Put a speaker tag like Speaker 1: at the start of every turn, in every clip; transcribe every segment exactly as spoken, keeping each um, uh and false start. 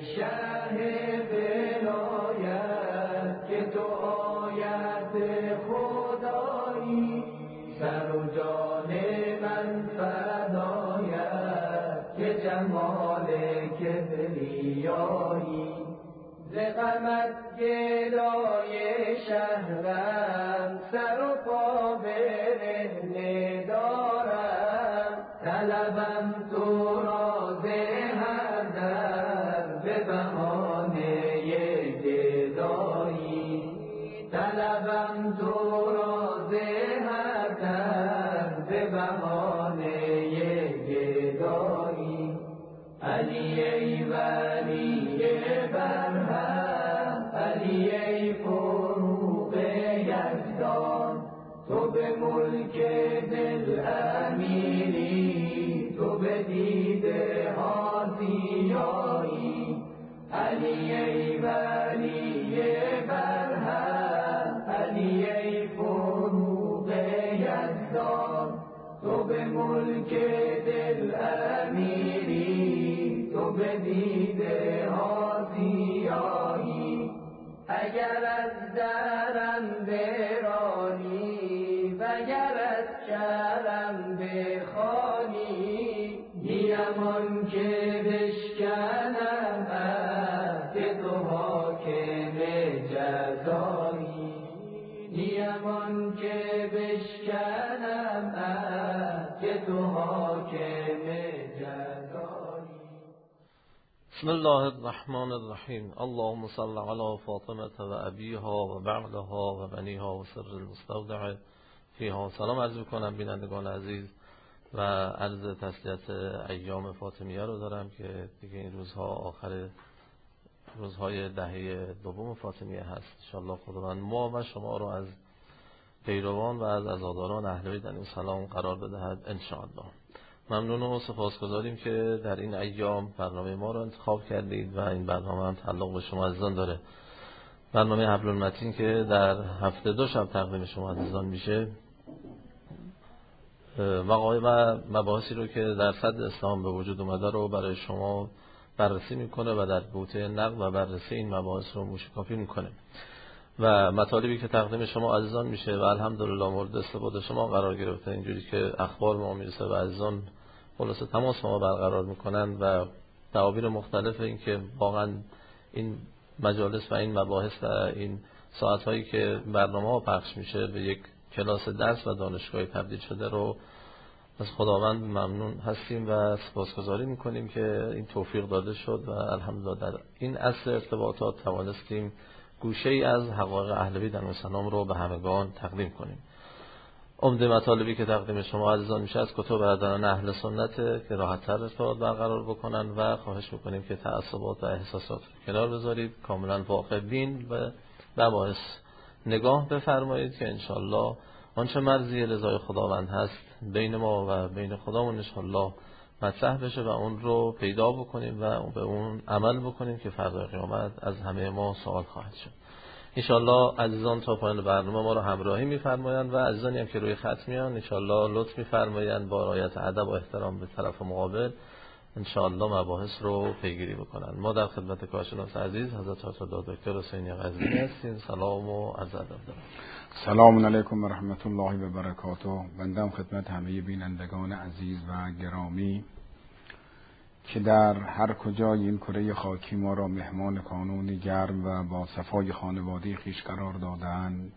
Speaker 1: شه ولایت که تو آیت خدایی، سر و جان من فدایت که جمال کبریایی. ز غمت گدای شهرم، سر و پا برهنه دارم، طلبم تو را ز هر در به بهانه گدایی. طلبم تو را ز هر در به بهانه گدایی. علی ای ولی برهم، علی ای فروغ یزدان، تو به ملک دل امیری، تو به دیده ها زیایی. علی ای ولی برهم، علی ای فروغ یزدان، تو به ملک دل امیری، تو به دیده ها زیایی. اگر از درم برانی، وگر از شهرم بخوانی، نیم آن که بشکنم عهد تو حاکم جزایی. نیم آن که بشکنم عهد تو حاکم جزایی.
Speaker 2: بسم الله الرحمن الرحیم. اللهم صل علی فاطمه و ابیها و بعلها و بنیها و سر المستودع فیها. سلام عرض میکنم بینندگان عزیز و عرض تسلیت ایام فاطمیه رو دارم که دیگه این روزها آخر روزهای دهه دوم فاطمیه هست. انشاءالله خداوند ما و شما رو از پیروان و از عزاداران اهل بیت در این سلام قرار بدهد انشاءالله. ممنون و سپاسگزاریم که در این ایام برنامه ما رو انتخاب کردید و این برنامه هم تعلق به شما عزیزان داره. برنامه حبل المتین که در هفته دو شب تقدیم شما عزیزان میشه، وقایع و مباحثی رو که در صدر اسلام به وجود اومده رو برای شما بررسی میکنه و در بوته نقد و بررسی این مباحث رو موشکافی میکنه و مطالبی که تقدیم شما عزیزان میشه و الحمدلله مورد استفاده شما قرار گرفته، اینجوری که اخبار ما میرسه و عزیزان خلاصه تماس ما برقرار میکنن و تعابیر مختلف این که واقعا این مجالس و این مباحث و این ساعتهایی که برنامه ها پخش میشه به یک کلاس درس و دانشگاهی تبدیل شده رو از خداوند ممنون هستیم و سپاسگزاری میکنیم که این توفیق داده شد و الحمدلله در این عصر ارتباطات توانستیم گوشه ای از حقایق اهل بیت علیهم السلام رو به همگان تقدیم کنیم. عمده مطالبی که تقدیم شما عزیزان میشه از کتب برادران اهل سنت که راحت تر ارتباط برقرار بکنن و خواهش میکنیم که تعصبات و احساسات رو کنار بذارید، کاملا واقع بین و مباحث نگاه بفرمایید که انشالله آنچه مرضی رضای خداوند هست بین ما و بین خدامون انشالله مطرح بشه و اون رو پیدا بکنیم و به اون عمل بکنیم که فردا قیامت از همه ما سوال خواهد شد. انشالله عزیزان تا پایان برنامه ما رو همراهی می‌فرمایند و عزیزانی هم که روی خط میان انشالله لطف می‌فرمایند با رعایت ادب و احترام به طرف مقابل انشالله مباحث رو پیگیری بکنن. ما در خدمت کارشناس عزیز حضرت آقای دکتر حسینی غزنی هستیم. سلام و عرض ادب دارم.
Speaker 3: سلام علیکم و رحمت الله و برکاته. بنده خدمت همه بینندگان عزیز و گرامی که در هر کجای این کره خاکی ما را مهمان کانون گرم و با صفای خانواده خویش قرار دادند،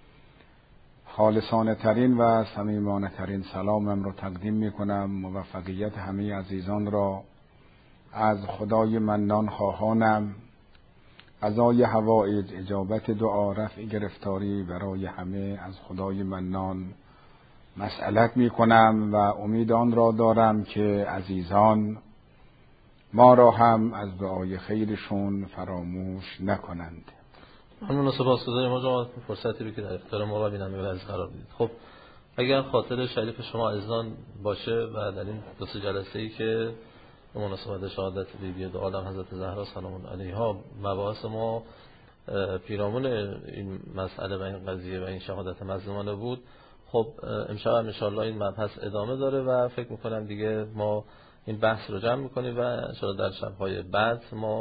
Speaker 3: خالصانه ترین و صمیمانه ترین سلامم را تقدیم می کنم. موفقیت همه عزیزان را از خدای منان خواهانم، قضای حوائج، اجابت دعا، رفع گرفتاری برای همه از خدای منان مسئلت می کنم و امید آن را دارم که عزیزان ما را هم از دعای خیرشون فراموش نکنند.
Speaker 2: ممنون و سپاسگزاریم آقا فرصتی رو که در اختیار ما و بینندگان عزیز قرار دادید. خب اگر خاطر شریف شما عزیزان باشه و در این دو سه جلسه‌ای که به مناسبت شهادت بیبی دو عالم حضرت زهرا سلام علیها مباحث ما پیرامون این مسئله و این قضیه و این شهادت مظلومانه بود، خب امشب ان شاءالله این مبحث ادامه داره و فکر می‌کنم دیگه ما این بحث رو جمع می‌کنیم و ان شاءالله در شب‌های بعد ما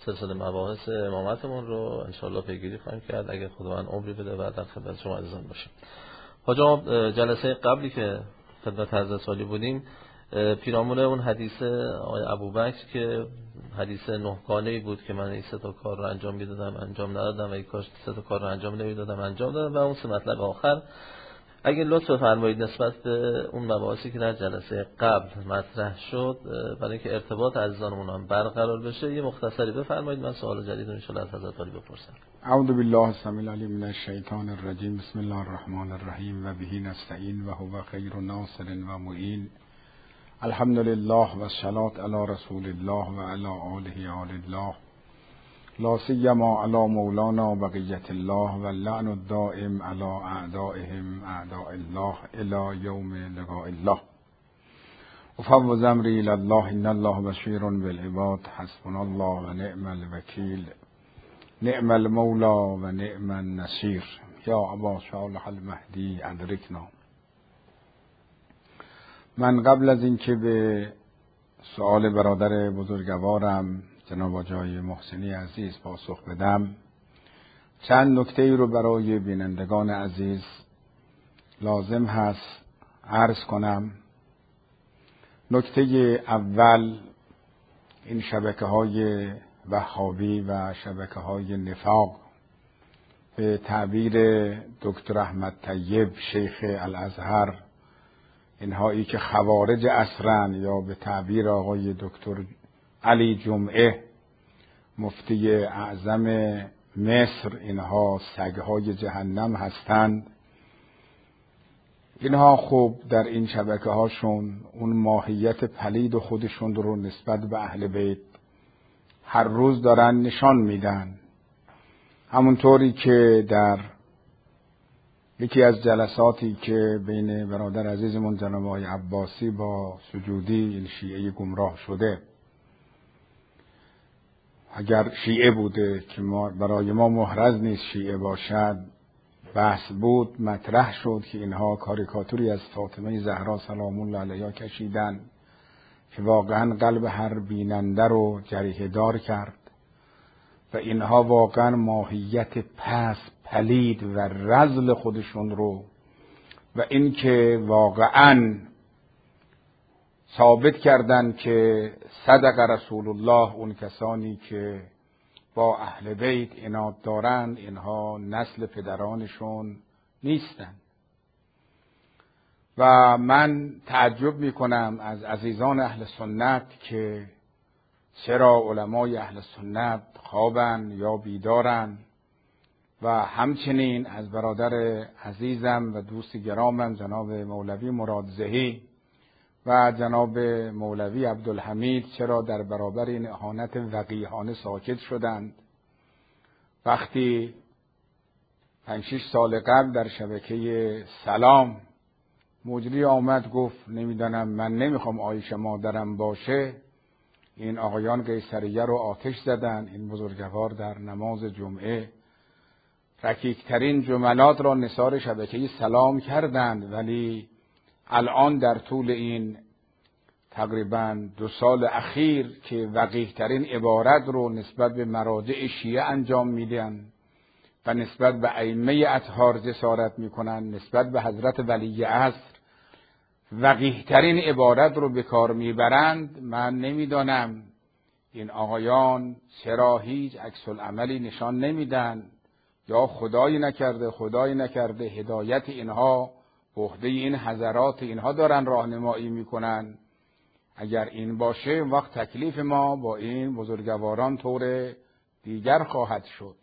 Speaker 2: سلسله مباحث امامتمون رو انشالله پیگیری خواهیم کرد اگه خداوند عمری بده و در خدمت شما عزیزان باشیم. حاجی آقا جلسه قبلی که خدمت حضرت عالی بودیم پیرامون اون حدیث آقای ابوبکر که حدیث نهگانه‌ای بود که من این سه تا کار رو انجام میدادم انجام ندادم و این کار سه تا کار رو انجام نمیدادم انجام دادم و اون سه مطلب آخر اگه لطف بفرمایید نسبت به اون مباحثی که در جلسه قبل مطرح شد برای اینکه ارتباط عزیزانمون هم برقرار بشه یه مختصری بفرمایید، من سوال جدید رو ان شاء الله از حضرت عالی بپرسم.
Speaker 3: اعوذ بالله السمیع العلیم من الشیطان الرجیم بسم الله الرحمن الرحیم و به نستعین و هو خیر ناصر و معین. الحمد لله و الصلاة علی رسول الله و علی آله آل الله لا سیما علی مولانا بقیت الله و اللعن الدائم علی اعدائهم اعداء الله الی یوم لقاء الله. افوض امری الی الله ان الله بشیر بالعباد حسبنا الله و نعم الوکیل نعم المولا و نعم النصیر. یا ابا صالح المهدی ادرکنا. من قبل از اینکه به سؤال برادر بزرگوارم جناب آقای محسنی عزیز پاسخ بدم چند نکته ای رو برای بینندگان عزیز لازم هست عرض کنم. نکته اول این شبکه های وهابی و شبکه های نفاق به تعبیر دکتر احمد طیب شیخ الازهر، اینهایی که خوارج عصرن، یا به تعبیر آقای دکتر علی جمعه مفتی اعظم مصر اینها سگهای جهنم هستند. اینها خوب در این شبکه هاشون اون ماهیت پلید خودشون رو نسبت به اهل بیت هر روز دارن نشان میدن. همونطوری که در یکی از جلساتی که بین برادر عزیزمون جناب آقای عباسی با سجودی این شیعه گمراه شده، اگر شیعه بوده که ما برای ما محرز نیست شیعه باشد، بحث بود مطرح شد که اینها کاریکاتوری از فاطمه زهرا سلام الله علیها کشیدن که واقعا قلب هر بیننده رو جریحه دار کرد و اینها واقعا ماهیت پس پلید و رذل خودشون رو و اینکه واقعا ثابت کردن که صدق رسول الله، اون کسانی که با اهل بیت عناد دارند اینها نسل پدرانشون نیستن. و من تعجب میکنم از عزیزان اهل سنت که چرا علمای اهل سنت خوابن یا بیدارن، و همچنین از برادر عزیزم و دوست گرامم جناب مولوی مرادزهی و جناب مولوی عبدالحمید چرا در برابر این اهانت وقیحانه ساکت شدند. وقتی پنج شش سال قبل در شبکه سلام مجری آمد گفت نمیدانم من نمیخوام عایشه مادرم باشه، این آقایان قیصریه رو آتش زدن. این بزرگوار در نماز جمعه رکیکترین جملات را نثار شبکه سلام کردند، ولی الان در طول این تقریبا دو سال اخیر که وقیحترین عبارت رو نسبت به مراجع شیعه انجام میدن و نسبت به ائمه اطهار جسارت میکنن، نسبت به حضرت ولی عصر وقیحترین عبارت رو به کار میبرند، من نمیدانم این آقایان چرا هیچ عکس العملی نشان نمیدن، یا خدایی نکرده خدایی نکرده هدایت اینها به عهده این حضرات اینها دارن راهنمایی میکنن. اگر این باشه وقت تکلیف ما با این بزرگواران طور دیگر خواهد شد.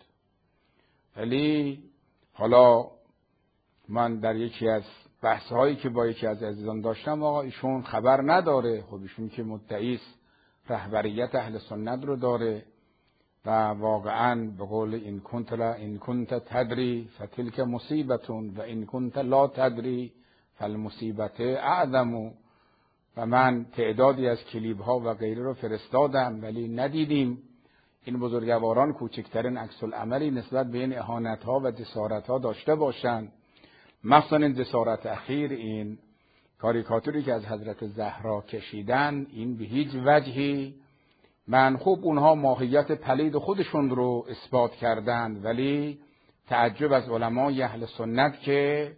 Speaker 3: ولی حالا من در یکی از بحث‌هایی که با یکی از عزیزان داشتم، آقا ایشون خبر نداره، خب ایشون که مدعی است رهبریت اهل سنت رو داره و واقعا به قول این کنت لا این کنت تدری فتلک مصیبتون و این کنت لا تدری فالمصیبت اعظم. و من تعدادی از کلیپ ها و غیره رو فرستادم ولی ندیدیم این بزرگواران کوچکترین عکس العملی نسبت به این اهانت ها و جسارت ها داشته باشند. مخصوصا این جسارت اخیر، این کاریکاتوری که از حضرت زهرا کشیدن، این به هیچ وجهی من خب اونها ماهیت پلید خودشون رو اثبات کردند، ولی تعجب از علمای اهل سنت که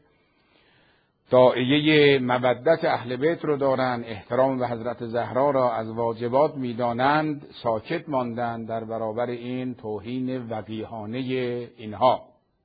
Speaker 3: داعیه مودت اهل بیت رو دارن، احترام به حضرت زهرا را از واجبات میدانند، ساکت ماندند در برابر این توهین وقیحانه اینها.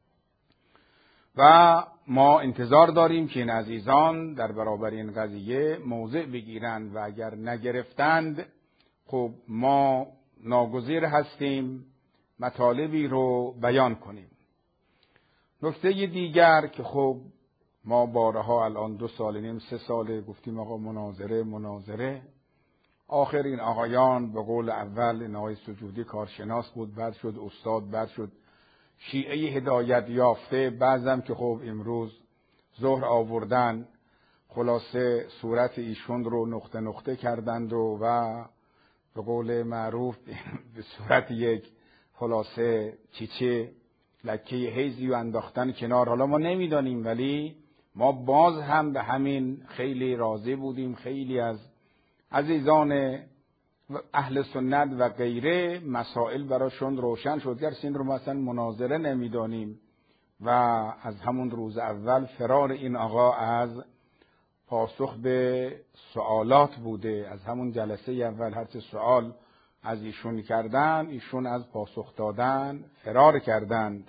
Speaker 3: و ما انتظار داریم که این عزیزان در برابر این قضیه موضع بگیرند و اگر نگرفتند خب ما ناگزیر هستیم مطالبی رو بیان کنیم. نکته دیگر که خب ما بارها الان دو سال نیم سه ساله گفتیم آقا مناظره مناظره، آخر این آقایان به قول اول این آقای سجودی کارشناس بود، بعد شد استاد، بعد شد شیعه هدایت یافته، بعضم که خب امروز ظهر آوردن خلاصه صورت ایشون رو نقطه نقطه کردند و, و به قول معروف به صورت یک خلاصه چیچه لکه حیزی و انداختن کنار. حالا ما نمیدانیم، ولی ما باز هم به همین خیلی راضی بودیم. خیلی از عزیزان اهل سنت و غیره مسائل براشون روشن شد، گرچه این رو مثلا مناظره نمیدانیم و از همون روز اول فرار این آقا از پاسخ به سوالات بوده. از همون جلسه اول هر چه سوال از ایشون کردن، ایشون از پاسخ دادن فرار کردند.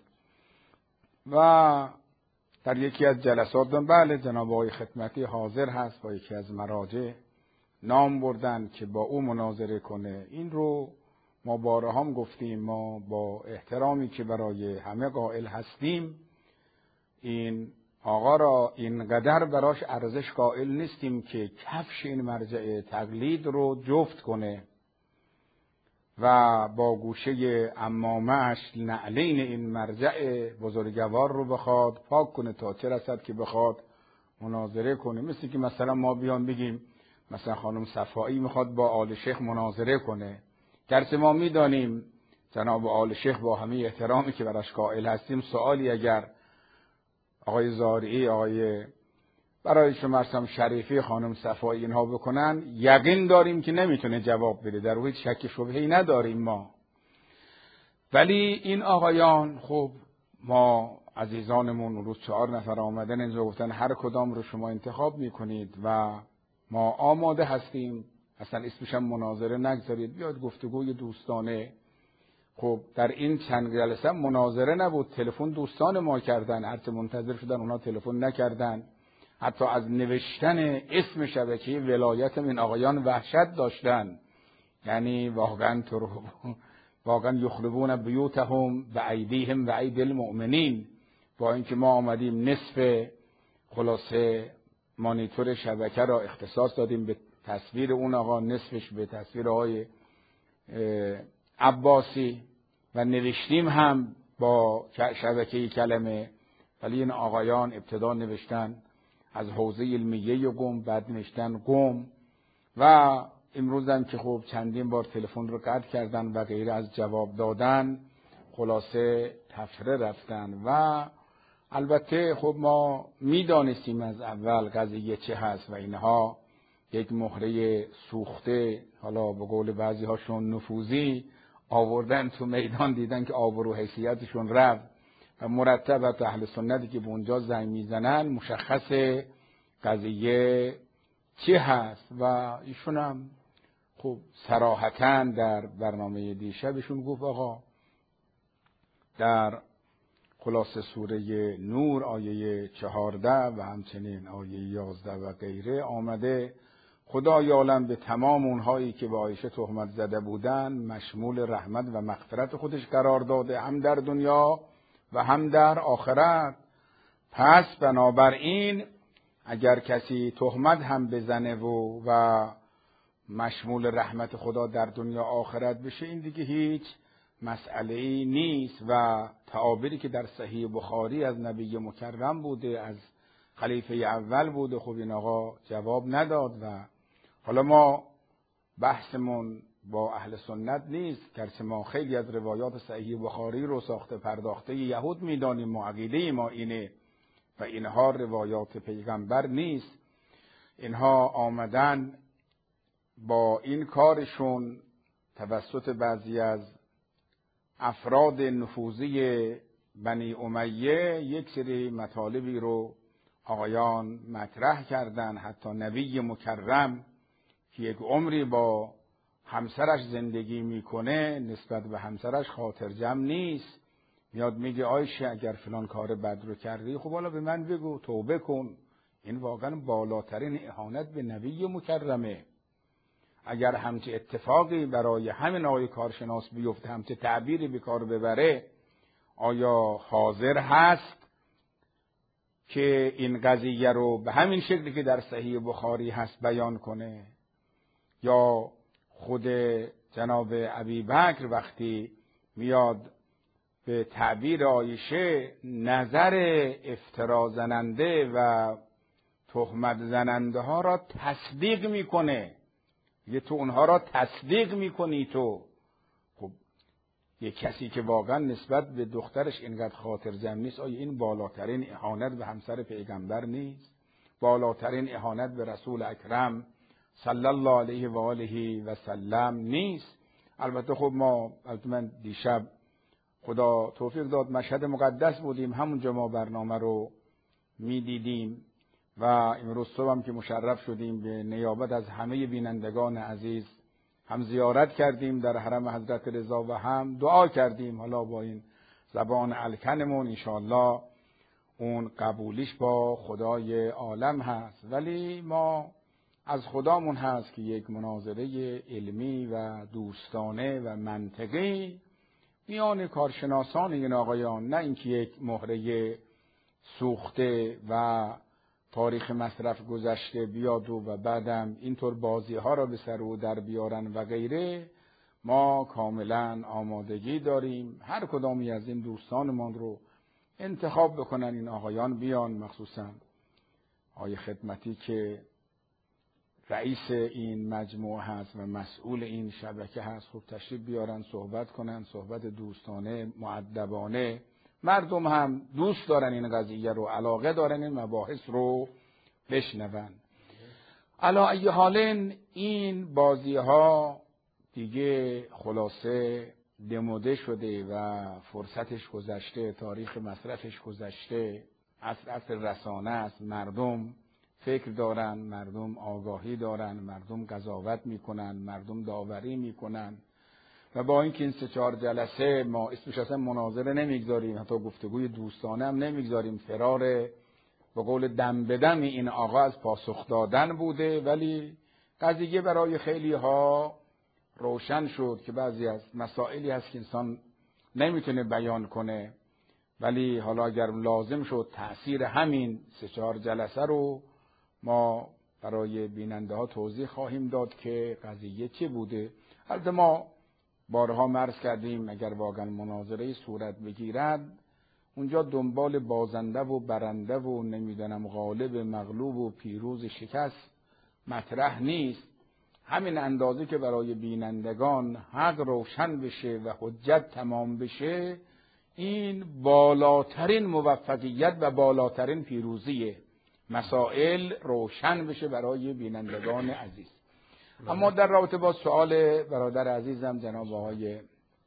Speaker 3: و در یکی از جلسات بله جناب آقای خدمتی حاضر هست، با یکی از مراجع نام بردن که با او مناظره کنه. این رو ما بارها هم گفتیم، ما با احترامی که برای همه قائل هستیم این آقا را اینقدر براش ارزش قائل نیستیم که کفش این مرجع تقلید رو جفت کنه و با گوشه عمامه‌اش نعلین این مرجع بزرگوار رو بخواد پاک کنه تا چه رسد که بخواد مناظره کنه. مثل که مثلا ما بیان بگیم مثلا خانم صفایی میخواد با آل شیخ مناظره کنه، گرچه ما میدانیم جناب آل شیخ با همه احترامی که براش قائل هستیم، سوالی اگر آقای زارعی، آقای برای شما هم شریفی، خانم صفایی اینها بکنن، یقین داریم که نمیتونه جواب بده، در هیچ شک شبهه‌ای نداریم ما. ولی این آقایان خب ما عزیزانمون روز چهار نفر آمدن اینجا گفتن هر کدام رو شما انتخاب میکنید و ما آماده هستیم، اصلا اسمش هم مناظره نگذارید، بیاد گفتگوی دوستانه. خب در این چند جلسه مناظره نبود، تلفن دوستان ما کردن، هرچه منتظر شدن اونا تلفن نکردن. حتی از نوشتن اسم شبکه ولایت این آقایان وحشت داشتن، یعنی واقعا تو واقعا یخربون بیوتهم و ایدیهم و ایدی المؤمنین. با اینکه ما آمدیم نصف خلاصه مانیتور شبکه را اختصاص دادیم به تصویر اون آقا، نصفش به تصویر آقای عباسی و نوشتیم هم با شبکه کلمه، ولی این آقایان ابتدا نوشتن از حوزه علمیه قم، بعد نوشتن قم و امروز هم که خب چندین بار تلفن رو قطع کردن و غیره از جواب دادن خلاصه تفره رفتن. و البته خب ما میدانستیم از اول قضیه چه هست و اینها یک مهره سوخته، حالا به قول بعضی هاشون نفوذی آوردن تو میدان، دیدن که آبرو حیثیتشون رفت و مرتب اهل سنتی که به اونجا زنگ میزنن مشخص قضیه چی هست. و ایشون هم خب صراحتاً در برنامه دیشبشون گفت آقا در خلاصه سوره نور آیه چهارده و همچنین آیه یازده و غیره آمده خدا یعلم به تمام اونهایی که به عایشه تهمت زده بودن مشمول رحمت و مغفرت خودش قرار داده، هم در دنیا و هم در آخرت. پس بنابراین اگر کسی تهمت هم بزنه و و مشمول رحمت خدا در دنیا آخرت بشه، این دیگه هیچ مسئله‌ای نیست. و تعابیری که در صحیح بخاری از نبی مکرم بوده، از خلیفه اول بوده، خب این آقا جواب نداد. و حالا ما بحثمون با اهل سنت نیست، گرچه ما خیلی از روایات صحیح بخاری رو ساخته پرداخته یهود میدانیم و عقیده ما اینه و اینها روایات پیغمبر نیست. اینها آمدن با این کارشون توسط بعضی از افراد نفوذی بنی امیه یک سری مطالبی رو آقایان مطرح کردن. حتی نبی مکرم که یک عمری با همسرش زندگی میکنه نسبت به همسرش خاطر جمع نیست، میاد میگه عایشه اگر فلان کار بد رو کردی خب حالا به من بگو، توبه کن. این واقعا بالاترین اهانت به نبی مکرمه. اگر همچه اتفاقی برای همین آقای کارشناس بیفته، همچه تعبیری به کار ببره، آیا حاضر هست که این قضیه رو به همین شکلی که در صحیح بخاری هست بیان کنه؟ یا خود جناب ابوبکر وقتی میاد به تعبیر عایشه نظر افترا زننده و تهمت زننده ها را تصدیق میکنه، یه تو اونها را تصدیق میکنی تو. خب یه کسی که واقعا نسبت به دخترش اینقدر خاطر جمع نیست، آیا این بالاترین اهانت به همسر پیغمبر نیست؟ بالاترین اهانت به رسول اکرم صلی الله علیه و آله و سلم نیست؟ البته خب ما البته من دیشب خدا توفیق داد مشهد مقدس بودیم، همونجا ما برنامه رو میدیدیم و امروز صبح هم که مشرف شدیم به نیابت از همه بینندگان عزیز هم زیارت کردیم در حرم حضرت رضا و هم دعا کردیم. حالا با این زبان الکنمون انشاءالله اون قبولیش با خدای عالم هست، ولی ما از خدامون هست که یک مناظره علمی و دوستانه و منطقی میان کارشناسان این آقایان، نه اینکه یک مهره سوخته و تاریخ مصرف گذشته بیاد و بعدم اینطور بازی ها را به سر و در بیارن و غیره. ما کاملا آمادگی داریم هر کدامی از این دوستانمان رو انتخاب بکنن این آقایان بیان، مخصوصا آقای خدمتی که رئیس این مجموعه هست و مسئول این شبکه هست، خوب تشریف بیارن صحبت کنن، صحبت دوستانه مؤدبانه. مردم هم دوست دارن این قضیه رو، علاقه دارن این مباحث رو بشنون. علی ای حال این بازی ها دیگه خلاصه دموده شده و فرصتش گذشته، تاریخ مصرفش گذشته، عصر عصر رسانه است. مردم فکر دارن، مردم آگاهی دارن، مردم قضاوت میکنن، مردم داوری میکنن و با اینکه این سه چهار جلسه ما اسمش اصلا مناظره نمیگذاریم، حتی گفتگوی دوستانه هم نمیگذاریم، فرار به قول دم به دم این آقا از پاسخ دادن بوده، ولی قضیه برای خیلی ها روشن شد که بعضی از مسائلی هست که انسان نمیتونه بیان کنه، ولی حالا اگر لازم شد تأثیر همین سه چهار جلسه رو ما برای بیننده ها توضیح خواهیم داد که قضیه چی بوده. البته ما بارها مرز کردیم اگر واقعا مناظره صورت بگیرد اونجا دنبال بازنده و برنده و نمیدونم غالب مغلوب و پیروز شکست مطرح نیست. همین اندازه که برای بینندگان حق روشن بشه و حجت تمام بشه، این بالاترین موفقیت و بالاترین پیروزیه، مسائل روشن بشه برای بینندگان عزیز. اما در رابطه با سوال برادر عزیزم جناب آقای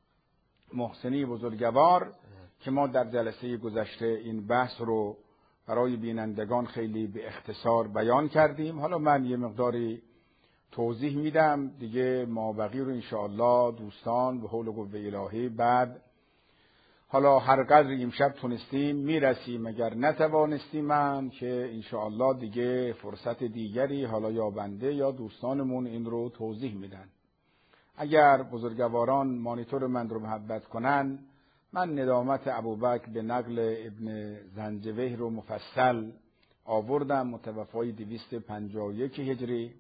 Speaker 3: محسنی بزرگوار که ما در جلسه گذشته این بحث رو برای بینندگان خیلی به اختصار بیان کردیم، حالا من یه مقداری توضیح میدم دیگه، مابقی رو انشاءالله دوستان به حول و قوه الهی بعد حالا هر قدر امشب تونستیم میرسیم، اگر نتوانستیم هم که انشاءالله دیگه فرصت دیگری حالا یا بنده یا دوستانمون این رو توضیح میدن. اگر بزرگواران مانیتور من رو محبت کنن، من ندامت ابوبکر به نقل ابن زنجویه رو مفصل آوردم، متوفای دویست و پنجاه و یک هجری،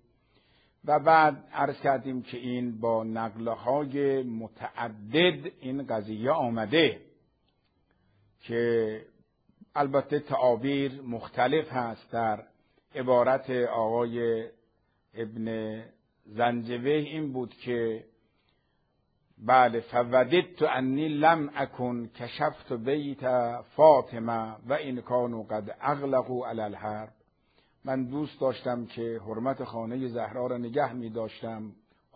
Speaker 3: و بعد عرض کردیم که این با نقلهای متعدد این قضیه آمده که البته تعابیر مختلف هست. در عبارت آقای ابن زنجویه این بود که بله فوددت انی لم اکن کشفت بیت فاطمه و این کانوا قد اغلقوا علی الحرب. من دوست داشتم که حرمت خانه زهرا را نگه می داشتم،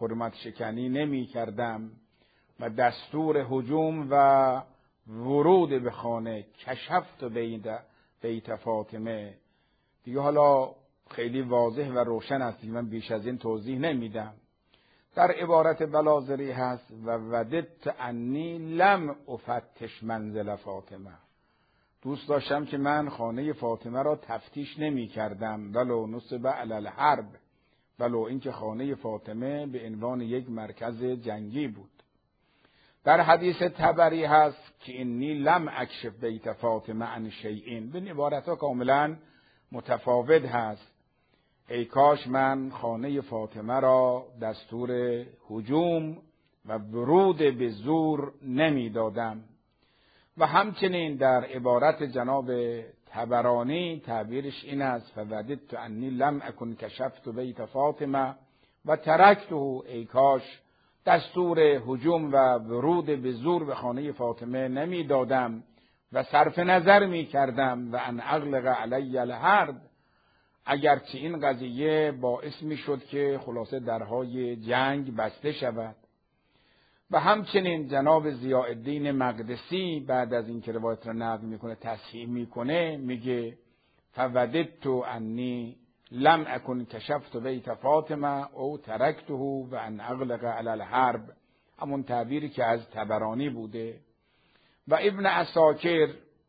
Speaker 3: حرمت شکنی نمی کردم و دستور هجوم و ورود به خانه کشفت بیت بیت فاطمه دیگه حالا خیلی واضح و روشن است، من بیش از این توضیح نمیدم. در عبارت بلاذری هست و وددت انی لم افتش منزل فاطمه، دوست داشتم که من خانه فاطمه را تفتیش نمی کردم ولو نصب علی الحرب، ولو اینکه خانه فاطمه به عنوان یک مرکز جنگی بود. در حدیث طبری هست که انی لم اکشف بیت فاطمه عن شیئین، به عبارت ها کاملا متفاوت هست. ای کاش من خانه فاطمه را دستور هجوم و ورود به زور نمی دادم. و همچنین در عبارت جناب طبرانی تعبیرش این است فوددت انی لم اکن کشفت بیت فاطمه و ترکته، ای کاش دستور هجوم و ورود به زور به خانه فاطمه نمی دادم و صرف نظر می کردم و ان اغلق علی الحرب، اگرچه این قضیه باعث می شد که خلاصه درهای جنگ بسته شود. و همچنین جناب ضیاءالدین مقدسی بعد از اینکه روایت را نقل میکنه تصحیح میکنه، میگه فوددت انی لم اکن کشفت بیت فاطمه او ترکته و ان اغلق علی الحرب، همون تعبیری که از طبرانی بوده. و ابن عساکر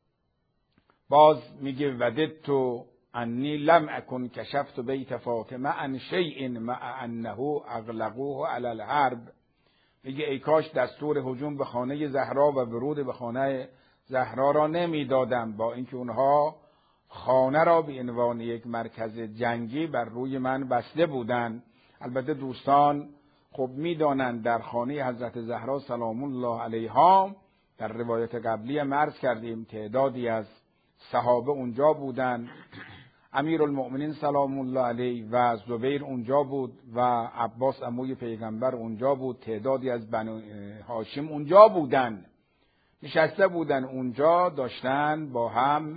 Speaker 3: باز میگه وددت انی لم اکن کشفت بیت فاطمه عن شیء مع انه اغلقوه علی الحرب، میگه ای کاش دستور هجوم به خانه زهرا و ورود به خانه زهرا را نمیدادم، با اینکه اونها خانه را به عنوان یک مرکز جنگی بر روی من بسته بودند. البته دوستان خب میدانند در خانه حضرت زهرا سلام الله علیها در روایت قبلی عرض کردیم تعدادی از صحابه اونجا بودند، امیرالمؤمنین سلام الله علیه و زبیر اونجا بود و عباس عموی پیغمبر اونجا بود، تعدادی از بنو هاشم اونجا بودن، نشسته بودن اونجا، داشتن با هم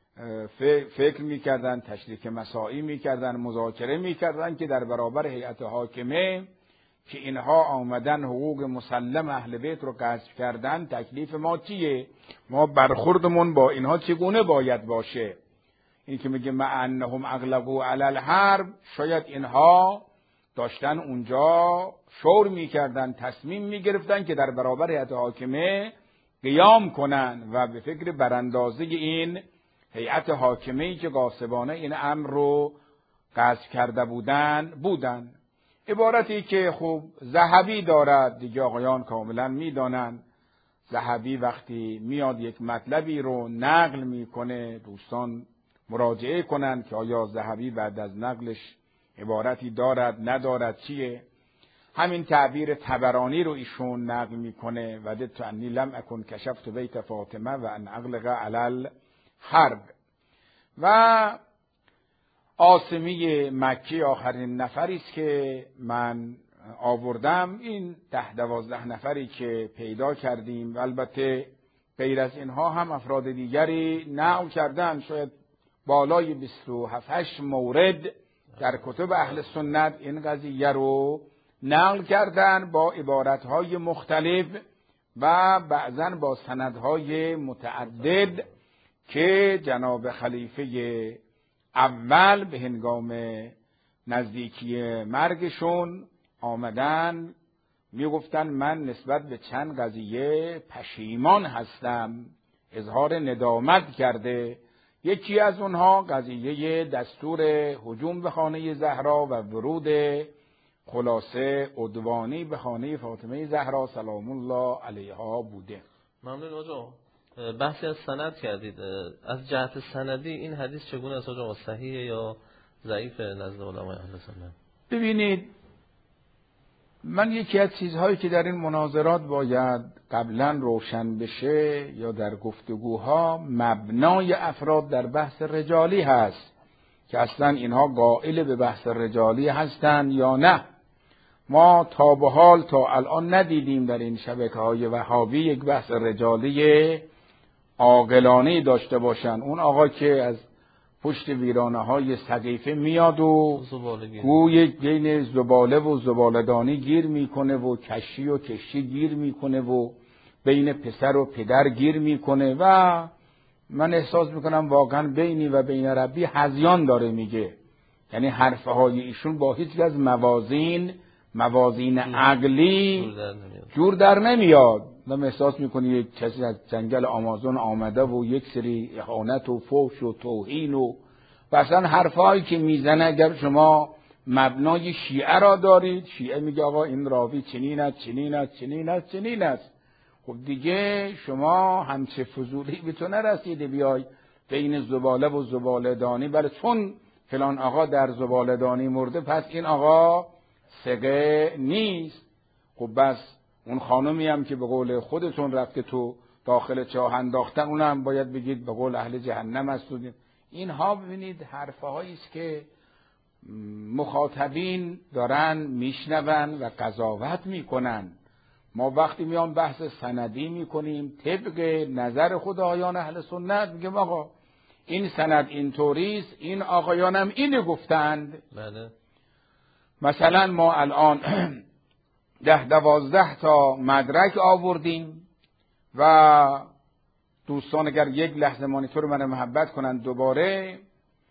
Speaker 3: فکر میکردن، تشریک مساعی میکردن، مذاکره میکردن که در برابر هیئت حاکمه که اینها آمدن حقوق مسلم اهل بیت رو غصب کردن، تکلیف ما چیه؟ ما برخوردمون با اینها چگونه باید باشه؟ این که میگه مع انهم اغلقوا علی الحرب، شاید اینها داشتن اونجا شور میکردن، تصمیم میگرفتن که در برابر هیئت حاکمه قیام کنن و به فکر براندازی این هیئت حاکمه‌ای که غاصبانه این امر رو غصب کرده بودن بودن. عبارتی که خوب ذهبی دارد، دیگه آقایان کاملا میدانند ذهبی وقتی میاد یک مطلبی رو نقل میکنه، دوستان مراجعه کنند که آیا ذهبی بعد از نقلش عبارتی دارد ندارد چیه. همین تعبیر طبرانی رو ایشون نقل میکنه وددت انی لم اکن کشفت بیت فاطمه و ان اغلق علی الحرب. و عاصمی مکی آخرین نفری است که من آوردم، این ده دوازده نفری که پیدا کردیم، البته غیر از اینها هم افراد دیگری نقل کردن، شاید بالای بیست و هفت مورد در کتب اهل سنت این قضیه رو نقل کردن با عبارتهای مختلف و بعضاً با سندهای متعدد که جناب خلیفه اول به هنگام نزدیکی مرگشون آمدن میگفتن من نسبت به چند قضیه پشیمان هستم، اظهار ندامت کرده. یکی از اونها قضیه دستور هجوم به خانه زهرا و ورود خلاصه عدوانی به خانه فاطمه زهرا سلام الله علیها بوده.
Speaker 2: ممنون آقا. بحثی از سند کردید، از جهت سندی این حدیث چگونه است آقا؟ صحیحه یا ضعیف نزد علمای اهل سنت؟
Speaker 3: ببینید، من یکی از چیزهایی که در این مناظرات باید قبلا روشن بشه یا در گفتگوها مبنای افراد در بحث رجالی هست که اصلا اینها قائل به بحث رجالی هستند یا نه. ما تا به حال تا الان ندیدیم در این شبکه‌های وهابی یک بحث رجالی عاقلانه داشته باشن. اون آقا که از پشت ویرانه های سقیفه میاد و گوی بین زباله و زباله‌دانی گیر میکنه و کشی و کشی گیر میکنه و بین پسر و پدر گیر میکنه و من احساس میکنم واقعا بینی و بین ربی هذیان داره میگه. یعنی حرفه های ایشون با هیچ از موازین موازین عقلی جور در نمیاد. من احساس میکنی یک کسی از جنگل آمازون آمده و یک سری اهانت و فحش و توهین و مثلا حرفایی که میزنه اگر شما مبنای شیعه را دارید، شیعه میگه آقا این راوی چنین است چنین است چنین است چنین است، خب دیگه شما همچه فضولی به تو نرسیده بیای بین زباله و زباله دانی، بله چون فلان آقا در زباله دانی مرده پس این آقا ثقه نیست. خب بس اون خانمی هم که به قول خودتون رفته تو داخل چاه انداختن اونم باید بگید به قول اهل جهنم است. اینها ببینید حرفه هایی است که مخاطبین دارن میشنون و قضاوت میکنن. ما وقتی میان بحث سندی میکنیم طبق نظر خدایان اهل سنت میگیم آقا این سند اینطوریست، این آقایانم اینو گفتند.
Speaker 2: بله.
Speaker 3: مثلا ما الان ده دوازده تا مدرک آوردیم و دوستان اگر یک لحظه مانیتور من محبت کنند دوباره،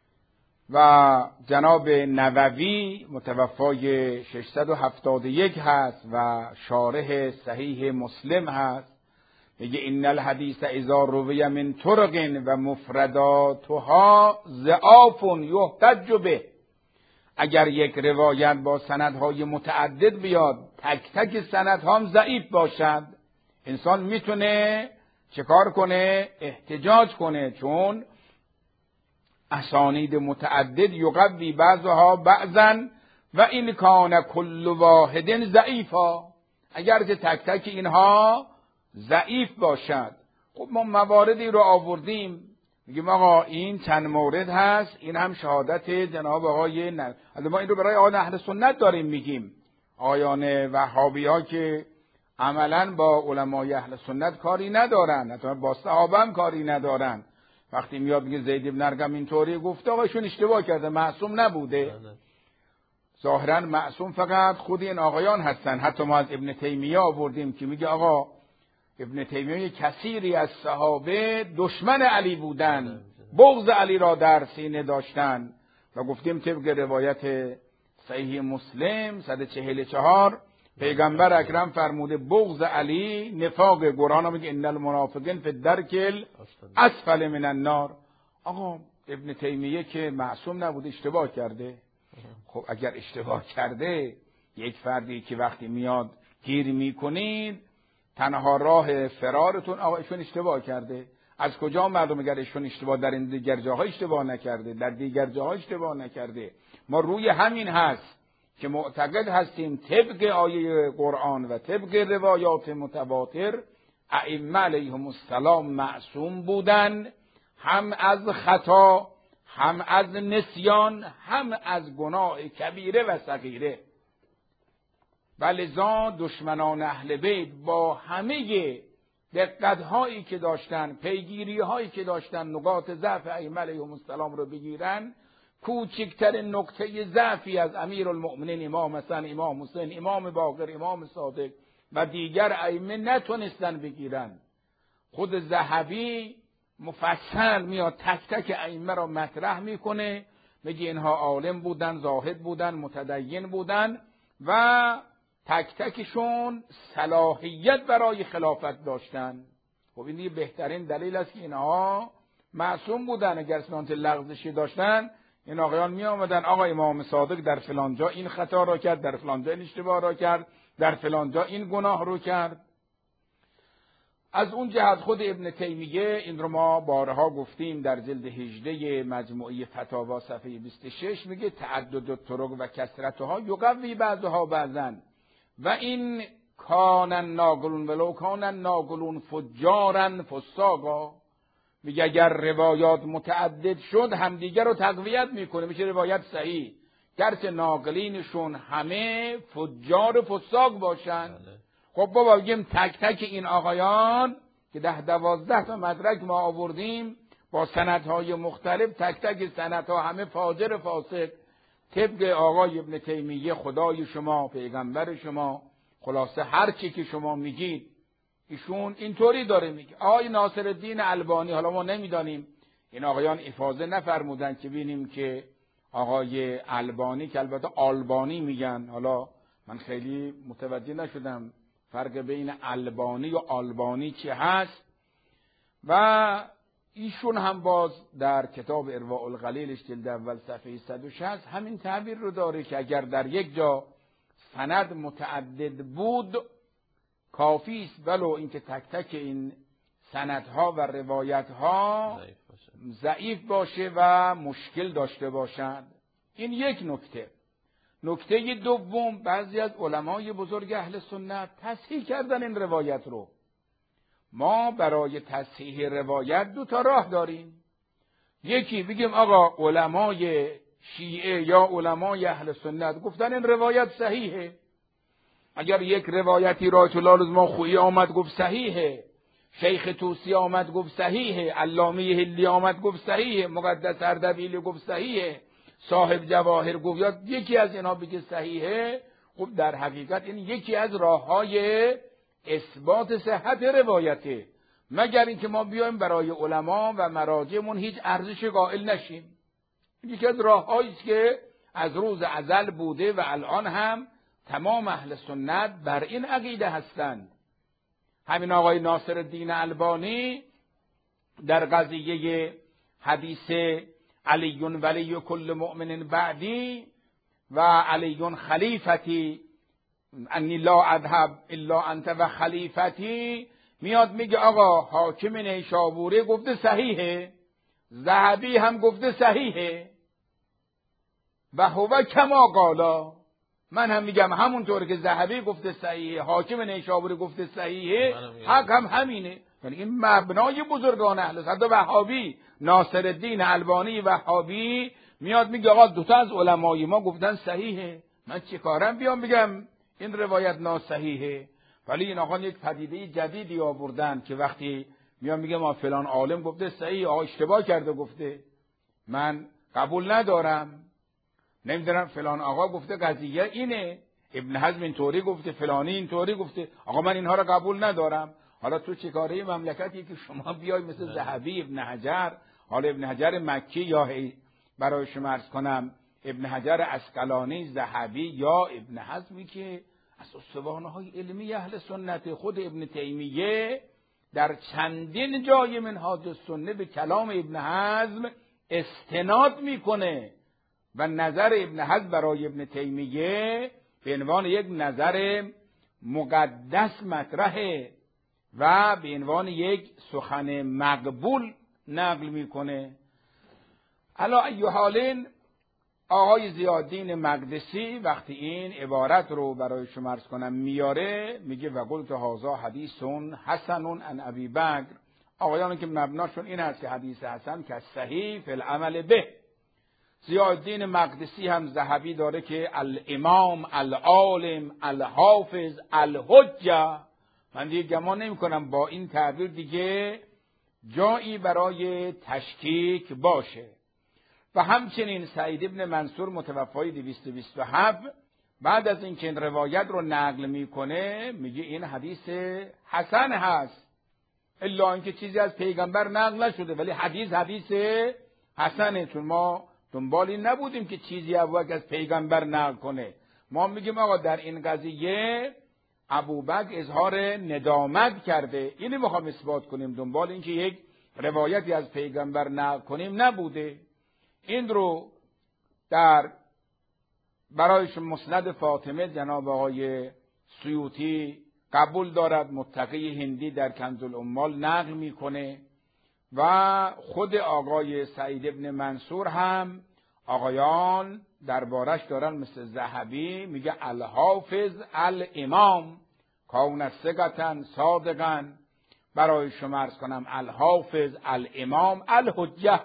Speaker 3: و جناب نووی متوفای ششصد و هفتاد و یک هست و شارح صحیح مسلم هست، میگه ان الحدیث اذا روی من طرق و مفرداتها ضعاف یحتج به. اگر یک روایت با سندهای متعدد بیاد تک تک سندها هم ضعیف باشد، انسان میتونه چه کار کنه؟ احتجاج کنه، چون اسانید متعدد یقوی بعضها بعضا و این کان کل واحد ضعیفا. اگر که تک تک اینها ضعیف باشد، خب ما مواردی رو آوردیم میگیم آقا این چند مورد هست، این هم شهادت جناب آقای نه. ما این رو برای آقایان اهل سنت داریم میگیم. آقایان وهابی ها که عملا با علمای اهل سنت کاری ندارن، حتی با صحابه هم کاری ندارن. وقتی میاد میگه زید بن ارقم اینطوری گفته، آقا ایشون اشتباه کرده، معصوم نبوده. ظاهرا معصوم فقط خود این آقایان هستن. حتی ما از ابن تیمیه آوردیم که میگه آقا ابن تیمیه کثیری از صحابه دشمن علی بودن، بغض علی را در سینه داشتن و گفتیم طبق روایت صحیح مسلم صد و چهل و چهار پیغمبر اکرم فرموده بغض علی نفاق. قرآن میگه ان المنافقین فی الدرک اسفل من النار. آقا ابن تیمیه که معصوم نبود اشتباه کرده. خب اگر اشتباه کرده، یک فردی که وقتی میاد گیر میکنید تنها راه فرارتون آقا ایشون اشتباه کرده. از کجا مردم اگر ایشون اشتباه در این دیگر جاها اشتباه نکرده، در دیگر جاها اشتباه نکرده؟ ما روی همین هست که معتقد هستیم طبق آیه قرآن و طبق روایات متواتر ائمه علیهم السلام معصوم بودن، هم از خطا، هم از نسیان، هم از گناه کبیره و صغیره. ولذا دشمنان اهل بیت با همه دقت‌هایی که داشتن، پیگیری‌هایی که داشتن نقاط ضعف ائمه علیهم السلام رو بگیرن، کوچکتر نقطه ضعفی از امیرالمؤمنین امام حسن، امام حسین، امام باقر، امام صادق و دیگر ائمه نتونستن بگیرن. خود ذهبی مفصل میاد تک تک ائمه را مطرح میکنه، میگه اینها عالم بودن، زاهد بودن، متدین بودن و تک تکشون صلاحیت برای خلافت داشتن. خب این دیگه بهترین دلیل است که اینها معصوم بودن. اگر سنانت لغزشی داشتن این آقایان می آمدن آقا امام صادق در فلان جا این خطا را کرد، در فلان جا این اشتباه را کرد، در فلان جا این گناه رو کرد. از اون جهت خود ابن تیمیه، این رو ما بارها گفتیم در جلد هجده مجموعه فتاوا صفحه بیست و شش، میگه تعدد الطرق و کثرتها یقوی بعضها بعضا و این کانن ناقلون ولو کانن ناقلون فجارن فساقا. میگه اگر روایات متعدد شد همدیگر رو تقویت میکنه، میشه روایت صحیح، گرچه ناقلینشون همه فجار و فساق باشن. خب بابا بگیم تک تک این آقایان که ده دوازده تا مدرک ما آوردیم با سندهای مختلف، تک تک سندها همه فاجر فاسق، طبق آقای ابن تیمیه خدای شما، پیغمبر شما، خلاصه هر چی که شما میگید ایشون اینطوری داره میگه. آقای ناصرالدین البانی، حالا ما نمیدانیم این آقایان افاضه نفرمودن که ببینیم که آقای البانی، که البته آلبانی میگن، حالا من خیلی متوجه نشدم فرق بین البانی و آلبانی چی هست. و ایشون هم باز در کتاب ارواء الغلیلش جلد اول صفحه صد و شصت همین تعبیر رو داره که اگر در یک جا سند متعدد بود کافی است ولو اینکه تک تک این سندها و روایتها ضعیف باشه و مشکل داشته باشند. این یک نکته. نکته دوم، بعضی از علمای بزرگ اهل سنت تصحیح کردن این روایت رو. ما برای تصحیح روایت دو تا راه داریم. یکی بگیم آقا علمای شیعه یا علمای اهل سنت گفتن این روایت صحیحه. اگر یک روایتی رایت الله العظمی خویی آمد گفت صحیحه، شیخ توسی آمد گفت صحیحه، علامه هلی آمد گفت صحیحه، مقدس اردبیلی گفت صحیحه، صاحب جواهر گفت، یا یکی از اینا بگه صحیحه، خب در حقیقت این یکی از راههای اثبات صحت روایته، مگر اینکه ما بیایم برای علما و مراجعمون هیچ ارزش قائل نشیم. یکی از راههایی است که از روز ازل بوده و الان هم تمام اهل سنت بر این عقیده هستند. همین آقای ناصرالدین البانی در قضیه حدیث علی ولی کل مؤمن بعدی و علی خلیفتی انی لا اذهب الا انت و خلیفتی میاد میگه آقا حاکم نیشابوری گفته صحیحه، ذهبی هم گفته صحیحه و هو کما قالا، من هم میگم همونطور که ذهبی گفته صحیحه، حاکم نیشابوری گفته صحیحه، حق هم همینه. یعنی این مبنای بزرگان اهل سنت. وهابی ناصرالدین البانی وهابی میاد میگه آقا دو تا از علمای ما گفتن صحیحه، من چه کارم بیام بگم این روایت ناصحیحه؟ ولی این آقا یک پدیده جدیدی آوردن که وقتی میام میگه ما فلان عالم گفته صحیح، آقا اشتباه کرده گفته، من قبول ندارم. نمیدونم فلان آقا گفته قضیه اینه، ابن حزم اینطوری گفته، فلانی اینطوری گفته، آقا من اینها رو قبول ندارم. حالا تو چه کاره مملکتی که شما بیای مثل ذهبی، ابن حجر، حالا ابن حجر مکی یا برای شما عرض کنم ابن حجر عسقلانی، ذهبی یا ابن حزمی که از استوانه‌های علمی اهل سنت، خود ابن تیمیه در چندین جای منهاج السنه به کلام ابن حزم استناد میکنه و نظر ابن حزم برای ابن تیمیه به عنوان یک نظر مقدس مطرحه و به عنوان یک سخن مقبول نقل میکنه. علی ای حال آقای ضیاءالدین مقدسی وقتی این عبارت رو برای شما عرض کنم میاره، میگه و قلت هذا حدیث حسن عن ابی بکر. آقایانی که مبناشون این هست که حدیث حسن که صحیح فی العمل به. ضیاءالدین مقدسی هم ذهبی داره که الامام العالم الحافظ الحجه. من دیگه گمان نمی کنم با این تعبیر دیگه جایی برای تشکیک باشه. و همچنین سعید ابن منصور متوفای دویست و بیست و هفت بعد از اینکه این روایت رو نقل میکنه میگه این حدیث حسن هست، الا اینکه چیزی از پیغمبر نقل نشده ولی حدیث حدیث حسنه، چون ما دنبال این نبودیم که چیزی ابوبکر از پیغمبر نقل کنه. ما میگیم آقا در این قضیه ابوبکر اظهار ندامت کرده، اینو میخوام اثبات کنیم، دنبال اینکه یک روایتی از پیغمبر نقل کنیم نبوده. این رو در برایش مسند فاطمه جناب آقای سیوطی قبول دارد، متقی هندی در کنز الاموال نقل میکنه و خود آقای سعید ابن منصور هم آقایان دربارش دارن مثل ذهبی میگه الحافظ الامام کون ثقة صادقا، برای شما عرض کنم الحافظ الامام الحجه.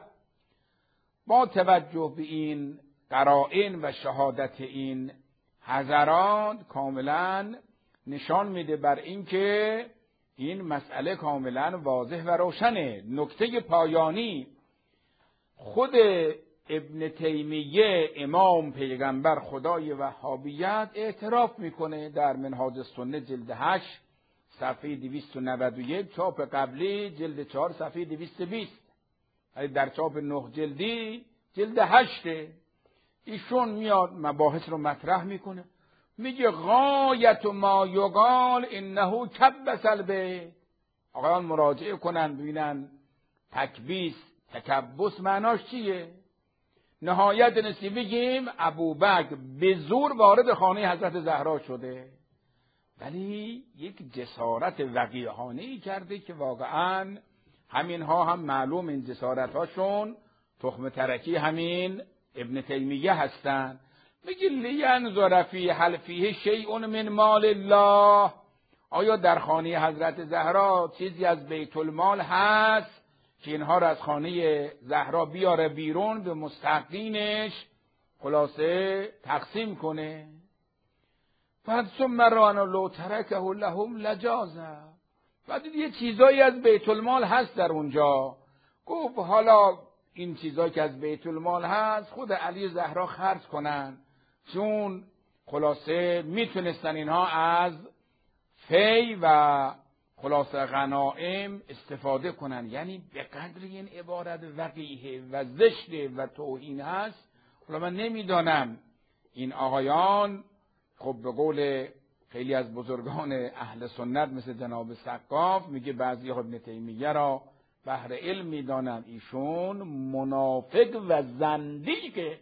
Speaker 3: با توجه به این قرائن و شهادت این حضرات کاملا نشان میده بر اینکه این مسئله کاملا واضح و روشنه. نکته پایانی، خود ابن تیمیه امام پیغمبر خدای وهابیت اعتراف میکنه در منهاج السنه جلد هشت صفحه دویست و نود و یک، چاپ قبلی جلد چهار صفحه دویست و بیست، در چاپ نه جلدی جلد هشته. ایشون میاد مباحث رو مطرح میکنه، میگه غایت ما یقال انه کبس البیت. آقایان مراجعه کنن ببینن تکبیس تکبس معناش چیه. نهایت نسی بگیم ابوبکر به زور وارد خانه حضرت زهرا شده، ولی یک جسارت وقیحانه‌ای کرده که واقعا همینها هم معلوم این جسارت هاشون تخم ترکی همین ابن تیمیه هستن. میگه لینظر فی هل فیه شیء من مال الله، آیا در خانه حضرت زهرا چیزی از بیت المال هست که اینها را از خانه زهرا بیاره بیرون به مستحقینش خلاصه تقسیم کنه. بعد ثم رأى لو ترکه لهم لجازه، بعد یه چیزایی از بیت المال هست در اونجا، گفت حالا این چیزایی که از بیت المال هست خود علی زهرا خرج کنن، چون خلاصه میتونستن اینها از فی و خلاصه غنائم استفاده کنن. یعنی به قدر این عبارت وقیحه و زشته و توهین هست. حالا من نمیدانم این آقایان خب به قول خیلی از بزرگان اهل سنت مثل جناب سقاف میگه بعضی ها ابن تیمیه را بهر علم میدانند ایشون منافق و زندیقه،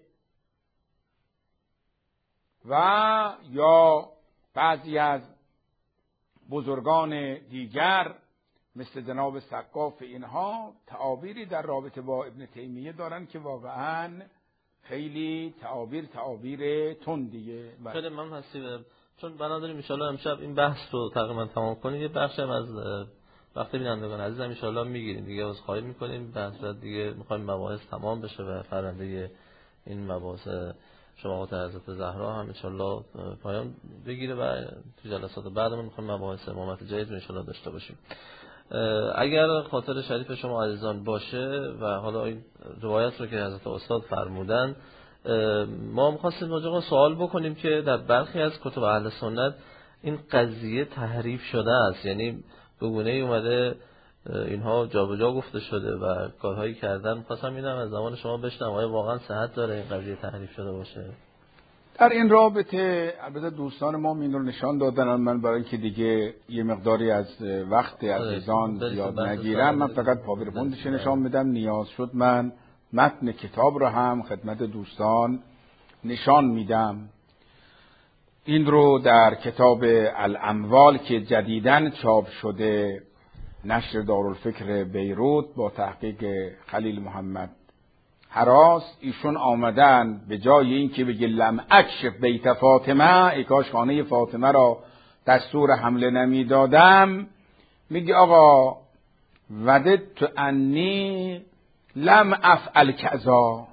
Speaker 3: و یا بعضی از بزرگان دیگر مثل جناب سقاف اینها تعابیری در رابطه با ابن تیمیه دارن که واقعا خیلی تعابیر تعابیر تندیه.
Speaker 2: خیلی ممنون هستی، چون بنا داریم ان شاءالله امشب این بحث رو تقریبا تمام کنیم. یه بخشی از وقت بینندگان عزیز ان شاءالله میگیریم دیگه، از خواهی میکنیم بحث دیگه میخوایم مباحث تمام بشه و فرنده این مباحث شفاعت حضرت زهرا هم ان شاءالله پایان بگیره و تو جلسات بعدمون میخوایم مباحث امامت جدید رو ان شاءالله داشته باشیم. اگر خاطر شریف شما عزیزان باشه و حالا این روایت رو که حضرت استاد فرمودن، ما می‌خواستیم راجع سوال بکنیم که در برخی از کتب اهل سنت این قضیه تحریف شده است، یعنی به گونه‌ای اومده اینها جابجا گفته شده و کارهایی کردن. می‌خواستم اینم از زمان شما بشنوم آیا واقعا صحت داره این قضیه تحریف شده باشه؟
Speaker 3: در این رابطه البته دوستان ما این رو نشان دادن، من برای اینکه دیگه یه مقداری از وقت عزیزان زیاد نگیرم من فقط پاورپوینتش نشان میدم. نیاز شد من متن کتاب رو هم خدمت دوستان نشان میدم. این رو در کتاب الاموال که جدیداً چاپ شده نشر دارالفکر بیروت با تحقیق خلیل محمد هراس، ایشون آمدن به جای اینکه بگه لم اکشف بیت فاطمه، ای کاش خانه فاطمه را دستور حمله نمیدادم، میگه آقا وددت انی لم افعل کذا.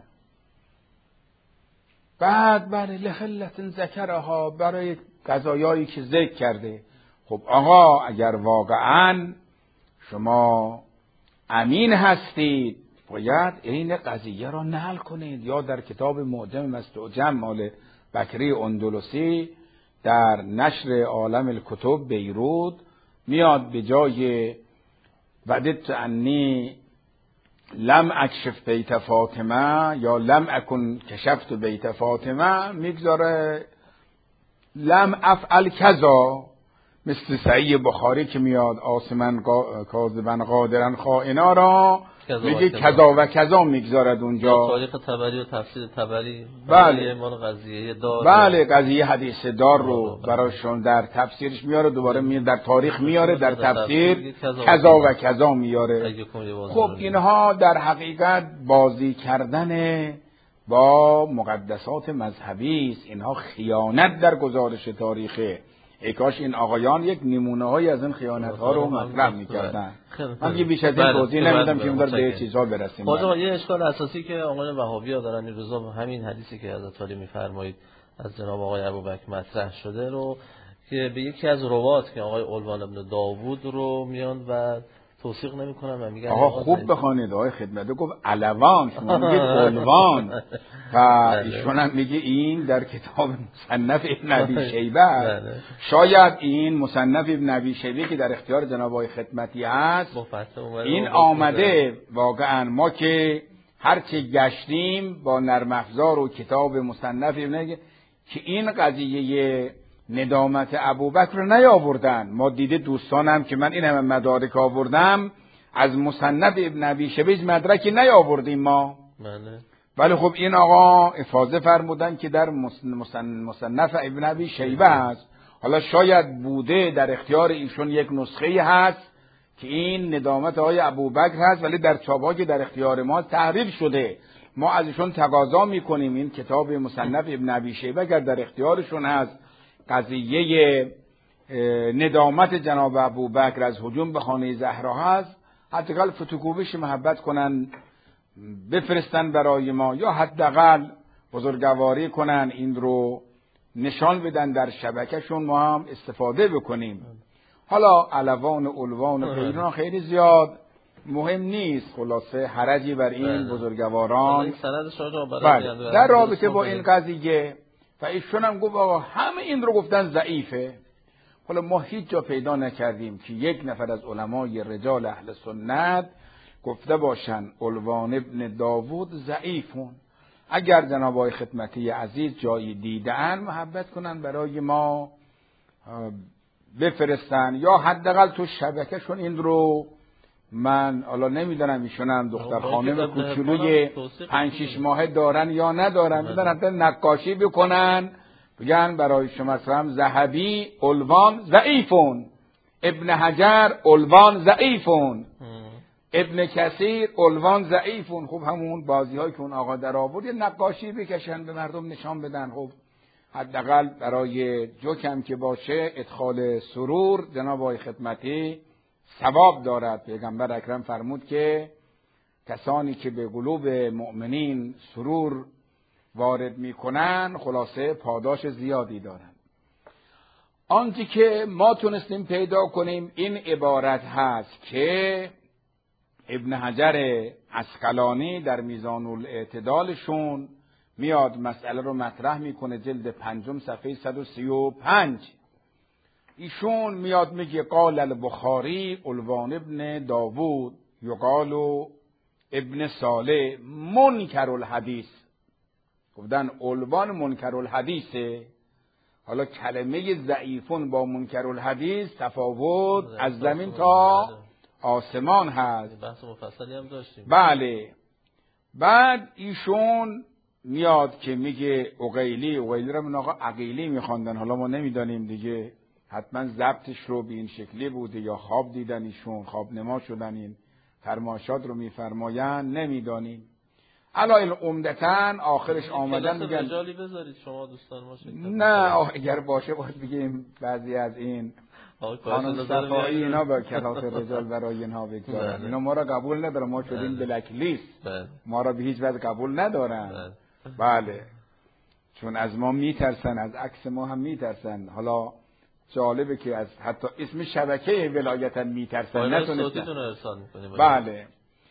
Speaker 3: بعد بله لخلت ذکرها، برای قضایایی که ذکر کرده. خب آقا اگر واقعا شما امین هستید باید این قضیه را نقل کنید، یا در کتاب معجم مستعجم مال بکری اندلسی در نشر عالم الکتب بیروت میاد به جای وددت انی لم اکشف بیت فاطمه یا لم اکن کشفت بیت فاطمه میگذاره لم افعل کذا، مثل صحیح بخاری که میاد آسمن کاذبن قادرن خائنا را میگه کذا و کذا میگذارد اونجا.
Speaker 2: تاریخ طبری و تفسیر طبری
Speaker 3: بله
Speaker 2: مال قضیه دار،
Speaker 3: بله قضیه حدیث دار رو براشون در تفسیرش میاره، دوباره میاره در تاریخ میاره، در تفسیر کذا و کذا میاره. خب اینها در حقیقت بازی کردن با مقدسات مذهبی است، اینها خیانت در گزارش تاریخه. ای کاش این آقایان یک نمونه های از این خیانت ها رو مطرح میکردن. من یه بیش از این توضیح نمیدم که در به چیزها برسیم.
Speaker 2: خب یه اشکال اساسی که آقایان وهابی‌ها دارن این روزا همین حدیثی که حضرت علی میفرمایید از جناب آقای ابوبکر مطرح شده رو که به یکی از روات که آقای علوان ابن داوود رو میان و توثیق نمی‌کنن و میگن
Speaker 3: آقا خوب بخونید. آقای خدمته گفت علوان، شما میگید علوان و ایشون هم میگه این در کتاب مصنف ابن ابی شیبه است. شاید این مصنف ابن ابی شیبه که در اختیار جناب آقای خدمتی هست این آمده واقعا. ما که هرچه گشتیم با نرم افزار و کتاب مصنف ابن که این قضیه ندامت ابوبکر رو نیاوردن. ما دیده دوستانم که من این همه مدارک آوردم از مصنف ابن ابی شیبه مدرکی نیاوردیم ما.
Speaker 2: بله.
Speaker 3: ولی خب این آقا افاضه فرمودن که در مصنف ابن ابی شیبه است. حالا شاید بوده در اختیار ایشون یک نسخه هست که این ندامت آقای ابوبکر هست، ولی در چاپ‌ها که در اختیار ما تحریف شده. ما از ایشون تقاضا میکنیم این کتاب مصنف ابن ابی شیبه اگر در اختیارشون هست قضیه ندامت جناب ابوبکر از هجوم به خانه زهرا هست، حداقل فتوکوپیش محبت کنن بفرستن برای ما، یا حداقل بزرگواری کنن این رو نشان بدن در شبکهشون، ما هم استفاده بکنیم. حالا علوان و علوان و غیرها خیلی زیاد مهم نیست، خلاصه حرجی بر این بزرگواران بله. در رابطه با این قضیه و ایشون هم گفت آقا همه این رو گفتن ضعیفه. حالا ما هیچ جا پیدا نکردیم که یک نفر از علمای رجال اهل سنت گفته باشن علوان ابن داوود ضعیفون. اگر جناب آقای خدمتی عزیز جایی دیدن محبت کنن برای ما بفرستن، یا حداقل تو شبکهشون این رو، من حالا نمیدونم ایشون هم دختر خانم کوچولوی پنج شش ماهه دارن یا ندارن، میدونن حتی نقاشی بکنن بگن برای شما مثلا ذهبی علوان ضعیفون، ابن حجر علوان ضعیفون، ابن کثیر علوان ضعیفون. خب همون بازی هایی که اون آقا در آورد یه نقاشی بکشن به مردم نشان بدن. خب حداقل برای جوکم که باشه ادخال سرور جناب آقای خدمتی ثواب دارد. پیغمبر اکرم فرمود که کسانی که به قلوب مؤمنین سرور وارد میکنن خلاصه پاداش زیادی دارن. آنچه که ما تونستیم پیدا کنیم این عبارت هست که ابن حجر عسقلانی در میزان الاعتدالشون میاد مسئله رو مطرح میکنه، جلد پنجم صفحه صد و سی و پنج. ایشون میاد میگه قال البخاری علوان ابن داوود یقال ابن صالح منکر الحدیث. گفتن علوان منکر الحدیثه. حالا کلمه ضعیفون با منکر الحدیث تفاوت از زمین تا آسمان هست.
Speaker 2: بحث مفصلی هم داشتیم.
Speaker 3: بله. بعد ایشون میاد که میگه عقیلی، عقیلی رو من آقا عقیلی میخواندن، حالا ما نمیدانیم دیگه حتما ضبطش رو به این شکلی بوده یا خواب دیدن ایشون، خواب نما شدن این فرمایشات رو میفرماین، نمیدانیم. علایل عمدتاً آخرش آمدن میگن
Speaker 2: رجالی بذارید شما دوستان ما شکل
Speaker 3: نه اگر باشه باید بگیم بعضی از این قانون صفایی اینا با کلاس رجال برای اینها بگذارن. اینا ما را قبول ندارن، ما شدیم بلک لیست، ما را به هیچ وجه قبول ندارن. بله، چون از ما میترسن، از عکس ما هم میترسن. حالا جالبه که از حتی اسم شبکه ولایتا میترسن، نتونستن. بله.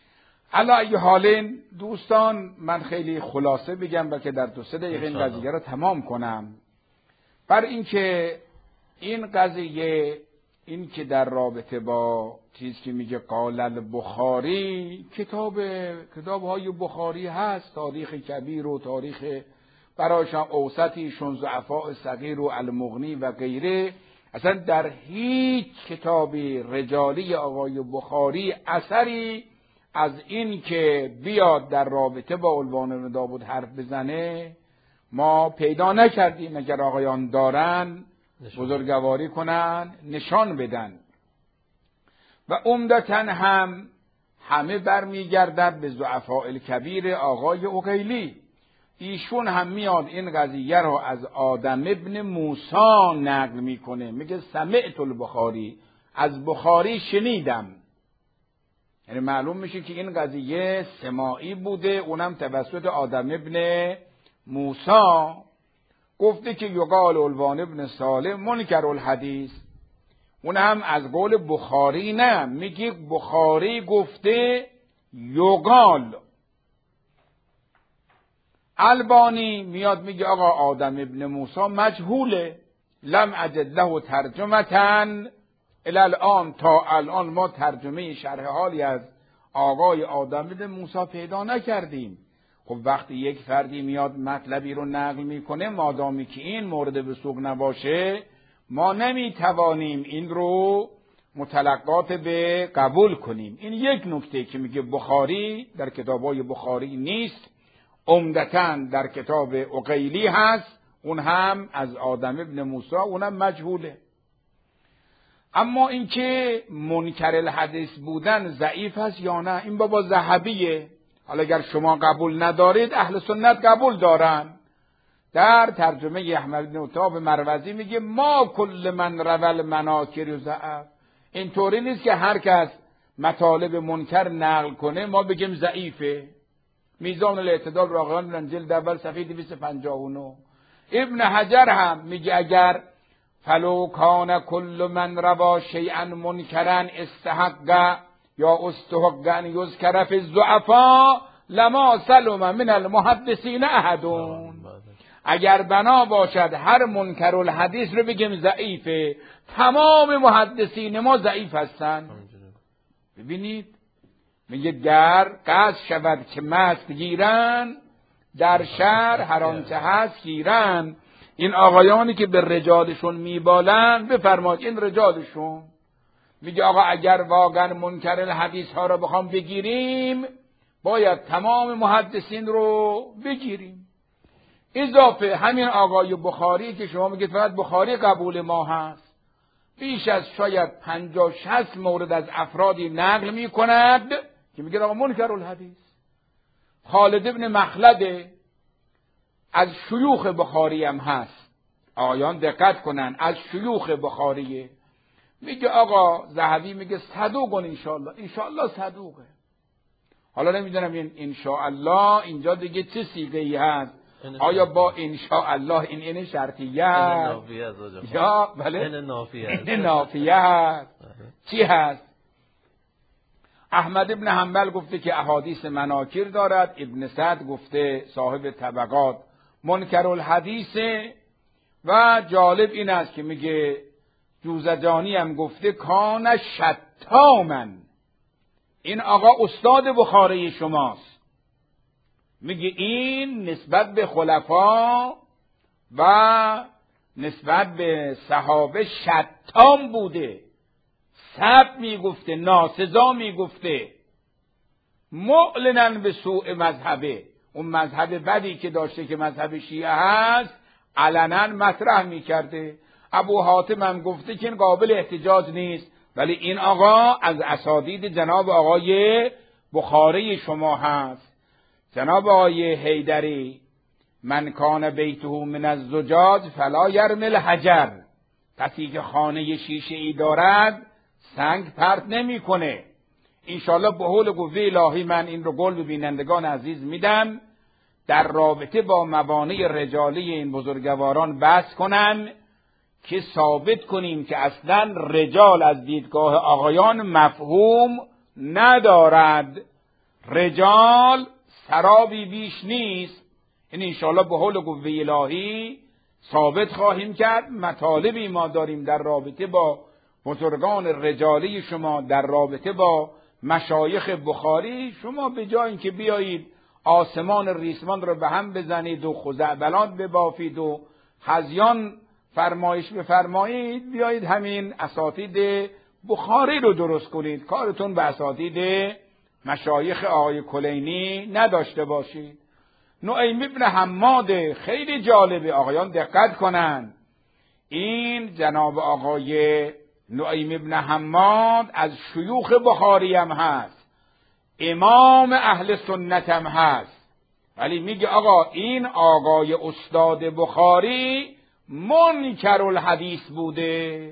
Speaker 3: علی حال دوستان من خیلی خلاصه بگم بلکه در دو سه دقیقه این قضیه رو تمام کنم. بر اینکه این قضیه این که در رابطه با چیز که میگه قال البخاری، کتاب کتاب‌های بخاری هست، تاریخ کبیر و تاریخ برایشان اوسطیشون، ضعفاء صغیر و المغنی و غیره، اصلا در هیچ کتابی رجالی آقای بخاری اثری از این که بیاد در رابطه با علوان ابن داوود حرف بزنه ما پیدا نکردیم. اگر آقایان دارن بزرگواری کنن نشان بدن. و عمدتاً هم همه برمیگردد به ضعفاء الکبیر آقای عقیلی. ایشون هم میاد این قضیه رو از آدم ابن موسی نقل میکنه، میگه سمعت البخاری، از بخاری شنیدم. یعنی معلوم میشه که این قضیه سماعی بوده، اونم توسط آدم ابن موسی. گفته که یقال الوان ابن سالم منکر الحدیث، اون هم از قول بخاری نه، میگه بخاری گفته یقال. البانی میاد میگه آقا آدم ابن موسی مجهوله، لم اجد له ترجمتن الی الان، تا الان ما ترجمه شرح حالی از آقای آدم ابن موسی پیدا نکردیم. خب وقتی یک فردی میاد مطلبی رو نقل میکنه، مادامی که این مورد وثوق نباشه ما نمیتوانیم این رو متلقات به قبول کنیم. این یک نکته که میگه بخاری در کتابای بخاری نیست، عمدتاً در کتاب عقیلی هست، اون هم از آدم ابن موسی، اونم مجهوله. اما اینکه منکر الحدیث بودن ضعیف است یا نه، این بابا ذهبیه. حالا اگر شما قبول ندارید، اهل سنت قبول دارن. در ترجمه احمد بن عتاب مروزی میگه ما کل من رول مناکر ضعف. اینطوری نیست که هر کس مطالب منکر نقل کنه ما بگیم ضعیفه. میزان الاعتدال راغبان جلد اول صفحه دویست و پنجاه و نه. ابن حجر هم میگه اگر فلو کان کل من روا شیئا منکرا استحق یا استحق ان یذکر فی الضعفاء لما سلم من المحدثین احدون. اگر بنا باشد هر منکر الحدیث رو بگیم ضعیفه، تمام محدثین ما ضعیف هستن. ببینید میگه در قصد شود که مست گیرن، در شهر هر آنچه هست گیرن. این آقایانی که به رجالشون میبالن بفرمایید این رجالشون. میگه آقا اگر واقعا منکر الحدیث ها رو بخوام بگیریم باید تمام محدثین رو بگیریم. اضافه همین آقای بخاری که شما میگید فقط بخاری قبول ما هست، بیش از شاید پنجاه شصت مورد از افرادی نقل میکند که میگه آقا منکر الحدیث. خالد ابن مخلد از شیوخ بخاری هم هست، آیان دقت کنن، از شیوخ بخاریه. میگه آقا ذهبی میگه صدوقن انشاءالله، انشاءالله صدوقه. حالا نمیدونم این انشاءالله اینجا دیگه چه صیغه ای هست، آیا با انشاءالله این این شرطیه هست یا بله این نافیه هست؟ چی هست؟ احمد ابن حنبل گفته که احادیث مناکر دارد، ابن سعد گفته صاحب طبقات منکر الحدیثه. و جالب این است که میگه جوزجانی هم گفته کان شتامن، این آقا استاد بخاری شماست. میگه این نسبت به خلفا و نسبت به صحابه شتام بوده، سب میگفته، ناسزا میگفته، معلنن به سوء مذهبه. اون مذهب بدی که داشته که مذهب شیعه هست علنا مطرح میکرده. ابو حاتم هم گفته که این قابل احتجاج نیست، ولی این آقا از اساتید جناب آقای بخاری شما هست. جناب آقای حیدری من کان بیته من الزجاج فلا یرمی الحجر، کسی که خانه شیشه ای دارد سنگ پرت نمی کنه. انشالله به حول قوه الهی من این رو قول به بینندگان عزیز میدم در رابطه با موانع رجالی این بزرگواران بحث کنن که ثابت کنیم که اصلا رجال از دیدگاه آقایان مفهوم ندارد. رجال سرابی بیش نیست. این انشالله به حول قوه الهی ثابت خواهیم کرد. مطالبی ما داریم در رابطه با بزرگان رجالی شما، در رابطه با مشایخ بخاری. شما به جای اینکه بیایید آسمان ریسمان رو به هم بزنید و خزعبلات ببافید و هذیان فرمایش بفرمایید، بیایید همین اساتید بخاری رو درست کنید، کارتون به اساتید مشایخ آقای کلینی نداشته باشید. نعیم ابن حماد خیلی جالبه، آقایان دقت کنن. این جناب آقای نعیم ابن حماد از شیوخ بخاری هم هست، امام اهل سنت هم هست، ولی میگه آقا این آقای استاد بخاری منکر الحدیث بوده.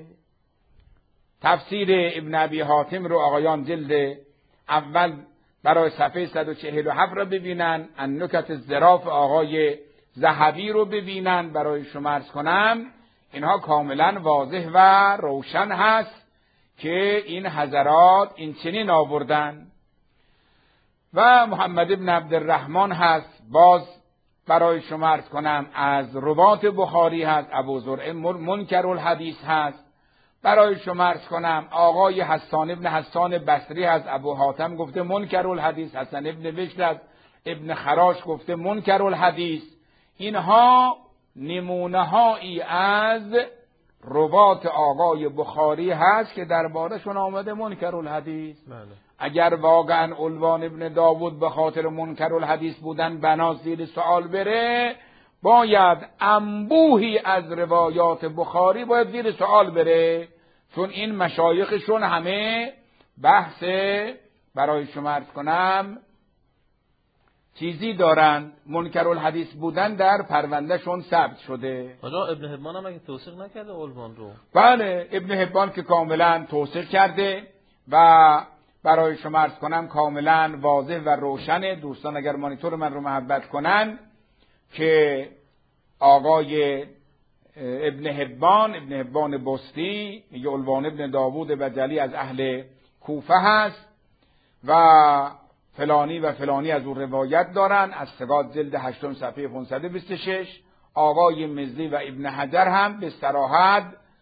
Speaker 3: تفسیر ابن ابی حاتم رو آقایان جلد اول برای صفحه صد و چهل و هفت را ببینن. النکت الظراف آقای ذهبی رو ببینن برای شما عرض کنم اینها کاملا واضح و روشن هست که این حضرات این چنین آوردن. و محمد ابن عبدالرحمن هست، باز برای شما عرض کنم از روات بخاری هست، ابو زرع منکر الحدیث هست. برای شما عرض کنم آقای حسان ابن حسان بصری هست، ابو حاتم گفته منکر الحدیث، حسن ابن بشر از ابن خراش گفته منکر الحدیث. اینها نمونه هایی از روات آقای بخاری هست که دربارشون آمده منکر الحدیث.
Speaker 2: بله.
Speaker 3: اگر واقعا علوان ابن داوود به خاطر منکر الحدیث بودن بنا زیر سوال بره، باید انبوهی از روایات بخاری باید زیر سوال بره، چون این مشایخشون همه بحث برای شما عرض کنم چیزی دارن، منکر الحدیث بودن در پروندهشون ثبت شده.
Speaker 2: آجا ابن حبان هم اگه توثیق نکرده علوان رو؟
Speaker 3: بله، ابن حبان که کاملا توثیق کرده و برای شما عرض کنم کاملا واضح و روشنه. دوستان اگر مانیتور من رو محبت کنن که آقای ابن حبان ابن حبان بستی میگه علوان ابن داوود بجلی از اهل کوفه هست و فلانی و فلانی از او روایت دارن، از ثقات جلد هشتم صفحه پانصد و بیست و شش. آقای مزی و ابن حجر هم به صراحت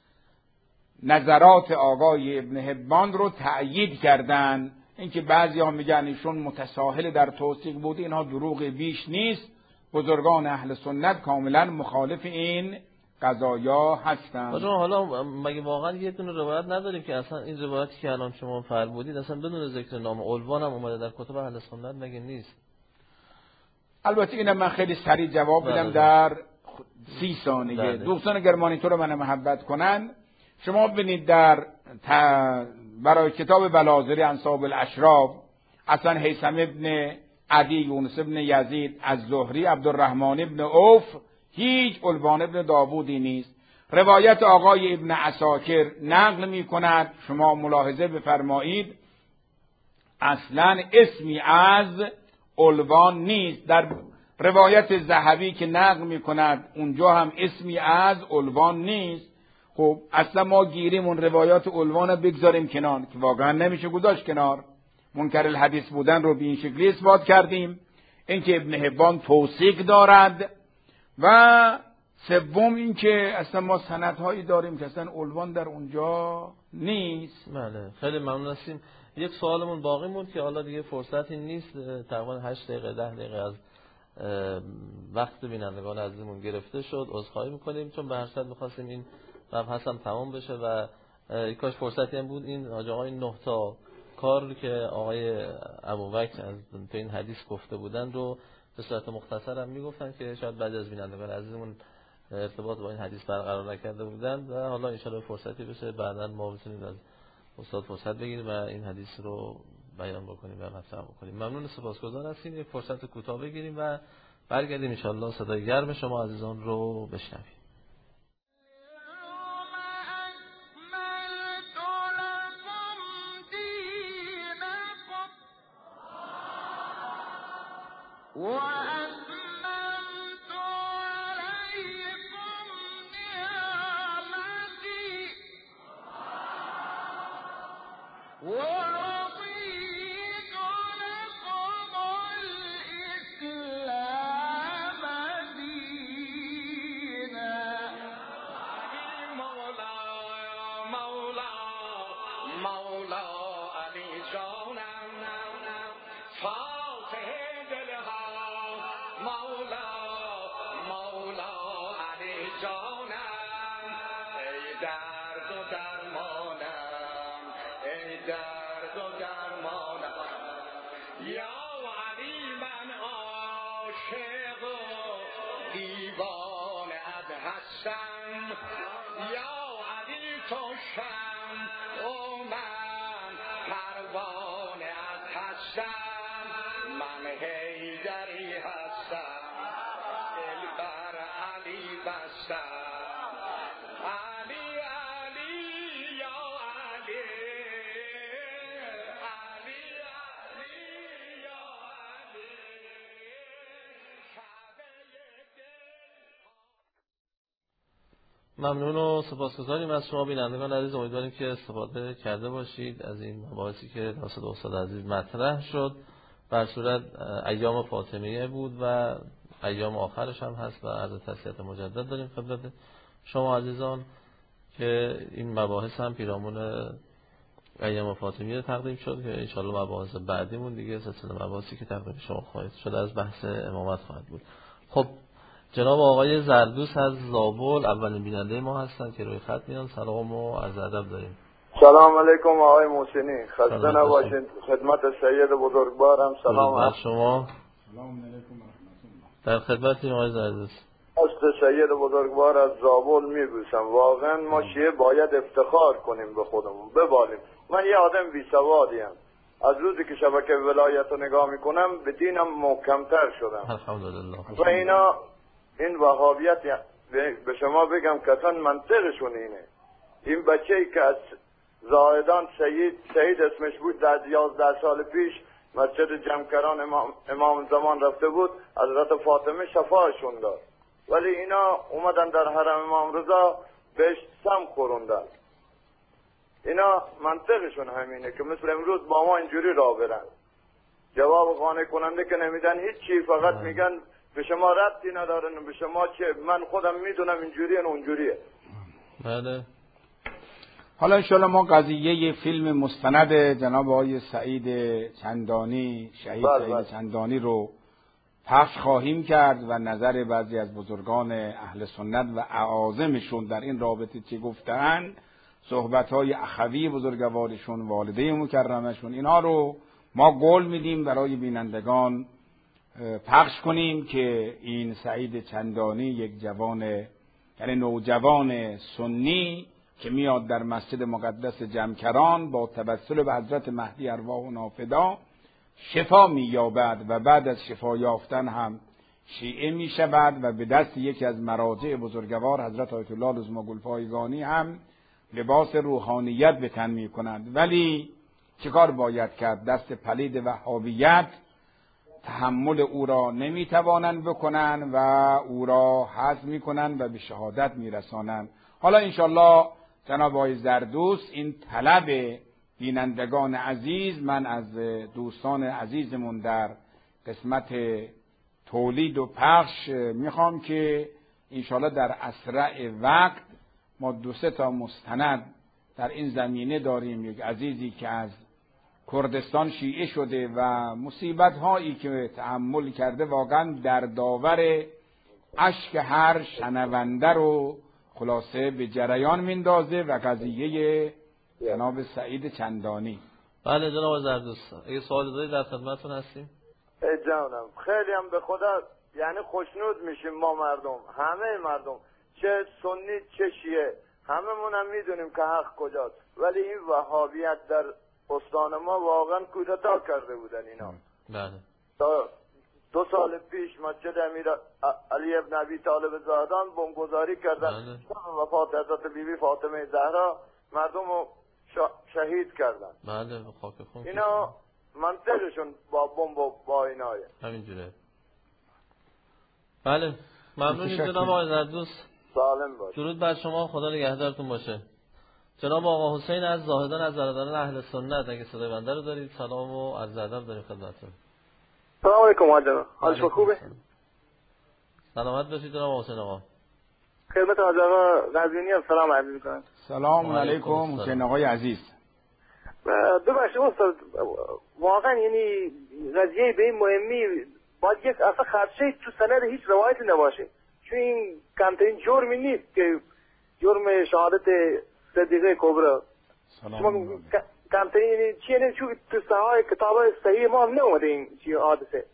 Speaker 3: نظرات آقای ابن حبان رو تأیید کردن. اینکه بعضی ها میگن ایشون متساهل در توثیق بود، اینها دروغ بیش نیست. بزرگان اهل سنت کاملا مخالف این قضایا هستند.
Speaker 2: آجا حالا مگه واقعا یه دونه روایت نداریم که اصلا این روایتی که الان شما فرمودید اصلا بدون ذکر نام عنوان هم اومده در کتب اهل سنت مگه نیست؟
Speaker 3: البته اینم من خیلی سریع جواب بدم در سی ثانیه. دوستان اگر مانیتور رو من محبت کنن، شما ببینید در برای کتاب بلازری انساب الاشراف اصلا هیثم ابن عدی، یونس ابن یزید از زهری، عبدالرحمن ابن عوف، هیچ علوان ابن داوودی نیست. روایت آقای ابن عساکر نقل می کند، شما ملاحظه بفرمایید اصلا اسمی از علوان نیست. در روایت ذهبی که نقل می کند اونجا هم اسمی از علوان نیست. خب اصلا ما گیریم اون روایات علوان رو بگذاریم کنار که واقعا نمیشه گذاشت کنار. منکر الحدیث بودن رو به این شکلی اثبات کردیم. اینکه ابن حبان توثیق دارد و سوم اینکه اصلا ما سندهایی داریم که اصلا علوان در اونجا نیست.
Speaker 2: بله خیلی ممنون هستیم. یک سوالمون باقی موند که حالا دیگه فرصتی نیست، تقریبا هشت دقیقه ده دقیقه از وقت بینندگان عزیزمون گرفته شد. عذرخواهی میکنیم چون به هر صورت می‌خواستیم این مبحث هم تمام بشه و کاش فرصتی هم بود این آقای نه تا کار که آقای ابوبکر از تو این حدیث گفته بودن رو به صورت مختصر هم میگفتن که شاید بعد از بینندگان عزیزمون ارتباط با این حدیث برقرار نکرده بودن و حالا ان شاءالله فرصتی بشه بعداً ما بتونیم از استاد فرصت بگیریم و این حدیث رو بیان بکنیم و مطرح بکنیم. ممنون، سپاسگزار هستیم. یک فرصت کوتاه بگیریم و برگردیم ان شاءالله صدای گرم شما عزیزان رو بشنویم. ممنون و سپاسگزاریم از شما بینندگان عزیز. امیدواریم که استفاده کرده باشید از این مباحثی که توسط استاد عزیز مطرح شد. بر صورت ایام فاطمیه بود و ایام آخرش هم هست و عرض تسلیت مجدد داریم خدمت شما عزیزان که این مباحث هم پیرامون ایام فاطمیه تقدیم شد که ان شاءالله مباحث بعدیمون دیگه سلسله مباحثی که تقدیم شما خواهد شد از بحث امامت خواهد بود. خب جناب آقای زردوست از زابل اولین بیننده ما هستن که روی خط میان. سلام و عرض ادب داریم.
Speaker 4: سلام علیکم آقای محسنی، خسته نباشید. خدمت سید بزرگوارم سلام
Speaker 2: بر شما.
Speaker 3: سلام علیکم و رحمت الله.
Speaker 2: در خدمتیم آقای زردوست.
Speaker 4: است سید بزرگوار از زابل میبوسم. واقعا ما شیعه باید افتخار کنیم به خودمون، ببالیم. من یه آدم بی سوادیم، از روزی که شبکه ولایت رو نگاه میکنم به دینم محکمتر شدم.
Speaker 2: الحمدلله.
Speaker 4: و اینا این وهابیت به شما بگم که اصلا منطقشون اینه. این بچه‌ای که از زاهدان سید سید اسمش بود در یازده سال پیش مسجد جمکران امام, امام زمان رفته بود، حضرت فاطمه شفاعشون داد، ولی اینا اومدن در حرم امام رضا بهش سم خوروندن. اینا منطقشون همینه که مثل امروز با ما اینجوری را برن، جواب قانع کننده که نمیدن هیچی، فقط میگن به شما ربطی ندارن، به شما چه، من خودم میدونم اینجوریه و اونجوریه.
Speaker 2: بله.
Speaker 3: حالا انشاءالله ما قضیه فیلم مستند جناب آقای سعید چندانی شهید
Speaker 4: بله
Speaker 3: سعید
Speaker 4: بله.
Speaker 3: چندانی رو پخش خواهیم کرد و نظر بعضی از بزرگان اهل سنت و اعاظمشون در این رابطه چه گفتند، صحبت‌های اخوی بزرگوارشون، والده مکرمشون، اینها رو ما قول میدیم برای بینندگان پخش کنیم که این سعید چندانی یک جوان، یعنی نوجوان سنی که میاد در مسجد مقدس جمکران با توسل به حضرت مهدی ارواح و نافدا شفا مییابد و بعد از شفا یافتن هم شیعه میشود و به دست یکی از مراجع بزرگوار حضرت آیت الله لزمگلپایگانی هم لباس روحانیت به تن میکنند. ولی چیکار باید کرد؟ دست پلید وهابیت تحمل او را نمیتوانند بکنند و او را حذف میکنند و به شهادت میرسانند. حالا انشالله جناب آقای زردوست این طلب بینندگان عزیز، من از دوستان عزیزمون در قسمت تولید و پخش میخوام که انشالله در اسرع وقت ما دو سه تا مستند در این زمینه داریم. یک عزیزی که از کردستان شیعه شده و مصیبت هایی که تحمل کرده واقعا در داور اشک هر شنونده رو خلاصه به جریان میندازه و قضیه جناب سعید چندانی.
Speaker 2: بله جناب زردوست، اگه سوال دارید در خدمتتون هستیم.
Speaker 4: ای جانم، خیلی هم به خدا یعنی خوشنود میشیم ما مردم، همه مردم، چه سنی چه شیعه، هممون هم میدونیم که حق کجاست، ولی این وهابیت در استان ما واقعا کودتا کرده بودن اینا.
Speaker 2: بله.
Speaker 4: تا دو سال پیش مسجد امیر علی ابن ابی طالب زاهدان بمبگذاری کردن. بله. وفات حضرت بیبی فاطمه زهرا مردم رو شهید کردن.
Speaker 2: بله خاک خون.
Speaker 4: اینا منطقشون با بمب و با اینایه.
Speaker 2: همینجوره. بله ممنونیم جناب آقای زردوست.
Speaker 4: سالم باشه.
Speaker 2: درود بر شما، خدا نگهدارتون باشه. جناب آقا حسین از زاهدان از برادران اهل سنت، اگه صدای بنده رو دارید سلام و عرض ادب داریم خدمتتون.
Speaker 5: سلام علیکم آقا جناب، حال شما خوبه؟
Speaker 2: سلامت باشید جناب حسین آقا.
Speaker 5: خدمت حاج آقا قزوینی هم سلام عرض می‌کنم.
Speaker 3: سلام علیکم حسین آقای عزیز.
Speaker 5: ببخشید استاد، واقعا یعنی قضیه به این مهمی باید یک اصلا خدشه تو سند هیچ روایتی نباشه، چون این کمترین جرمی نیست که جرم شهادت صدیقه کبرا. شما کمترین یعنی چی، یعنی چون تو صحای کتاب صحیح ما هم نومده این چی حادثه.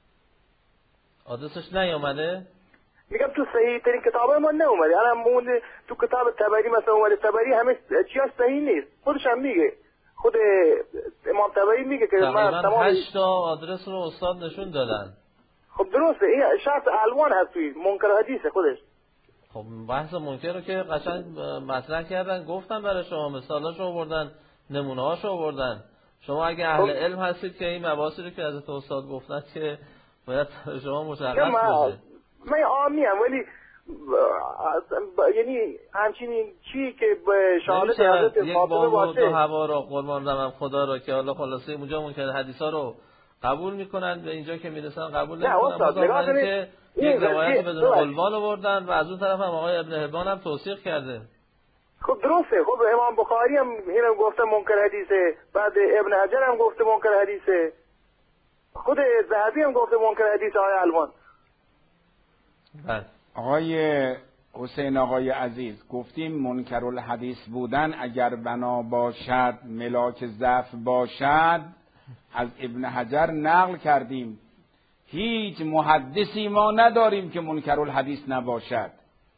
Speaker 2: حادثش نیومده؟
Speaker 5: میگم تو صحیح ترین کتاب ما نومده. الان مونده تو کتاب تبری مثلا اومده، تبری همه چیاش صحیح نیست، خودش هم میگه، خود امام تبری میگه که
Speaker 2: من تمام هشت تا آدرس رو استاد نشون دادن.
Speaker 5: خب درسته، این شرط الوان هست توی منکر حدیثه خودش.
Speaker 2: خب بحث منکر رو که قشنگ مطرح کردن، گفتن برای شما، مثالاشو آوردن، نمونه‌هاشو آوردن. شما اگه اهل علم هستید که این مباحثی رو که از استاد گفتن که باید شما مشخص باشه.
Speaker 5: من عامی ام، ولی یعنی همچین چی که به شهادت حضرت فاطمه باشه
Speaker 2: یک هوا را قربان روم خدا را که حالا خلاصه اونجا منکر حدیثا رو قبول میکنن به اینجا که میرسن قبول نمیکنن که یک روایت بدون عنوان آوردن و از اون طرف هم آقای ابن حبان هم توثیق کرده.
Speaker 5: خب درسته. خب امام بخاری هم اینم گفته منکر حدیثه، بعد ابن حجر هم گفته منکر حدیثه، خود ذهبی هم گفته منکر حدیثه. آقای علوان
Speaker 2: بله.
Speaker 3: آقای حسین آقای عزیز گفتیم منکرالحدیث بودن اگر بنا باشد ملاک ضعف باشد از ابن حجر نقل کردیم. هیچ محدثی ما نداریم که منکرالحدیث نباشد.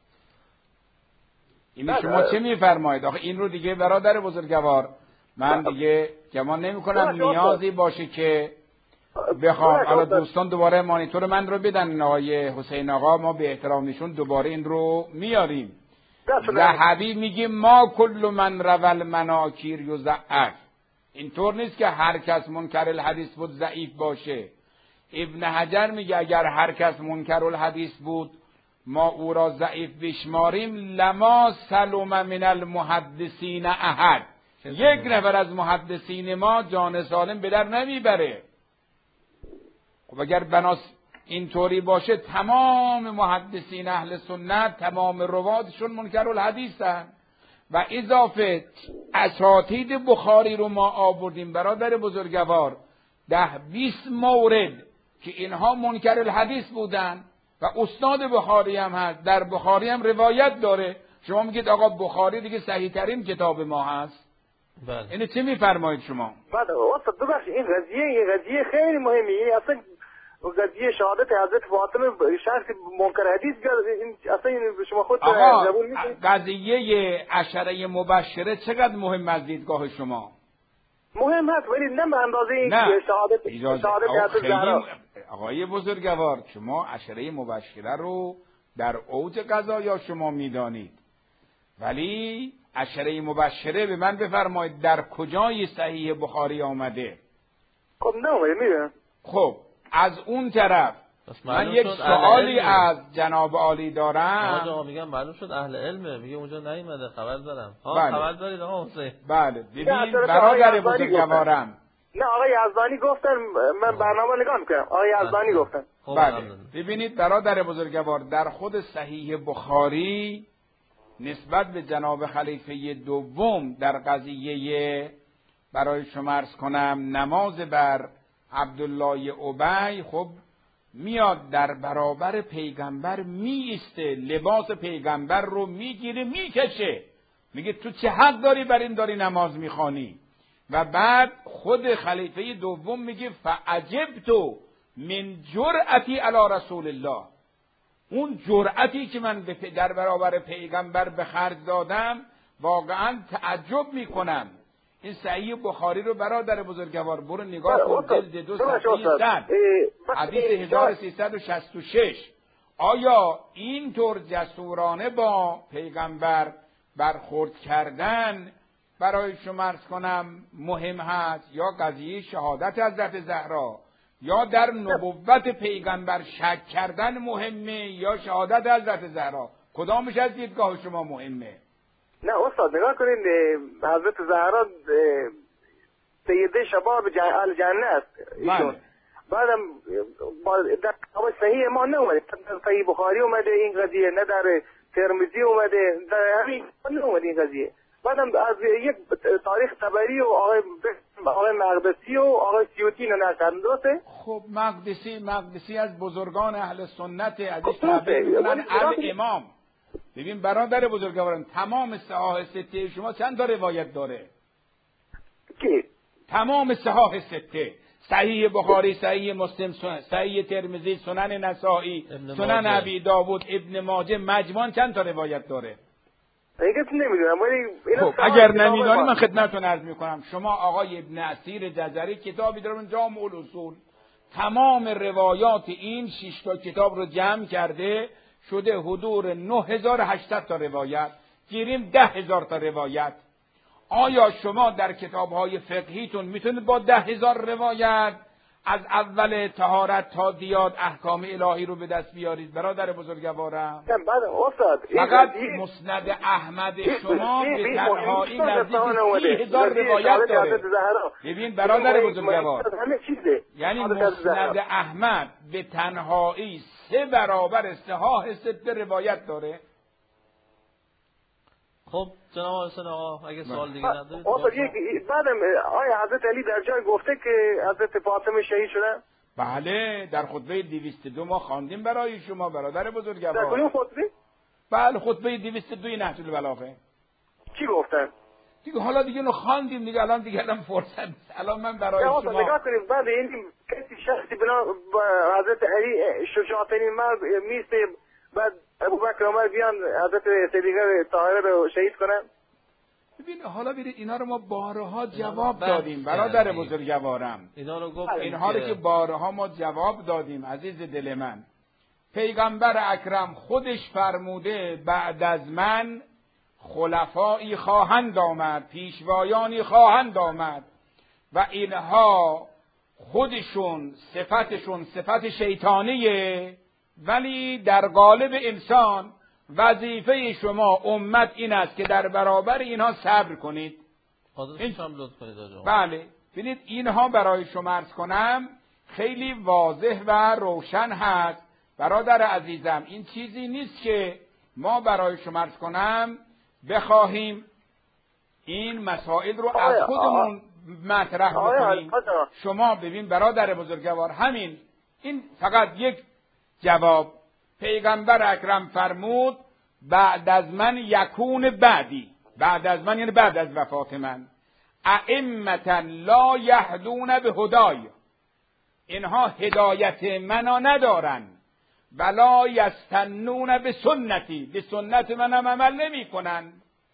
Speaker 3: این شما چه میفرمایید؟ آخه این رو دیگه برادر بزرگوار من دیگه گمان نمی کنم نیازی باشه که بخوام حالا دوستان دوباره مانیتور من رو بدن. آقای حسین آقا ما به احترامشون دوباره این رو میاریم. ذهبی میگه ما کل من رول مناکیر یضعف. اینطور نیست که هر کس منکر الحدیث بود ضعیف باشه. ابن حجر میگه اگر هر کس منکر الحدیث بود ما او را ضعیف بشماریم لما سلم من المحدثین احد. یک نفر از محدثین ما جان سالم به در نمیبره. خب اگر بناس اینطوری باشه تمام محدثین اهل سنت تمام رواتشون منکر الحدیثن. و اضافه اساتید بخاری رو ما آوردیم برادر بزرگوار ده بیست مورد که اینها منکر الحدیث بودن و استاد بخاری هم هست، در بخاری هم روایت داره. شما میگید آقا بخاری دیگه صحیح ترین کتاب ما هست.
Speaker 2: بله.
Speaker 3: اینو چه میفرمایید شما؟
Speaker 5: بعد واسه ببخشید این قضیه این قضیه خیلی مهمه. یعنی اصلا قضیه شهادت حضرت فاطمه شخص منکر حدیث این اصلا این شما خود قبول میکنید؟
Speaker 3: قضیه عشره مبشره چقدر مهم از دیدگاه شما؟
Speaker 5: مهم هست ولی نه به اندازه این شهادت شهادت حضرت زهرا.
Speaker 3: آقای بزرگوار شما عشره مبشره رو در اوج قضایا شما میدانید، ولی عشره مبشره به من بفرمایید در کجای صحیح بخاری آمده؟
Speaker 5: خب نه میدونم.
Speaker 3: خب از اون طرف من یک سوالی از جناب عالی دارم.
Speaker 2: آقا میگم معلوم شد اهل علمه، میگه اونجا نیومده خبر دارم. ها
Speaker 3: بله.
Speaker 2: خبر دارید آقا حسین؟
Speaker 3: بله ببین برادر بزرگوارم.
Speaker 5: نه آقای یزدانی گفتن، من برنامه نگاه میکنم. آقای یزدانی گفتن.
Speaker 3: بله ببینید برادر بزرگوار در خود صحیح بخاری نسبت به جناب خلیفه دوم در قضیه برای شما عرض کنم نماز بر عبدالله ابی، خب میاد در برابر پیغمبر می ایسته، لباس پیغمبر رو میگیره میکشه، میگه تو چه حق داری بر این داری نماز میخوانی؟ و بعد خود خلیفه دوم میگه فعجبتو من جرأتی علی رسول الله. اون جرأتی که من در برابر پیغمبر به خرج دادم واقعا تعجب میکنم. این صحیح بخاری رو برادر بزرگوار برو نگاه کن، جلد دو صفحه حدیث هزار و سیصد و شصت و شش. آیا این طور جسورانه با پیغمبر برخورد کردن برای شما عرض کنم مهم هست، یا قضیه شهادت حضرت زهرا، یا در نبوت پیغمبر شک کردن مهمه، یا شهادت حضرت زهرا؟ کدامش از دیدگاه شما مهمه؟
Speaker 5: نه استاد نگاه کنید، حضرت زهرا سیده شباب اهل جنت است ایشون. بعدم در کتاب صحیح ما نه اومده، صحیح بخاری اومده این قضیه، نه در ترمذی اومده، در همین نه اومده این قضیه. بعدم از یک تاریخ طبری و آقای آقای مقدسی و آقای سیوطی نه کردن. درسته؟
Speaker 3: خب مقدسی مقدسی از بزرگان اهل سنت، ازش تعبیر میکنن الامام. ببین برادر بزرگواران تمام صحاح سته شما چند تا روایت داره؟
Speaker 5: کی؟
Speaker 3: تمام صحاح سته، صحیح بخاری، صحیح مسلم، صحیح ترمذی، سنن نسائی، سنن ابی داوود، ابن ماجه، مجموعاً چند تا روایت داره؟
Speaker 5: دیگه نمیدونم ولی
Speaker 3: خب اگر نمیدونی من خدمتتون عرض میکنم. شما آقای ابن اسیر جزری کتابی دارن جامع الاصول، تمام روایات این شش تا کتاب رو جمع کرده شده حضور نه هزار و هشتصد تا روایت، گیریم ده هزار تا روایت. آیا شما در کتاب‌های فقهیتون میتونید با ده هزار روایت از اول طهارت تا دیاد احکام الهی رو به دست بیارید برادر بزرگوارم.
Speaker 5: بعد استاد
Speaker 3: فقط مسند احمد شما به تنهایی نزدیک سی هزار روایت داره. ببین برادر بزرگوار، یعنی مسند احمد به تنهایی سه برابر صحاح ست روایت داره.
Speaker 2: خب جناب حسین آقا اگه سوال دیگه ندارید.
Speaker 5: استاد یک بعدم آیا حضرت علی در جای گفته که حضرت فاطمه شهید شدن؟
Speaker 3: بله در خطبه دویست و دو ما خواندیم برای شما برادر بزرگوار.
Speaker 5: در کدوم خطبه؟
Speaker 3: بله خطبه دویست و دو نهج البلاغه.
Speaker 5: چی گفتن؟
Speaker 3: دیگه حالا دیگه نو خواندیم دیگه، الان دیگه الان فرصت نیست. الان من برای
Speaker 5: شما
Speaker 3: شما
Speaker 5: نگاه کنید بعد این کسی شخصی بنا حضرت علی شجاعترین مرد میسته، بعد ابوبکر عمر بیان حضرت صدیقه طاهره رو شهید کنن.
Speaker 3: ببین حالا برید اینا رو ما بارها جواب دادیم برادر بزرگوارم.
Speaker 2: اینا رو گفت
Speaker 3: اینها رو که بارها ما جواب دادیم عزیز دل من. پیغمبر اکرم خودش فرموده بعد از من خلفایی خواهند آمد، پیشوایانی خواهند آمد و اینها خودشون صفتشون صفت شیطانیه، ولی در قالب انسان وظیفه شما امت این است که در برابر اینها صبر کنید.
Speaker 2: این هم لطف کنید آقا.
Speaker 3: بله ببینید اینها برای شما عرض کنم خیلی واضح و روشن هست برادر عزیزم. این چیزی نیست که ما برای شما عرض کنم بخواهیم این مسائل رو از خودمون مطرح بکنیم. شما ببین برادر بزرگوار، همین این فقط یک جواب. پیغمبر اکرم فرمود بعد از من یکون بعدی، بعد از من یعنی بعد از وفات من، ائمة لا یهدون به هدای، اینها هدایت منو ندارن، ولا یستنون به سنتی، به سنت منم عمل نمی کنن.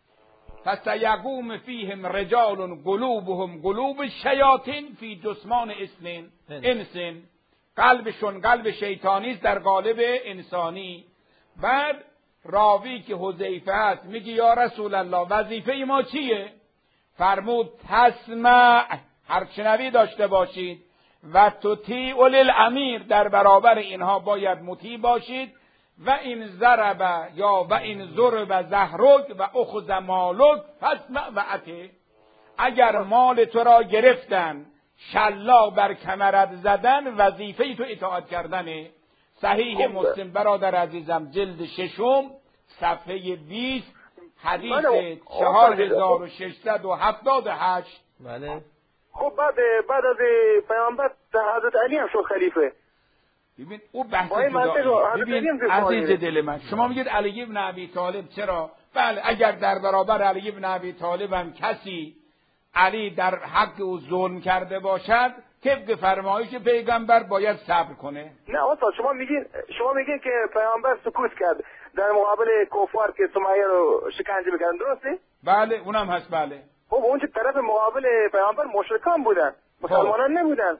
Speaker 3: پس یقوم فیهم رجال قلوبهم قلوب الشیاطین فی جسمان اسنین انسن، قلبشون قلب شیطانی است در قالب انسانی. بعد راوی که حذیفه است میگه یا رسول الله وظیفه ما چیه؟ فرمود تسمع، هرچنوی داشته باشید، و تطیع الامیر، در برابر اینها باید مطیع باشید، و این ضرب یا و این ضرب زهرک و اخذ مالک فاسمع و اطیع، اگر مال تو را گرفتن شلا بر کمرت زدن وظیفه تو اطاعت کردنه. صحیح مسلم برادر عزیزم جلد ششم صفحه بیست حدیث چهار هزار و ششصد و هفتاد و هشت.
Speaker 2: بله.
Speaker 5: خب بعد بعد از پیامبر حضرت علی هم شد خلیفه.
Speaker 3: ببین او بحث جدایی. ببین عزیز دل من، شما میگید علی ابن ابی طالب چرا؟ بله اگر در برابر علی ابن ابی طالب هم کسی علی در حق او ظلم کرده باشد، طبق فرمایش پیغمبر باید صبر کنه.
Speaker 5: نه استاد شما میگین شما میگین که پیامبر سکوت کرد در مقابل کفار که سمیه رو شکنجه بکردن، درسته؟
Speaker 3: بله اونم هست. بله
Speaker 5: خب اونجا طرف مقابل پیامبر مشرکان بودن، مسلمانان نبودن.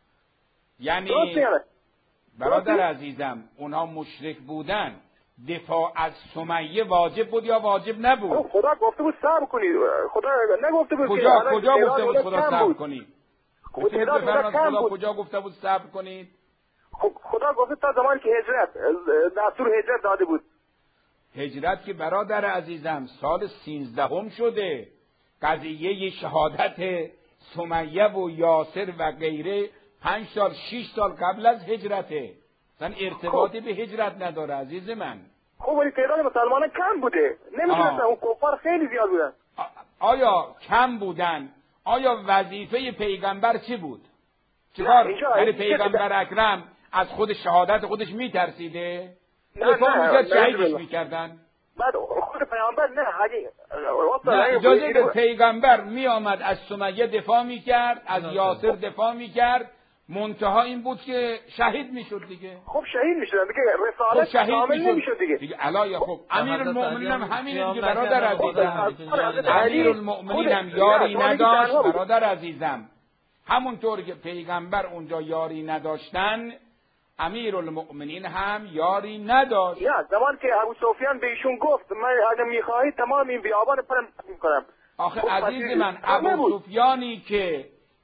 Speaker 3: یعنی برادر عزیزم اونها مشرک بودن، دفاع از سمیه واجب بود یا واجب نبود؟
Speaker 5: خدا گفته بود صبر کنید، خدا نگفته بود
Speaker 3: کجا کجا گفته بود خدا صبر کنید؟ خدا کجا گفته بود صبر کنید؟
Speaker 5: خدا گفته تا زمانی که هجرت دستور هجرت داده بود.
Speaker 3: هجرت که برادر عزیزم سال سیزدهم شده. قضیه شهادت سمیه و یاسر و غیره پنج سال شش سال قبل از هجرته، اصلا ارتباطی به هجرت نداره عزیز من.
Speaker 5: خب ولی تعداد مسلمانان کم بوده، نمیدونستن اون کفار خیلی زیاد بودن.
Speaker 3: آیا کم بودن؟ آیا وظیفه پیغمبر چی بود؟ چیکار؟ یعنی پیغمبر اکرم از خود شهادت خودش میترسیده؟ دفاع میکرد شهیدش میکردن.
Speaker 5: بعد خود پیغمبر نه اگه
Speaker 3: نه اجازه ده پیغمبر می آمد از سمیه دفاع میکرد، از یاسر دفاع میکرد، منتها این بود که شهید میشد دیگه.
Speaker 5: خب شهید میشدن دیگه، رسالت
Speaker 3: خب
Speaker 5: کامل نمیشد دیگه.
Speaker 3: دیگه علایه. خب امیرالمؤمنین هم همین دیگه برادر عزیزم، امیرالمؤمنین هم یاری نداشت برادر عزیزم. همونطور که پیغمبر اونجا یاری نداشتن امیرالمؤمنین هم یاری نداشت.
Speaker 5: یا زمان که ابو سفیان به ایشون گفت من اگه میخواهی تمام این بیابان پرم میکنم.
Speaker 3: آخه عزیز من ابو سفیانی که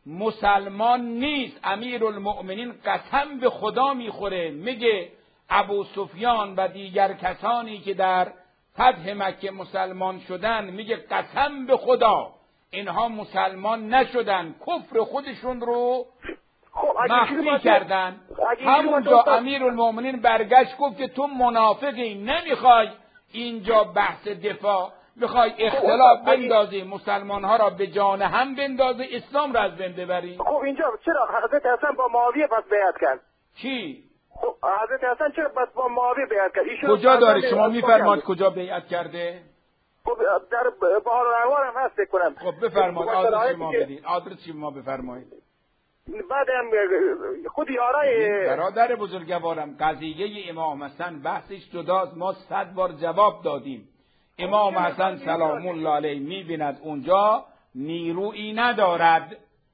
Speaker 6: مسلمان نیست. امیرالمؤمنین قسم به خدا میخوره، میگه ابو سفیان و دیگر کسانی که در فتح مکه مسلمان شدن، میگه قسم به خدا اینها مسلمان نشدن، کفر خودشون رو مخفی کردن. همونجا امیرالمؤمنین برگشت گفت که تو منافقی، نمیخوای اینجا بحث دفاع، میخوای اختلاف بندازی، مسلمان ها را به جان هم بندازی، اسلام را از بین ببری.
Speaker 5: خب اینجا چرا حضرت حسن با معاویه پس بیعت کرد؟
Speaker 6: چی؟
Speaker 5: خب حضرت حسن چرا پس با معاویه بیعت کرد؟
Speaker 6: کجا داره شما میفرماد کجا بیعت کرده؟
Speaker 5: خب در بهار الانوار هم هست بکنم.
Speaker 6: خب بفرماد آدرس ما بدید، آدرس چی ما بفرمایید.
Speaker 5: بعدم خود یارای
Speaker 6: برادر بزرگوارم، قضیه امام حسن بحثش جداست، ما صد بار جواب دادیم. امام حسن سلام الله علیه میبیند اونجا نیرویی ندارد،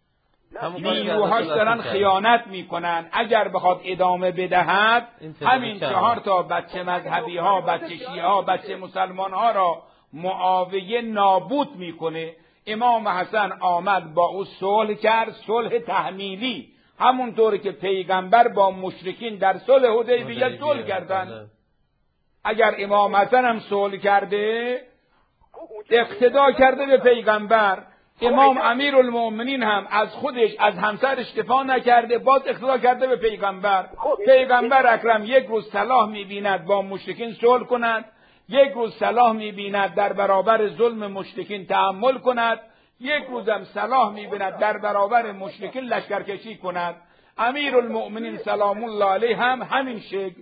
Speaker 6: نیروهاش دارن خیانت میکنن. اگر بخواد ادامه بدهد همین چهار تا بچه مذهبی ها، بچه شیعه ها، بچه مسلمان ها را معاویه نابود میکنه. امام حسن آمد با او صلح کرد، صلح تحمیلی، همونطور که پیغمبر با مشرکین در صلح حدیبیه صلح کردند. اگر امام حسن هم صلح کرده، اقتدا کرده به پیغمبر. امام امیرالمؤمنین هم از خودش از همسرش دفاع نکرده، باز اقتدا کرده به پیغمبر. پیغمبر اکرم یک روز صلاح میبیند با مشرکین صلح کند، یک روز صلاح میبیند در برابر ظلم مشرکین تحمل کند، یک روزم صلاح میبیند در برابر مشرکین لشکرکشی کند. امیرالمؤمنین سلام الله علیه هم همین شکل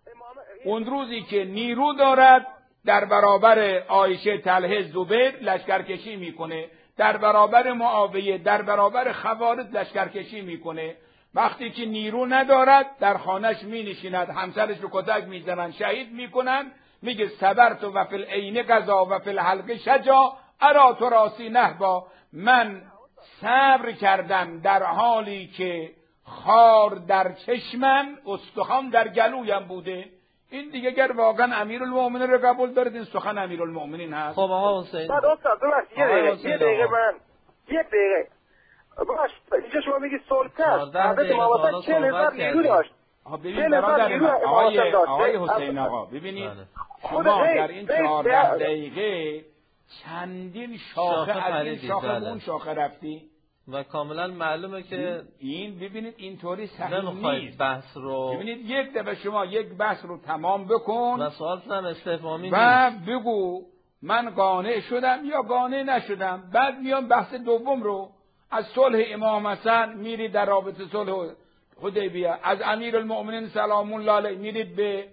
Speaker 6: اون روزی که نیرو دارد در برابر عایشه، طلحه، زبیر لشکرکشی میکنه، در برابر معاویه، در برابر خوارج لشکرکشی میکنه. وقتی که نیرو ندارد در خانهش مینشیند، همسرش رو کتک میزنن، شهید میکنن. میگه صبرت و فی العین قضا و فی الحلق شجا ارا تو راسی نهبا، من صبر کردم در حالی که خار در چشمم، استخوان در گلویم بوده. این دیگه اگر واقعا امیرالمؤمنین رو قبول دارید، این سخن امیرالمؤمنین هست.
Speaker 2: خب آقا حسین
Speaker 5: بعد استاد ببخشید یه دقیقه یه دقیقه من یه دقیقه ببخشید، اینجا شما میگی صلح کرد، حضرت امام حسن چهل هزار نیرو داشت.
Speaker 6: ببین برادر من، آقای آقای حسین آقا، ببینید شما در این چهارده دقیقه چندین شاخه از این شاخه اون شاخه رفتی
Speaker 2: و کاملا معلومه که
Speaker 6: این ببینید اینطوری صحیح نیست.
Speaker 2: بحث رو
Speaker 6: ببینید یک دفعه شما یک بحث رو تمام بکن
Speaker 2: و سوال هم استفهامی
Speaker 6: و بگو من قانع شدم یا قانع نشدم. بعد میام بحث دوم رو از صلح امام حسن میری در رابطه صلح حدیبیه، از امیرالمؤمنین سلام الله علیه میرید به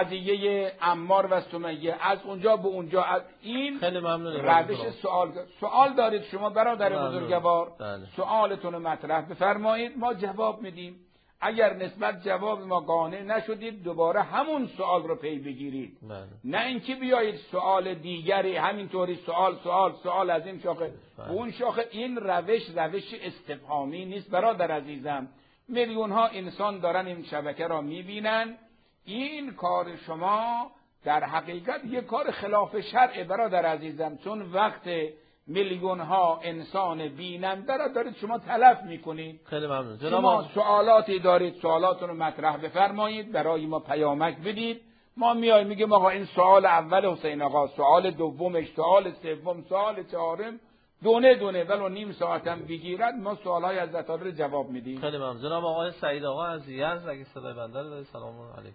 Speaker 6: قضیه عمار و سمیه، از اونجا به اونجا. از این
Speaker 2: خیلی ممنونم.
Speaker 6: روش سوال سوال دارید شما برادر بزرگوار،
Speaker 2: بله.
Speaker 6: سوالتون مطرح بفرمایید، ما جواب میدیم. اگر نسبت جواب ما قانع نشدید دوباره همون سوال رو پی بگیرید.
Speaker 2: بله.
Speaker 6: نه اینکه بیایید سوال دیگری همینطوری سوال سوال سوال از این شاخه
Speaker 2: بله.
Speaker 6: اون شاخه. این روش روش استفهامی نیست برادر عزیزم. میلیون ها انسان دارن این شبکه را میبینن. این کار شما در حقیقت یک کار خلاف شرع برادر عزیزم، چون وقت میلیون ها انسان بیننده را دارید شما تلف میکنید.
Speaker 2: خیلی ممنون.
Speaker 6: شما سوالاتی دارید، سوالاتون رو مطرح بفرمایید، برای ما پیامک بدید. ما میایم میگیم آقا این سوال اول حسین آقا، سوال دومش، سوال سوم، سوال چهارم، دونه دونه ولو نیم ساعتم بگیرد ما سوالهای از عطار رو جواب میدیم.
Speaker 2: خیلی ممنون. جناب آقای سعید آقا از یزد اگه صدای بنده رو دارید. سلام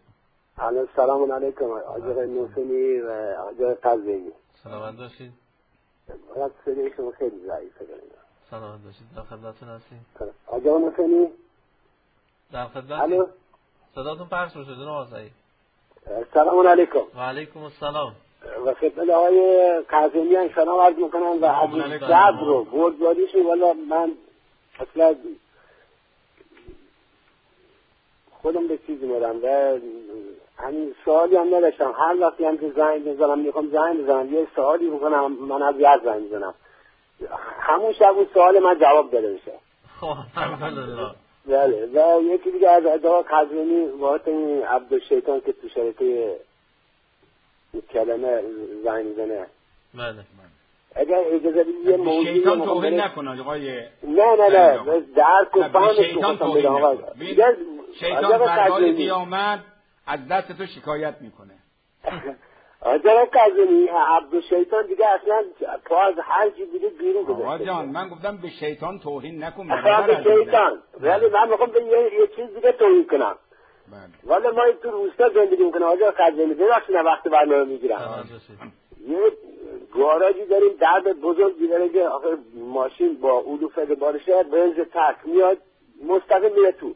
Speaker 2: علیکم.
Speaker 7: سلام علیکم آقای نوسینی و آقای قزوینی.
Speaker 2: سلامت باشید.
Speaker 7: باید صدای شما خیلی ضعیفه داریم.
Speaker 2: سلامت باشید. در خدمتتون هستیم.
Speaker 7: آقای نوسینی
Speaker 2: در خدمتتون. صداتون پخش شده جناب آقای سعید.
Speaker 7: سلام علیکم.
Speaker 2: و علیکم السلام.
Speaker 7: و خدمت آقای قزوینی هم سلام عرض میکنم و حدیث صبر رو بردباریشی. والا من اصلا خودم به چیزی میرم و همین سوالی هم نداشتم. هر وقتی هم که زنگ میزنم میخوام زنگ بزنم یه سوالی میکنم، من از یاد زنگ میزنم همون شب اون سوال من جواب داده میشه.
Speaker 2: خب الحمدلله.
Speaker 7: بله. و یکی دیگه از ادعا قزوینی واقعا این عبدالشیطان که تو شرکه کلمه زنگ میزنه،
Speaker 2: بله
Speaker 7: اگر اجازه بدید یه موضوعی
Speaker 6: شیطان توهین نکنه آقای
Speaker 7: نه نه نه درک و فهمش
Speaker 6: شیطان توهین نکنه. شیطان فرقای قیامت از دست تو شکایت میکنه.
Speaker 7: آجا قزنی عبد شیطان دیگه اصلا پا از هر چی دیگه بیرون گذاشته.
Speaker 6: آقا جان من گفتم به شیطان توهین نکن.
Speaker 7: به شیطان ولی من میخوام به یه چیز دیگه توهین کنم. ولی ما تو روستا زندگی میکنم آجا قزنی ببخشید وقت برنامه میگیرم. یه گاراژی داریم درب بزرگی داره که آخه ماشین با علوفه بارشه بنز تک میاد مستقیم میره تو.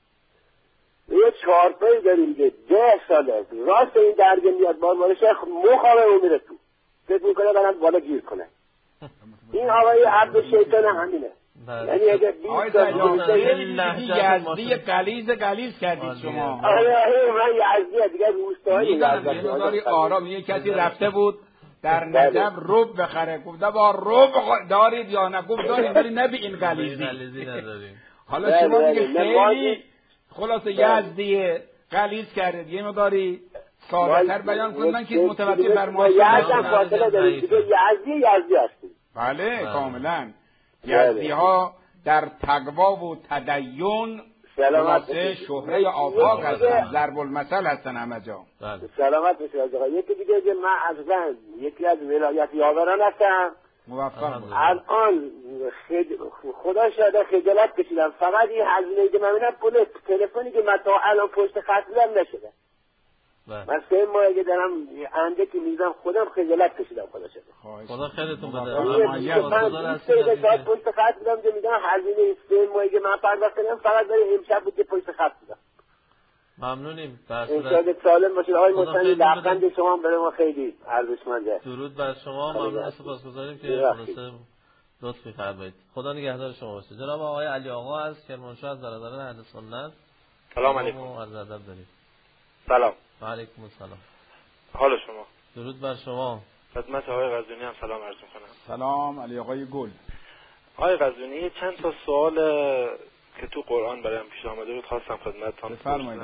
Speaker 7: یه چهارپایی داریم که ده ساله راست این درگه میاد بار بارشه مخواه اون میره تو فکر میکنه برم بالا گیر کنه. این آقای عبد شیطان همینه. یعنی اگر
Speaker 6: بیست سال یزدی قلیز قلیز کردید شما.
Speaker 7: آره آره من یزدی دیگه روستایی
Speaker 6: یزدی آرام. یه کسی رفته بود در نجف رب بخره گفته با رب دارید یا نه؟ گفت داریم ولی نه به این قلیزی. حالا شما دیگه خیلی خلاصه یزدی قلیز کردید یه مقداری ساده‌تر بیان کنن که متوجه بر ما
Speaker 7: یزدی فاصله دارید دیگه یزدی یزدی هستید.
Speaker 6: بله کاملا یزدی ها در تقوا و تدین خلاصه شهره آفاق هستن، ضرب المثل هستن همه جا.
Speaker 7: سلامت باشید آقا. یکی دیگه که من اصلا یکی از ولایت یاوران هستم.
Speaker 6: موفق
Speaker 7: الان خد... خدا شاده خجالت کشیدم فقط این هزینه‌ای که من میدم پول تلفنی که من تا الان پشت خط بودم نشده. من سه ماه اگه دارم انده که میزم خودم خجالت کشیدم خدا شده.
Speaker 2: خدا خیرتون بده.
Speaker 7: من سه ساعت پشت خط بودم که میگم هزینه سه ماهی که من پرداخت کردم فقط برای امشب بود که پشت خط بودم.
Speaker 2: ممنونیم.
Speaker 7: انشاءالله سالم باشید آقای مصطفی. لبخند شما برای ما خیلی ارزشمنده.
Speaker 2: درود بر شما. ممنون سپاسگزاریم که خلاصه لطف می‌فرمایید. خدا نگهدار شما باشه. جناب آقای علی آقا از کرمانشاه از برادران اهل سنت.
Speaker 8: سلام علیکم.
Speaker 2: از ادب دارید.
Speaker 8: سلام.
Speaker 2: و علیکم السلام.
Speaker 8: حال شما؟
Speaker 2: درود بر شما.
Speaker 8: خدمت آقای قزوینی هم سلام عرض می‌کنم.
Speaker 6: سلام علی آقای گل.
Speaker 8: آقای قزوینی چند تا سوال که تو قرآن برایم پیش آمده بود خواستم خدمتتون
Speaker 6: بفرمایید.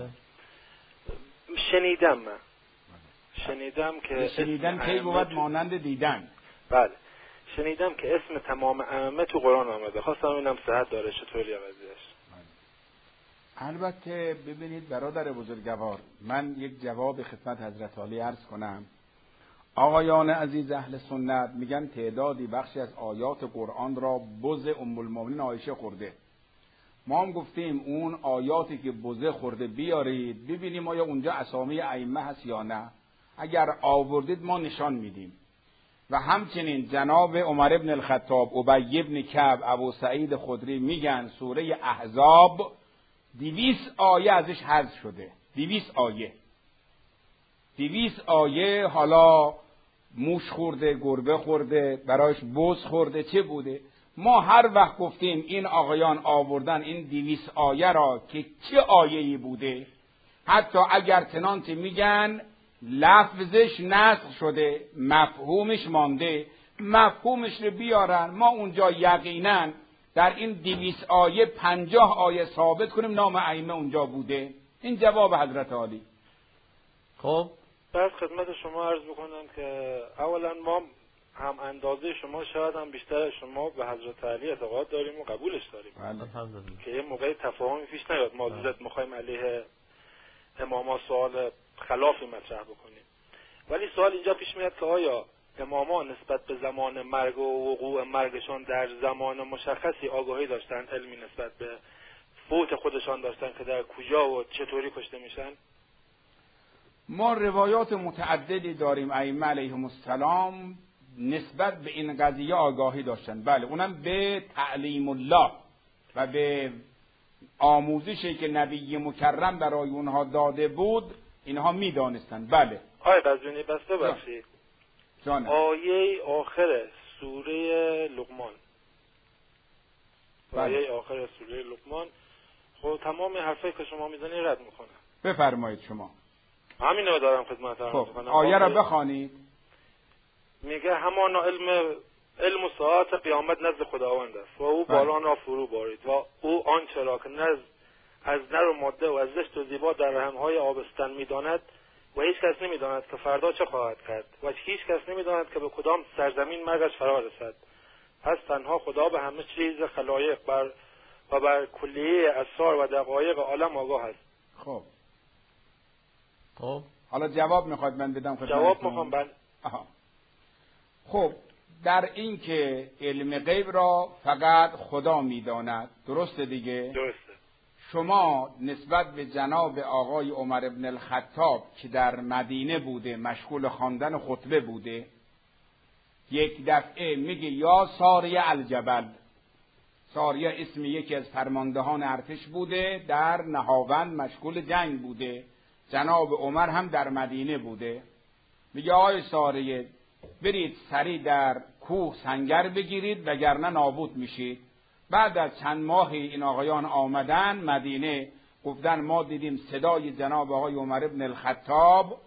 Speaker 8: شنیدم من شنیدم که
Speaker 6: شنیدن کی بود مانند دیدن.
Speaker 8: بله شنیدم که اسم تمام ائمه تو قرآن آمده. خواستم ببینم صحت داره چطوری قضیه‌اش.
Speaker 6: البته ببینید برادر بزرگوار من یک جواب خدمت حضرت عالی عرض کنم. آقایان عزیز اهل سنت میگن تعدادی بخشی از آیات قرآن را بز ام المؤمنین عایشه خورده. ما هم گفتیم اون آیاتی که بزه خورده بیارید ببینیم آیا اونجا اسامی ائمه هست یا نه. اگر آوردید ما نشان میدیم. و همچنین جناب عمر ابن الخطاب، ابی ابن کعب، ابو سعید خدری میگن سوره احزاب دویست آیه ازش حذف شده. دویست آیه دویست آیه حالا موش خورده، گربه خورده، برایش بز خورده، چه بوده؟ ما هر وقت گفتیم این آقایان آوردن این دویست آیه را که چه آیه‌ای بوده، حتی اگر چنانچه میگن لفظش نسخ شده مفهومش مانده، مفهومش رو بیارن ما اونجا یقینا در این دویست آیه پنجاه آیه ثابت کنیم نام ائمه اونجا بوده. این جواب حضرت عالی.
Speaker 2: خب
Speaker 8: بس خدمت شما عرض بکنم که اولا ما هم اندازه شما شاید هم بیشتر شما به حضرت علی اعتقاد داریم و قبولش داریم.
Speaker 2: الحمدلله.
Speaker 8: که یه موقع تفاهمی پیش نیاد ما زد میخوایم علیه اماما سوال خلافی مطرح بکنیم. ولی سوال اینجا پیش میاد که آیا اماما نسبت به زمان مرگ و وقوع مرگشان در زمان مشخصی آگاهی داشتن، علمی نسبت به فوت خودشان داشتن که در کجا و چطوری کشته میشن؟
Speaker 6: ما روایات متعددی داریم ائمه علیهم السلام نسبت به این قضیه آگاهی داشتن. بله اونم به تعلیم الله و به آموزشی که نبی مکرم برای اونها داده بود اینها میدانستن. بله
Speaker 8: آیه قزوینی بس ببخشید
Speaker 6: جانم.
Speaker 8: آیه آخر سوره لقمان
Speaker 6: بله.
Speaker 8: آیه آخر سوره لقمان خب تمام حرفایی که شما میزنی رد میکنه.
Speaker 6: بفرمایید شما.
Speaker 8: همین رو دارم خدمت عرض
Speaker 6: خب
Speaker 8: کنم.
Speaker 6: آیه را بخوانید.
Speaker 8: میگه همان علم علم و ساعت قیامت نزد خداوند است و او باران را فرو بارید و او آنچه را که نزد از نر و ماده و از زشت و زیبا در رحمهای آبستن میداند و هیچ کس نمیداند که فردا چه خواهد کرد و هیچ کس نمیداند که به کدام سرزمین مرگش فرا رسد. پس تنها خدا به همه چیز خلایق بر و بر کلیه اسرار و دقایق عالم آگاه است.
Speaker 6: خب
Speaker 2: خب
Speaker 6: حالا جواب میخواد من بدم خدمتتون؟
Speaker 8: جواب میخوام بله.
Speaker 6: آها. خب در این که علم غیب را فقط خدا میداند، درسته دیگه؟
Speaker 8: درسته.
Speaker 6: شما نسبت به جناب آقای عمر ابن الخطاب که در مدینه بوده مشغول خواندن خطبه بوده، یک دفعه میگه یا ساریه الجبل. ساریه اسم یکی از فرماندهان ارتش بوده، در نهاوند مشغول جنگ بوده. جناب عمر هم در مدینه بوده. میگه آقای ساریه برید سریع در کوه سنگر بگیرید وگرنه نابود میشید. بعد از چند ماهی این آقایان آمدن مدینه، گفتن ما دیدیم صدای جناب آقای عمر ابن الخطاب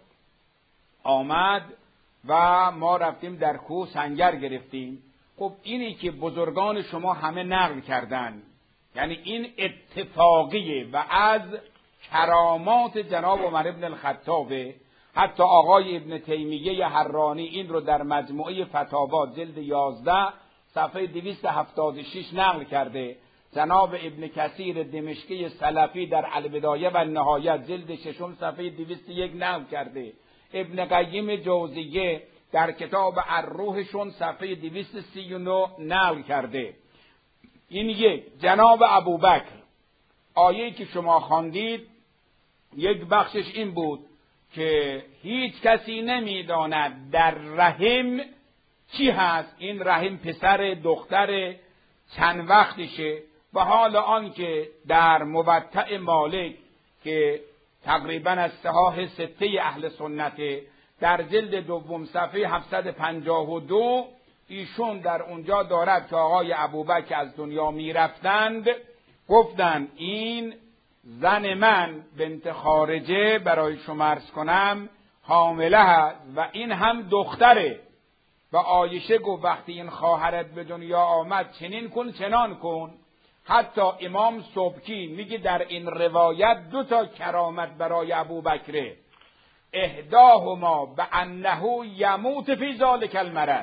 Speaker 6: آمد و ما رفتیم در کوه سنگر گرفتیم. خب اینی که بزرگان شما همه نقل کردن، یعنی این اتفاقیه و از کرامات جناب عمر ابن الخطابه. حتی آقای ابن تیمیه حرانی این رو در مجموعه فتاوا جلد یازده صفحه دویست و هفتاد و شش نقل کرده. جناب ابن کثیر دمشقی سلفی در البدایه و النهایه جلد ششم صفحه دویست و یک نقل کرده. ابن قیم جوزیه در کتاب الروحشون صفحه دویست و سی و نه نقل کرده. این یک. جناب ابوبکر آیه‌ای که شما خواندید یک بخشش این بود که هیچ کسی نمیداند در رحم چی هست، این رحم پسر دختر چند وقتشه، و حال آن که در موطأ مالک که تقریبا از صحاح سته اهل سنت در جلد دوم صفحه هفتصد و پنجاه و دو ایشون در اونجا دارد که آقای ابوبکر از دنیا میرفتند گفتند این زن من بنت خارجه برای شما عرض کنم حامله هست و این هم دختره. و عایشه گفت وقتی این خواهرت به دنیا آمد چنین کن چنان کن. حتی امام سبکی میگه در این روایت دو تا کرامت برای ابوبکر، احداهما بانه یموت فی ذلک المرض،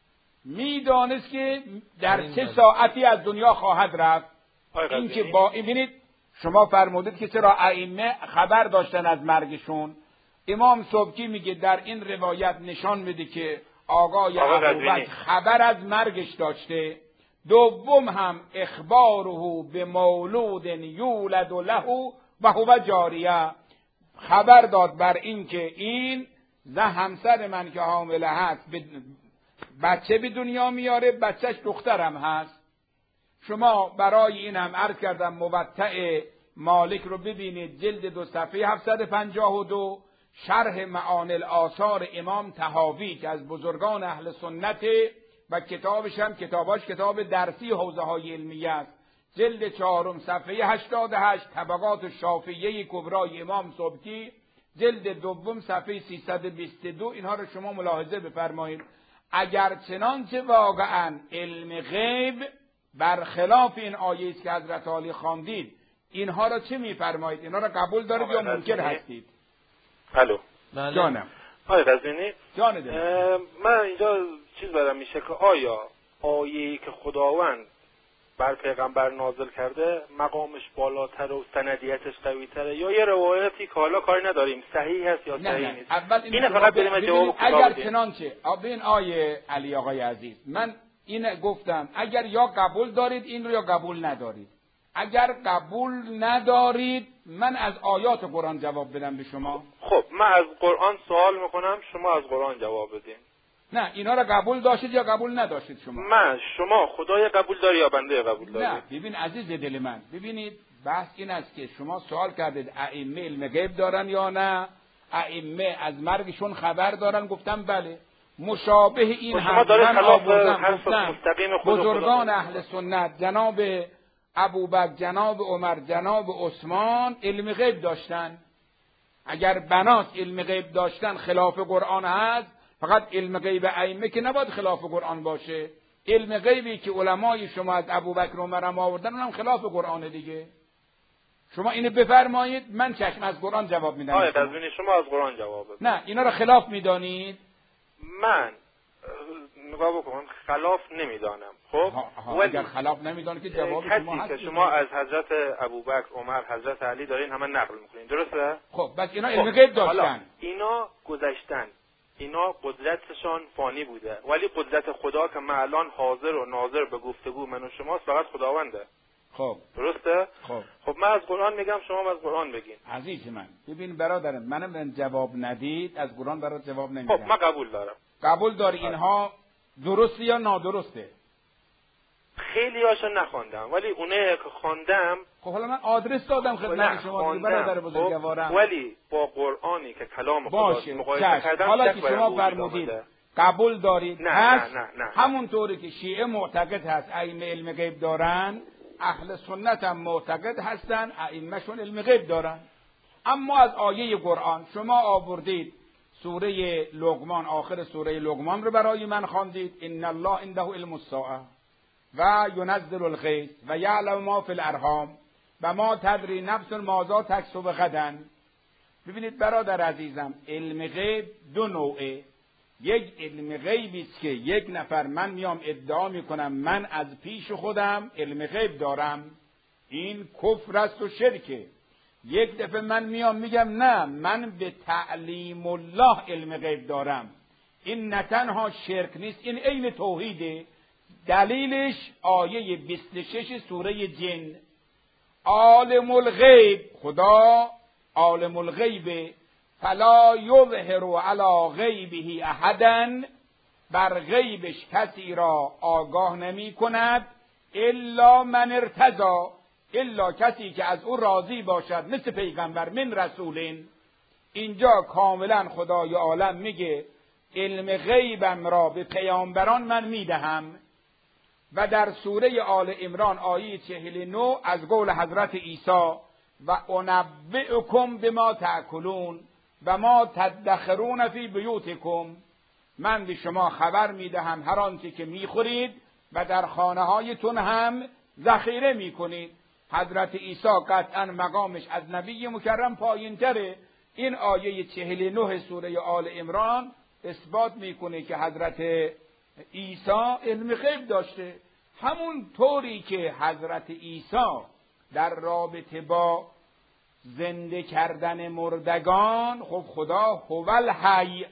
Speaker 6: میدانست که در چه ساعتی از دنیا خواهد رفت. این که با این ببینید شما فرمودید که چرا ائمه خبر داشتن از مرگشون. امام سبکی میگه در این روایت نشان میده که آقای ابوبکر خبر از مرگش داشته. دوم هم اخباره به مولود یولد له و هو جاریه، خبر داد بر این که این زن همسر من که حامله هست بچه به دنیا میاره، بچهش دخترم هست. شما برای این هم عرض کردم موطأ مالک رو ببینید جلد دو صفحه هفتصد و پنجاه و دو، شرح معانی الآثار امام طحاوی که از بزرگان اهل سنت و کتابش هم کتاباش کتاب درسی حوزه های علمیه است، جلد چهارم صفحه هشتاد و هشت، طبقات شافعیه کبرای امام سبکی جلد دوم صفحه سیصد و بیست و دو. اینها رو شما ملاحظه بفرمایید. اگر چنانچه واقعا علم غیب برخلاف این آیه است که حضرت علی خواندید، اینها را چه میفرمایید؟ اینها را قبول دارید یا منکر هستید؟
Speaker 8: الو
Speaker 6: جانم.
Speaker 8: آقای قزوینی،
Speaker 6: جان دلم.
Speaker 8: من اینجا چیز برام میشه که آیا آیه‌ای که خداوند بر پیغمبر نازل کرده مقامش بالاتر و سندیتش قوی‌تره، یا یه روایتی که حالا کاری نداریم صحیح هست یا صحیح نیست؟
Speaker 6: اول
Speaker 8: این فقط بریم جواب
Speaker 6: اگر چنانچه ببین آیه علی آقای عزیز، من این گفتم اگر یا قبول دارید این رو یا قبول ندارید. اگر قبول ندارید من از آیات قرآن جواب بدم به شما.
Speaker 8: خب من از قرآن سوال میکنم، شما از قرآن جواب بدین.
Speaker 6: نه اینا رو قبول داشتید یا قبول نداشتید شما؟
Speaker 8: من شما خدای قبول داری یا بنده قبول داری؟
Speaker 6: نه ببین عزیز دل من، ببینید بحث این است که شما سوال کردید ائمه علم غیب دارن یا نه، ائمه از مرگشون خبر دارن، گفتم بله. مشابه این هم من آوردم گفتم بزرگان اهل سنت جناب ابوبکر، جناب عمر، جناب عثمان علم غیب داشتن. اگر بناس علم غیب داشتن خلاف قرآن هست، فقط علم غیب ائمه که نباید خلاف قرآن باشه. علم غیبی که علمای شما از ابوبکر و عمر هم آوردن اونم خلاف قرآن دیگه. شما اینو بفرمایید، من چشم از قرآن جواب میدم.
Speaker 8: آقای قزوینی شما از قرآن جواب بدید.
Speaker 6: نه اینا رو خلاف میدانید؟
Speaker 8: من نگاه بکن خلاف نمیدانم. خب
Speaker 6: ولی اگر خلاف نمیدانید که جواب شما هست.
Speaker 8: که شما از حضرت ابوبکر، عمر، حضرت علی دارین همه نقل میکنین، درسته؟
Speaker 6: خب بس اینا علم غیب داشتن.
Speaker 8: اینا گذشتن، اینا قدرتشان فانی بوده، ولی قدرت خدا که من الان حاضر و ناظر به گفتگو من و شماست فقط خداونده.
Speaker 6: خب
Speaker 8: درسته؟
Speaker 6: خب
Speaker 8: خب من از قرآن میگم، شما از قرآن بگین.
Speaker 6: عزیز من ببین برادرم، منم من جواب ندید از قرآن برات جواب نمیدم.
Speaker 8: خب من قبول دارم.
Speaker 6: قبول داری اینها درسته یا نادرسته؟
Speaker 8: خیلی هاشو نخوندم ولی اونه که خواندم.
Speaker 6: خب حالا من آدرس دادم خدمت شما برادر بزرگوارم.
Speaker 8: ولی با قرآنی که کلام
Speaker 6: خداست مقایسه کردم. حالا که شما فرمودید قبول دارید
Speaker 8: نه
Speaker 6: هست
Speaker 8: نه نه نه.
Speaker 6: همونطوری که شیعه معتقد هست ائمه علم غیب دارن، اهل سنت هم معتقد هستن ائمهشون علم غیب دارن. اما از آیه قرآن شما آوردید سوره لقمان، آخر سوره لقمان رو برای من خواندید، ان الله عنده علم الساعه و ینزل الغیث و یعلم ما فی الارحام و ما تدری نفس ماذا تکسب غدا. ببینید برادر عزیزم، علم غیب دو نوعه. یک علم غیبی است که یک نفر من میام ادعا میکنم من از پیش خودم علم غیب دارم، این کفر است و شرکه. یک دفعه من میام میگم نه من به تعلیم الله علم غیب دارم، این نه تنها شرک نیست، این عین توحیده. دلیلش آیه بیست و شش سوره جن، عالم الغیب، خدا عالم الغیب، فلا یظهر علی غیبه احدا، بر غیبش کسی را آگاه نمی کند الا من ارتضی، الا کسی که از او راضی باشد، مثل پیغمبر، من رسولین. اینجا کاملا خدای عالم میگه علم غیبم را به پیامبران من میدهم. و در سوره آل عمران آیه چهل و نه از قول حضرت عیسی و انبئکم بما تأکلون و ما تدخرون فی بیوتکم، من به شما خبر میدهم هر آنچه که میخورید و در خانه هایتون هم ذخیره میکنید. حضرت عیسی قطعا مقامش از نبی مکرم پایین تره. این آیه چهل و نه سوره آل عمران اثبات میکنه که حضرت عیسی علم غیب داشته. همون طوری که حضرت عیسی در رابطه با زنده کردن مردگان، خب خدا هو الحی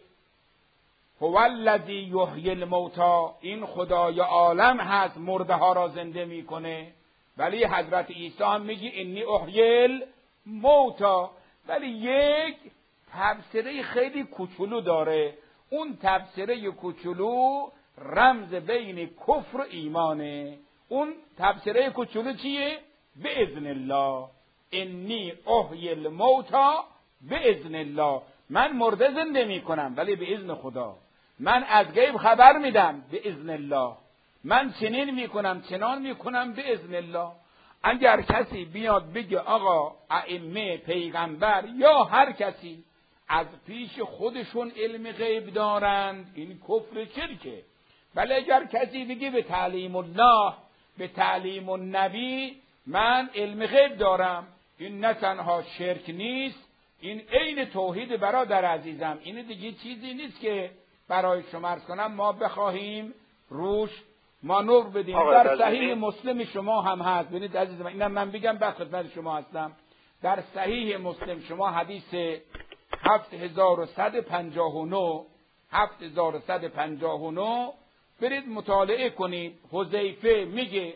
Speaker 6: هو الذی یحیی الموتی، این خدای عالم هست مرده ها را زنده میکنه. ولی حضرت عیسی هم میگه انی احیی الموتی، ولی یک تفسیره خیلی کوچولو داره. اون تفسیره کوچولو رمز بین کفر و ایمانه. اون تفسیره کوچولو چیه؟ به اذن الله، انی احیی الموتی به اذن الله، من مرده زنده میکنم ولی به اذن خدا. من از غیب خبر میدم به اذن الله، من چنین میکنم چنان میکنم به اذن الله. اگر کسی بیاد بگه آقا ائمه، پیغمبر یا هر کسی از پیش خودشون علم غیب دارند، این کفر شرکه. ولی اگر کسی بگه به تعلیم الله، به تعلیم النبی من علم غیب دارم، این نه تنها شرک نیست، این عین توحید برادر عزیزم. این دیگه چیزی نیست که برای شما عرض کنم ما بخواهیم روش مانور بدیم. در صحیح مسلم شما هم هست. ببینید عزیزم، اینم من بگم بعد خدمت شما هستم. در صحیح مسلم شما حدیث هفت هزار و صد و پنجاه و نه هفت هزار و صد و پنجاه و نه برید مطالعه کنید. حذیفه میگه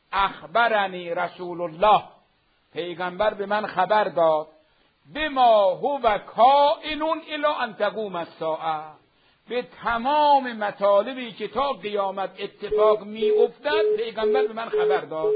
Speaker 6: اخبرنی رسول الله، پیغمبر به من خبر داد، بما هو کائن الی ان تقوم الساعه، به تمام مطالبی که تا قیامت اتفاق می افتد پیغمبر به من خبر داد.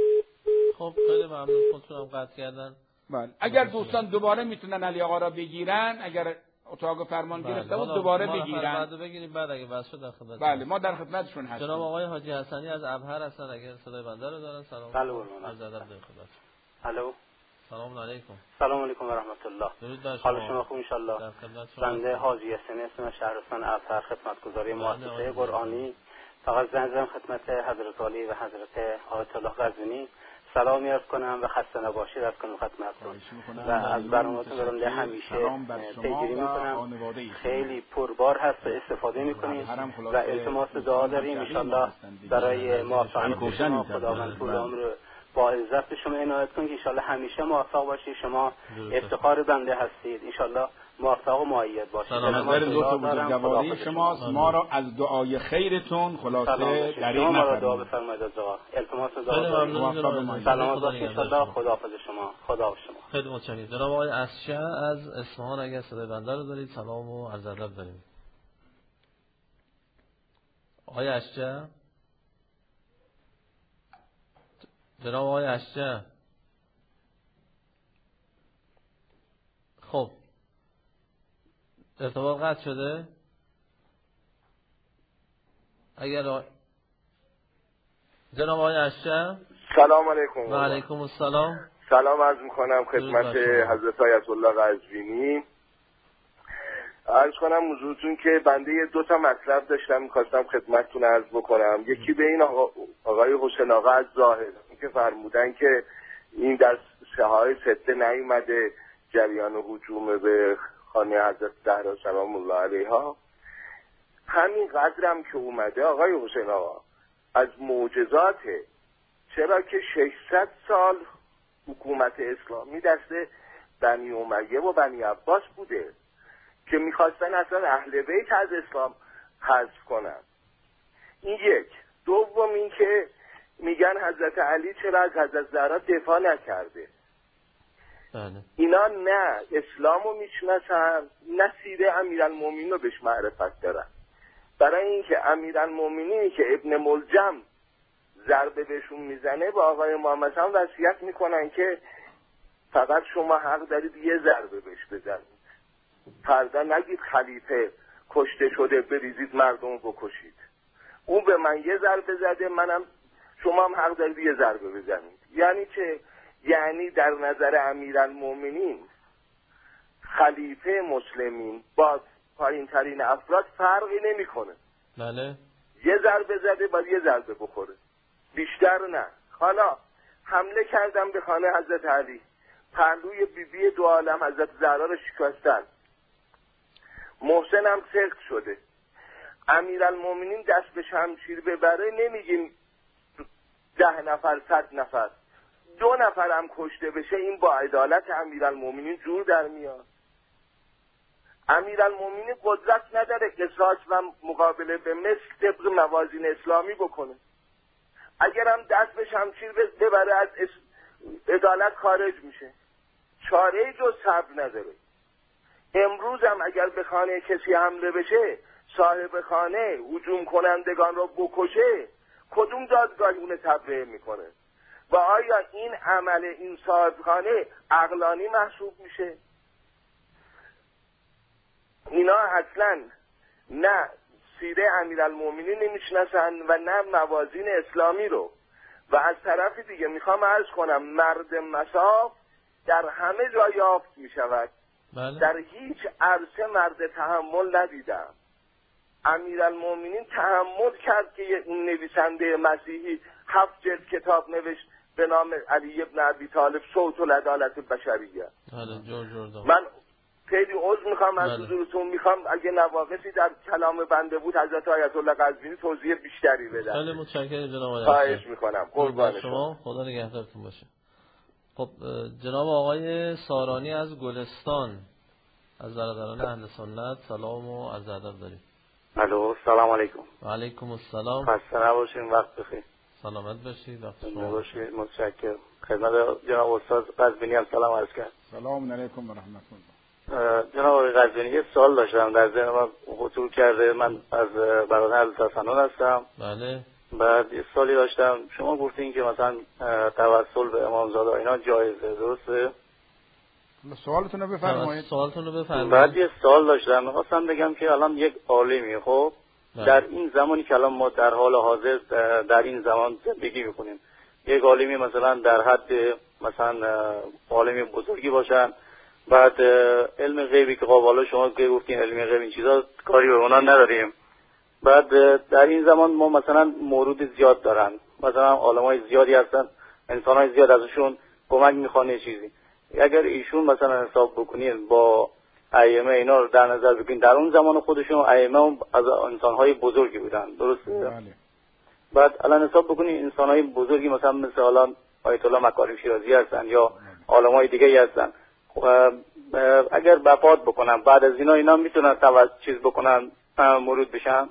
Speaker 2: خب خیلی ممنون. خودتونم قطع کردن.
Speaker 6: بله. اگر دوستان دوباره میتونن علی آقا را بگیرن، اگر اتاق فرمان گرفته بود دوباره بگیرن.
Speaker 2: بعد بگیریم، بعد اگه واسه شد در خدمت.
Speaker 6: بله ما در خدمتشون هستیم.
Speaker 2: جناب آقای حاجی حسنی از ابهر هستن، اگر صدای بنده رو دارن. سلام.
Speaker 9: سلام.
Speaker 2: از ادب در خدمت.
Speaker 9: الو.
Speaker 2: سلام علیکم.
Speaker 9: سلام علیکم و رحمت الله.
Speaker 2: درود بر شما.
Speaker 9: حال شما خوب ان شاء الله.
Speaker 2: در خدمت شما.
Speaker 9: بنده حاجی حسنی اسم شهرستان ابهر، خدمتگزاری مؤسسه قرآنی. فقط زنگ زدم خدمت حضرت علی و حضرت آیت الله قزوینی. سلامی عرض کنم و خسته نباشید عرض کنم خدمتتون و از برنامه‌تون برنده همیشه پیگیری میکنم. خیلی پربار هست و استفاده میکنیم و التماس دعا داریم ان شاءالله برای موفقیت شما. خداوند طول عمر با عزت به شما عنایت کنه که ان شاءالله همیشه موفق باشید. شما افتخار بنده هستید. ان شاءالله موفق و مؤید باشید.
Speaker 6: نظر دو تا بزرگواری شماست. ما را از دعای خیرتون خلاصه دریغ نفرمایید.
Speaker 9: دعا بفرمایید از دعا. التماس دعا داریم. سلامت باشید ان شاءالله. خداحافظ شما. خدا با شما.
Speaker 2: خیلی متشکرم. جناب آقای اسشه از اصفهان اگر صدای بنده رو دارید سلام و عرض ادب داریم. آقای اسشه، جناب آقای اسشه. خب ارتباط قطع شده. اگر آ... جناب آقای اسشه.
Speaker 10: سلام علیکم.
Speaker 2: و علیکم السلام.
Speaker 10: سلام عرض میکنم خدمت حضرت آیت الله قزوینی. عرض کنم حضورتون که بنده دو تا مطلب داشتم میخواستم خدمتتون عرض بکنم. یکی به این آقا... آقای حسین آقا از ظاهر که فرمودن که این در سحای سته نیومده جریان هجوم به خانه حضرت زهرا سلام الله علیها. همین قدرم که اومده آقای حسین آقا از معجزاته. چرا که ششصد سال حکومت اسلامی دست بنی امیه و بنی عباس بوده که میخواستن اصلا اهل بیت از اسلام حذف کنن. این یک. دوم این که میگن حضرت علی چرا از حضرت زهرا دفاع نکرده.
Speaker 2: بله.
Speaker 10: اینا نه اسلامو میشناسن نه سیره امیرالمومنین رو بهش معرفت دارن. برای اینکه امیرالمومنینی که ابن ملجم ضربه بهشون میزنه با آقای محمد هم وصیت میکنن که فقط شما حق دارید یه ضربه بهش بزنید، فردا نگید خلیفه کشته شده بریزید مردم بکشید. اون به من یه ضربه زده، منم شما هم حق دارید یه ضربه بزنید. یعنی که یعنی در نظر امیرالمومنین خلیفه مسلمین با پایین ترین افراد فرقی نمیکنه.
Speaker 2: بله.
Speaker 10: یه ضربه زده باید یه ضربه بخوره، بیشتر نه. حالا حمله کردم به خانه حضرت علی، پهلوی بیبی بی دو عالم حضرت زهرا رو شکستن، محسن هم سخت شده. امیرالمومنین دست به شمشیر ببره نمیگیم ده نفر صد نفر، دو نفر هم کشته بشه این با عدالت امیرالمومنین جور در میاد. امیرالمومنین قدرت نداره قصاص و مقابله به مثل طبق موازین اسلامی بکنه. اگرم دست به شمشیر ببره از عدالت خارج میشه، چاره جز صبر نداره. امروز هم اگر به خانه کسی حمله بشه صاحب خانه هجوم کنندگان رو بکشه، کدوم دادگاه اون تبرئه میکنه؟ و آیا این عمل این صاحب خانه عقلانی محسوب میشه؟ اینا اصلا نه سیره امیرالمومنین نمیشناسن و نه موازین اسلامی رو. و از طرف دیگه میخوام عرض کنم مرد مساف در همه جا یافت میشود.
Speaker 2: بله.
Speaker 10: در هیچ عرصه مرد تحمل ندیدم. امیرالمومنین تحمل کرد که این نویسنده مسیحی هفت جلد کتاب نوشت به نام علی ابن ابی طالب صوت العدالت البشریه.
Speaker 2: بله جور جور دام.
Speaker 10: من خیلی عذر میخوام از حضورتون، میخوام اگه نواقصی در کلام بنده بود حضرت آیت الله قزوینی توضیح بیشتری بدن.
Speaker 2: خیلی متشکرم جناب آقای.
Speaker 10: خواهش میکنم. قربان
Speaker 2: شما. خدا نگهدارتون باشه. خب جناب آقای سارانی از گلستان از برادران اهل سنت سلام و عرض ادب داریم.
Speaker 11: الو سلام علیکم.
Speaker 2: و علیکم السلام.
Speaker 11: خسته نباشین، وقت بخیر.
Speaker 2: سلامت باشید. وقت
Speaker 11: شما باشید. متشکرم. خدمت جناب استاد قزوینی هم سلام عرض کرد.
Speaker 3: سلام علیکم و رحمت الله.
Speaker 11: جناب آقای قزوینی یه سوال داشتم در ذهن من خطور کرده. من از برادران اهل تسنن هستم.
Speaker 2: بله.
Speaker 11: بعد یه سوالی داشتم. شما گفتین که مثلا توسل به امامزاده اینا جایزه، درسته؟
Speaker 3: سوالتون رو بفرمایید.
Speaker 2: سوالتون رو بفرمایید.
Speaker 11: بعد یه سوال داشتم، می‌خواستم بگم که الان یک عالمی خب بله. در این زمانی که الان ما در حال حاضر در این زمان زندگی می‌کنیم، یک عالمی مثلا در حد مثلا عالمی بزرگی باشن، بعد علم غیبی که قابل شما که گفتین علم غیب این چیزا کاری به اونا نداریم، بعد در این زمان ما مثلا مورد زیاد دارن، مثلا علمای زیادی هستن انسان‌های زیاد ازشون کمک میخوان چیزی. اگر ایشون مثلا حساب بکنین با ائمه اینا رو در نظر بگیرین، در اون زمان خودشون ائمه از انسان‌های بزرگی بودن، درسته؟
Speaker 3: بله.
Speaker 11: بعد الان حساب بکنین انسان‌های بزرگی مثلا مثل الان آیت الله مکارم شیرازی هستن یا عالمای دیگه هستن، اگر وفات بکنن بعد از اینا اینا میتونن توسط چیز بکنن مرود بشن؟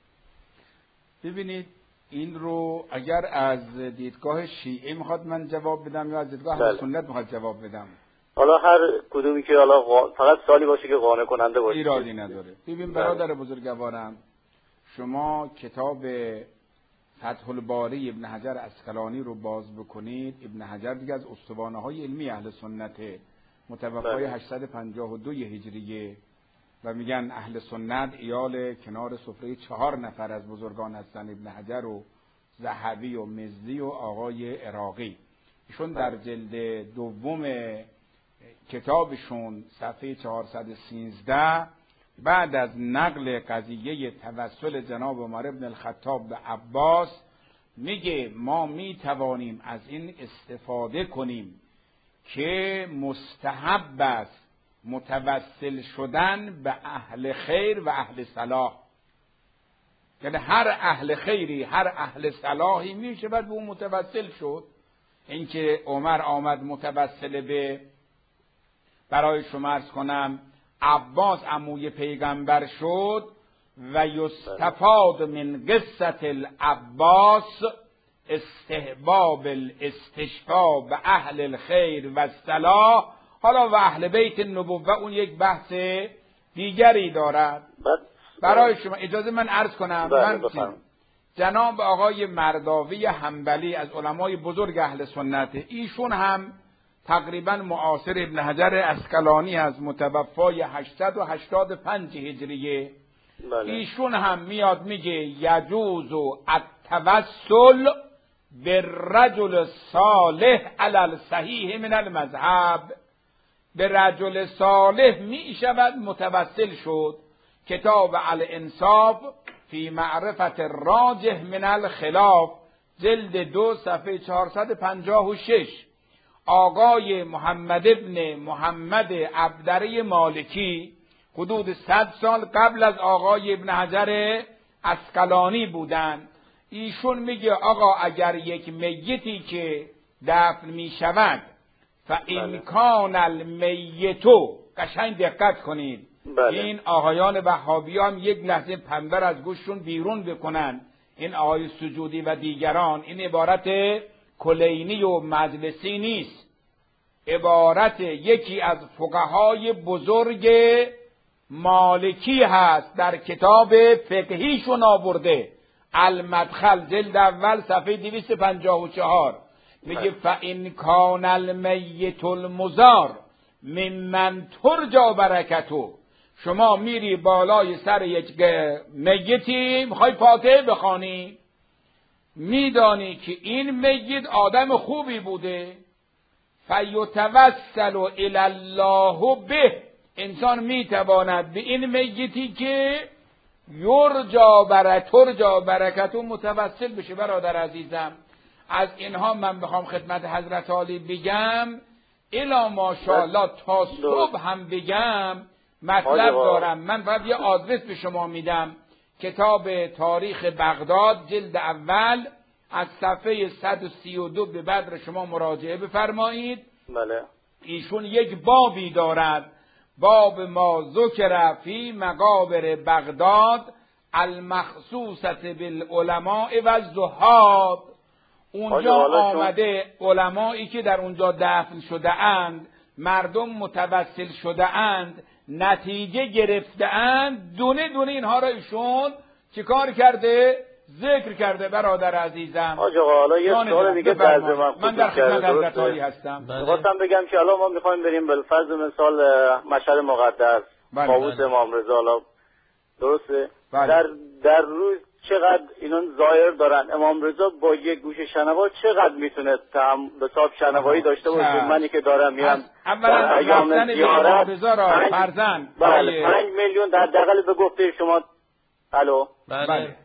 Speaker 6: ببینید این رو اگر از دیدگاه شیعه میخواد من جواب بدم یا از دیدگاه اهل سنت میخواد جواب بدم؟
Speaker 11: حالا هر کدومی که حالا غا... فقط سالی باشه که قانع کننده باشه.
Speaker 6: ایرادی نداره. ببین برادر بزرگوارم، شما کتاب فتح الباری ابن حجر عسقلانی رو باز بکنید. ابن حجر دیگه از استوانه‌های علمی اهل سنت، متوفای هشتصد و پنجاه و دو هجریه و میگن اهل سنت ایال کنار سفره چهار نفر از بزرگان هستن، ابن حجر و ذهبی و مزدی و آقای عراقی. ایشون در جلد دوم کتابشون صفحه چهارصد و سیزده بعد از نقل قضیه توسل جناب عمر بن الخطاب به عباس میگه ما میتوانیم از این استفاده کنیم که مستحب است متوسل شدن به اهل خیر و اهل صلاح، یعنی هر اهل خیری هر اهل صلاحی میشه بعد به اون متوسل شد. اینکه عمر آمد متوسل به برای شما عرض کنم عباس عموی پیغمبر شد و یستفاد من قصة العباس استحباب الاستشفاء به اهل الخیر و الصلاح. حالا و اهل بیت النبوه اون یک بحث دیگری دارد. برای شما اجازه من عرض کنم، من جناب آقای مرداوی حنبلی از علمای بزرگ اهل سنت، ایشون هم تقریبا معاصر ابن حجر عسقلانی از متوفای هشتصد و هشتاد و پنج هجریه. بله. ایشون هم میاد میگه یجوز التوسل بالرجل صالح علی الصحیح من المذهب. به رجل صالح می شود متوسل شد. کتاب الانصاف فی معرفت الراجح من الخلاف جلد دو صفحه چهارصد و پنجاه و شش. آقای محمد ابن محمد عبدری مالکی حدود صد سال قبل از آقای ابن حجر عسقلانی بودند. ایشون میگه آقا اگر یک میتی که دفن میشود فإن کان المیتو، قشنگ دقت کنید، بله. این آقایان وهابی هم یک لحظه پنبر از گوششون بیرون بکنن، این آقای سجودی و دیگران، این عبارت کلینی و مجلسی نیست، عبارت یکی از فقهای بزرگ مالکی هست، در کتاب فقهیشون آورده، المدخل جلد اول صفحه دویست و پنجاه و چهار. میگه فإن کان المیت المزار ممن ترجا برکتو. شما میری بالای سر یک میتی میخوای فاتحه بخوانی، میدانی که این میت آدم خوبی بوده، فیتوسل الی الله به، انسان میتواند به این میتی که یرجا برکت ترجا برکتو متوسل بشه. برادر عزیزم، از اینها من بخوام خدمت حضرت عالی بگم الا ماشاءالله تا صبح هم بگم مطلب دارم. من باید یه آدرس به شما میدم، کتاب تاریخ بغداد جلد اول از صفحه صد و سی و دو به بعد شما مراجعه بفرمایید.
Speaker 11: بله.
Speaker 6: ایشون یک بابی دارد، باب ما ذکر فی مقابر بغداد المخصوصة بالعلماء و الزهاد. اونجا آمده علمایی که در اونجا دفن شده اند، مردم متوسل شده اند، نتیجه گرفته اند، دونه دونه اینها را ایشون چیکار کرده؟ ذکر کرده. برادر عزیزم
Speaker 11: آقا حالا یه سوال دیگه در من
Speaker 6: من در خدمت حضرت عالی هستم.
Speaker 11: می‌خواستم بگم که حالا ما می‌خوایم بریم بالفرض مثال مشهد مقدس طاووس امام رضا، حالا درسته؟ بله. در در روز چقدر اینا ظاهر دارن امام رضا با یک گوش شنوا چقدر میتونه تام به حساب شنوایی داشته باشه؟ منی که دارم میرم
Speaker 6: اولا ایام امام رضا را فرزند
Speaker 11: بله پنج میلیون در دقیقاً به گفته شما. الو
Speaker 6: بله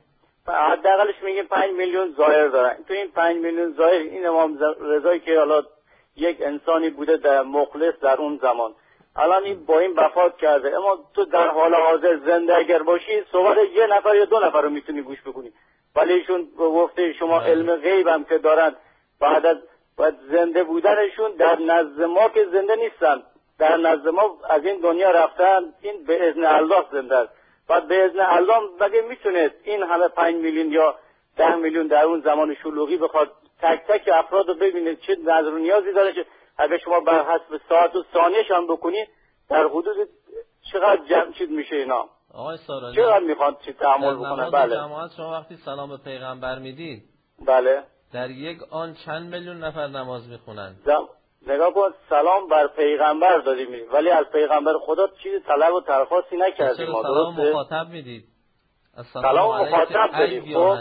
Speaker 11: حداقلش میگیم پنج میلیون زائر دارن. تو این پنج میلیون زائر این امام رضایی که حالا یک انسانی بوده در مخلص در اون زمان، الان این با این وفات کرده، اما تو در حال حاضر زنده اگر باشی صحبت یه نفر یا دو نفر رو میتونی گوش بکنی، ولی ایشون گفته شما علم غیب هم که دارن بعد از بعد زنده بودنشون در نزد ما که زنده نیستن، در نزد ما از این دنیا رفتن، این به اذن الله زنده است. بعد به اذن الله مگه میتونه این همه پنج میلیون یا ده میلیون در اون زمان شلوغی بخواد تک تک افراد رو ببینه چه نظر و نیازی داره که اگه شما بر حسب ساعت و ثانیه‌ش هم بکنید در حدود چقدر جمع چید میشه اینا؟
Speaker 2: آقای سارانی
Speaker 11: چقدر میخواد چی تحمل بکنه؟ بله
Speaker 2: جماعت شما وقتی سلام به پیغمبر میدید
Speaker 11: بله
Speaker 2: در یک آن چند میلیون نفر نماز میخونن؟
Speaker 11: نگاه کن، سلام بر پیغمبر دادیم ولی از پیغمبر خدا چیزی طلب و درخواستی نکردیم. ما
Speaker 2: سلام مخاطب میدید؟
Speaker 11: سلام مخاطب دادیم. خب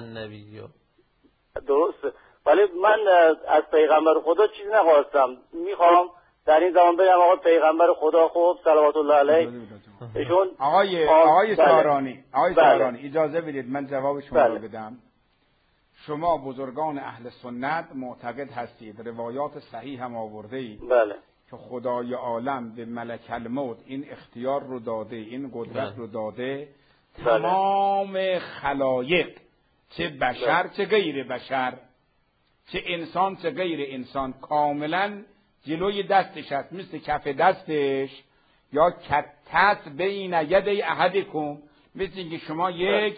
Speaker 11: درسته، ولی من از پیغمبر خدا چیزی نخواستم. میخوام در این زمان بگم آقا پیغمبر خدا خوب صلوات الله علیه ایشون
Speaker 6: آقای آقای سارانی آقای
Speaker 11: بله.
Speaker 6: سارانی اجازه بدید من جواب شما
Speaker 11: بله.
Speaker 6: رو بدم. شما بزرگان اهل سنت معتقد هستید، روایات صحیح هم آورده اید
Speaker 11: بله.
Speaker 6: که خدای عالم به ملک الموت این اختیار رو داده، این قدرت
Speaker 11: بله.
Speaker 6: رو داده.
Speaker 11: بله.
Speaker 6: تمام خلایق، چه بشر بله. چه غیر بشر، چه انسان چه غیر انسان، کاملا جلوی دستش هست، مثل کف دستش یا کتت بین یدی احدکم، مثل اینکه شما یک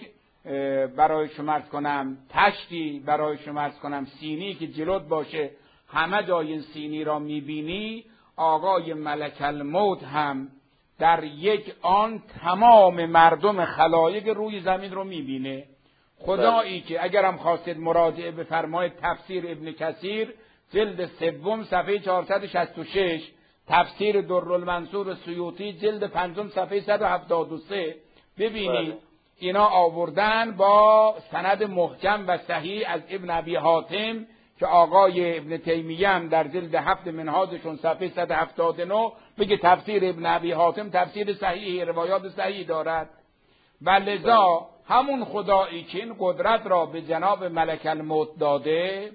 Speaker 6: برای شما عرض کنم تشتی، برای شما عرض کنم سینی که جلوت باشه، همه جای این سینی را میبینی. آقای ملک الموت هم در یک آن تمام مردم خلایق روی زمین رو میبینه. خدایی که اگرم خواستید مراجعه بفرمایید تفسیر ابن کثیر جلد سوم صفحه چهارصد و شصت و شش، تفسیر درالمنصور سیوطی جلد پنجم صفحه صد و هفتاد و سه ببینید. بله. اینا آوردن با سند محکم و صحیح از ابن ابی حاتم که آقای ابن تیمیه هم در جلد هفت منهاجشون صفحه صد و هفتاد و نه بگه تفسیر ابن ابی حاتم تفسیر صحیح، روایات صحیح دارد. و لذا همون خدایی که این قدرت را به جناب ملک الموت داده،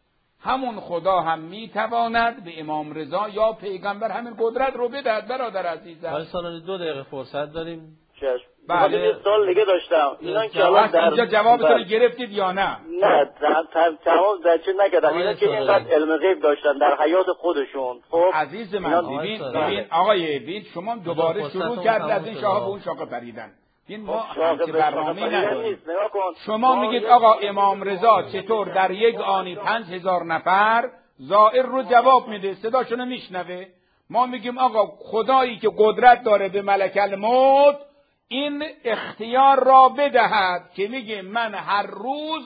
Speaker 6: همون خدا هم میتواند به امام رضا یا پیغمبر همین قدرت رو بدهد. برادر عزیزم
Speaker 2: آقای سالانی دو دقیقه فرصت داریم.
Speaker 11: چشم. بله. یه سال دیگه داشتم. اینا که الان
Speaker 6: در اینجا جوابتون رو گرفتید یا نه؟
Speaker 11: نه تمام در چه نکردن. اینا که اینقدر علم غیب داشتن در حیات خودشون. خب
Speaker 6: عزیز من ببین ببین آقای ببین شما دوباره شروع کردید از این شاه به اون شاقه پریدن. این ما همچه برنامه‌ای نداریم. شما میگید آقا امام رضا چطور در یک آنی پنج هزار نفر زائر رو جواب میده، صداشونو میشنوه. ما میگیم آقا خدایی که قدرت داره به ملک الموت این اختیار را بدهد که میگه من هر روز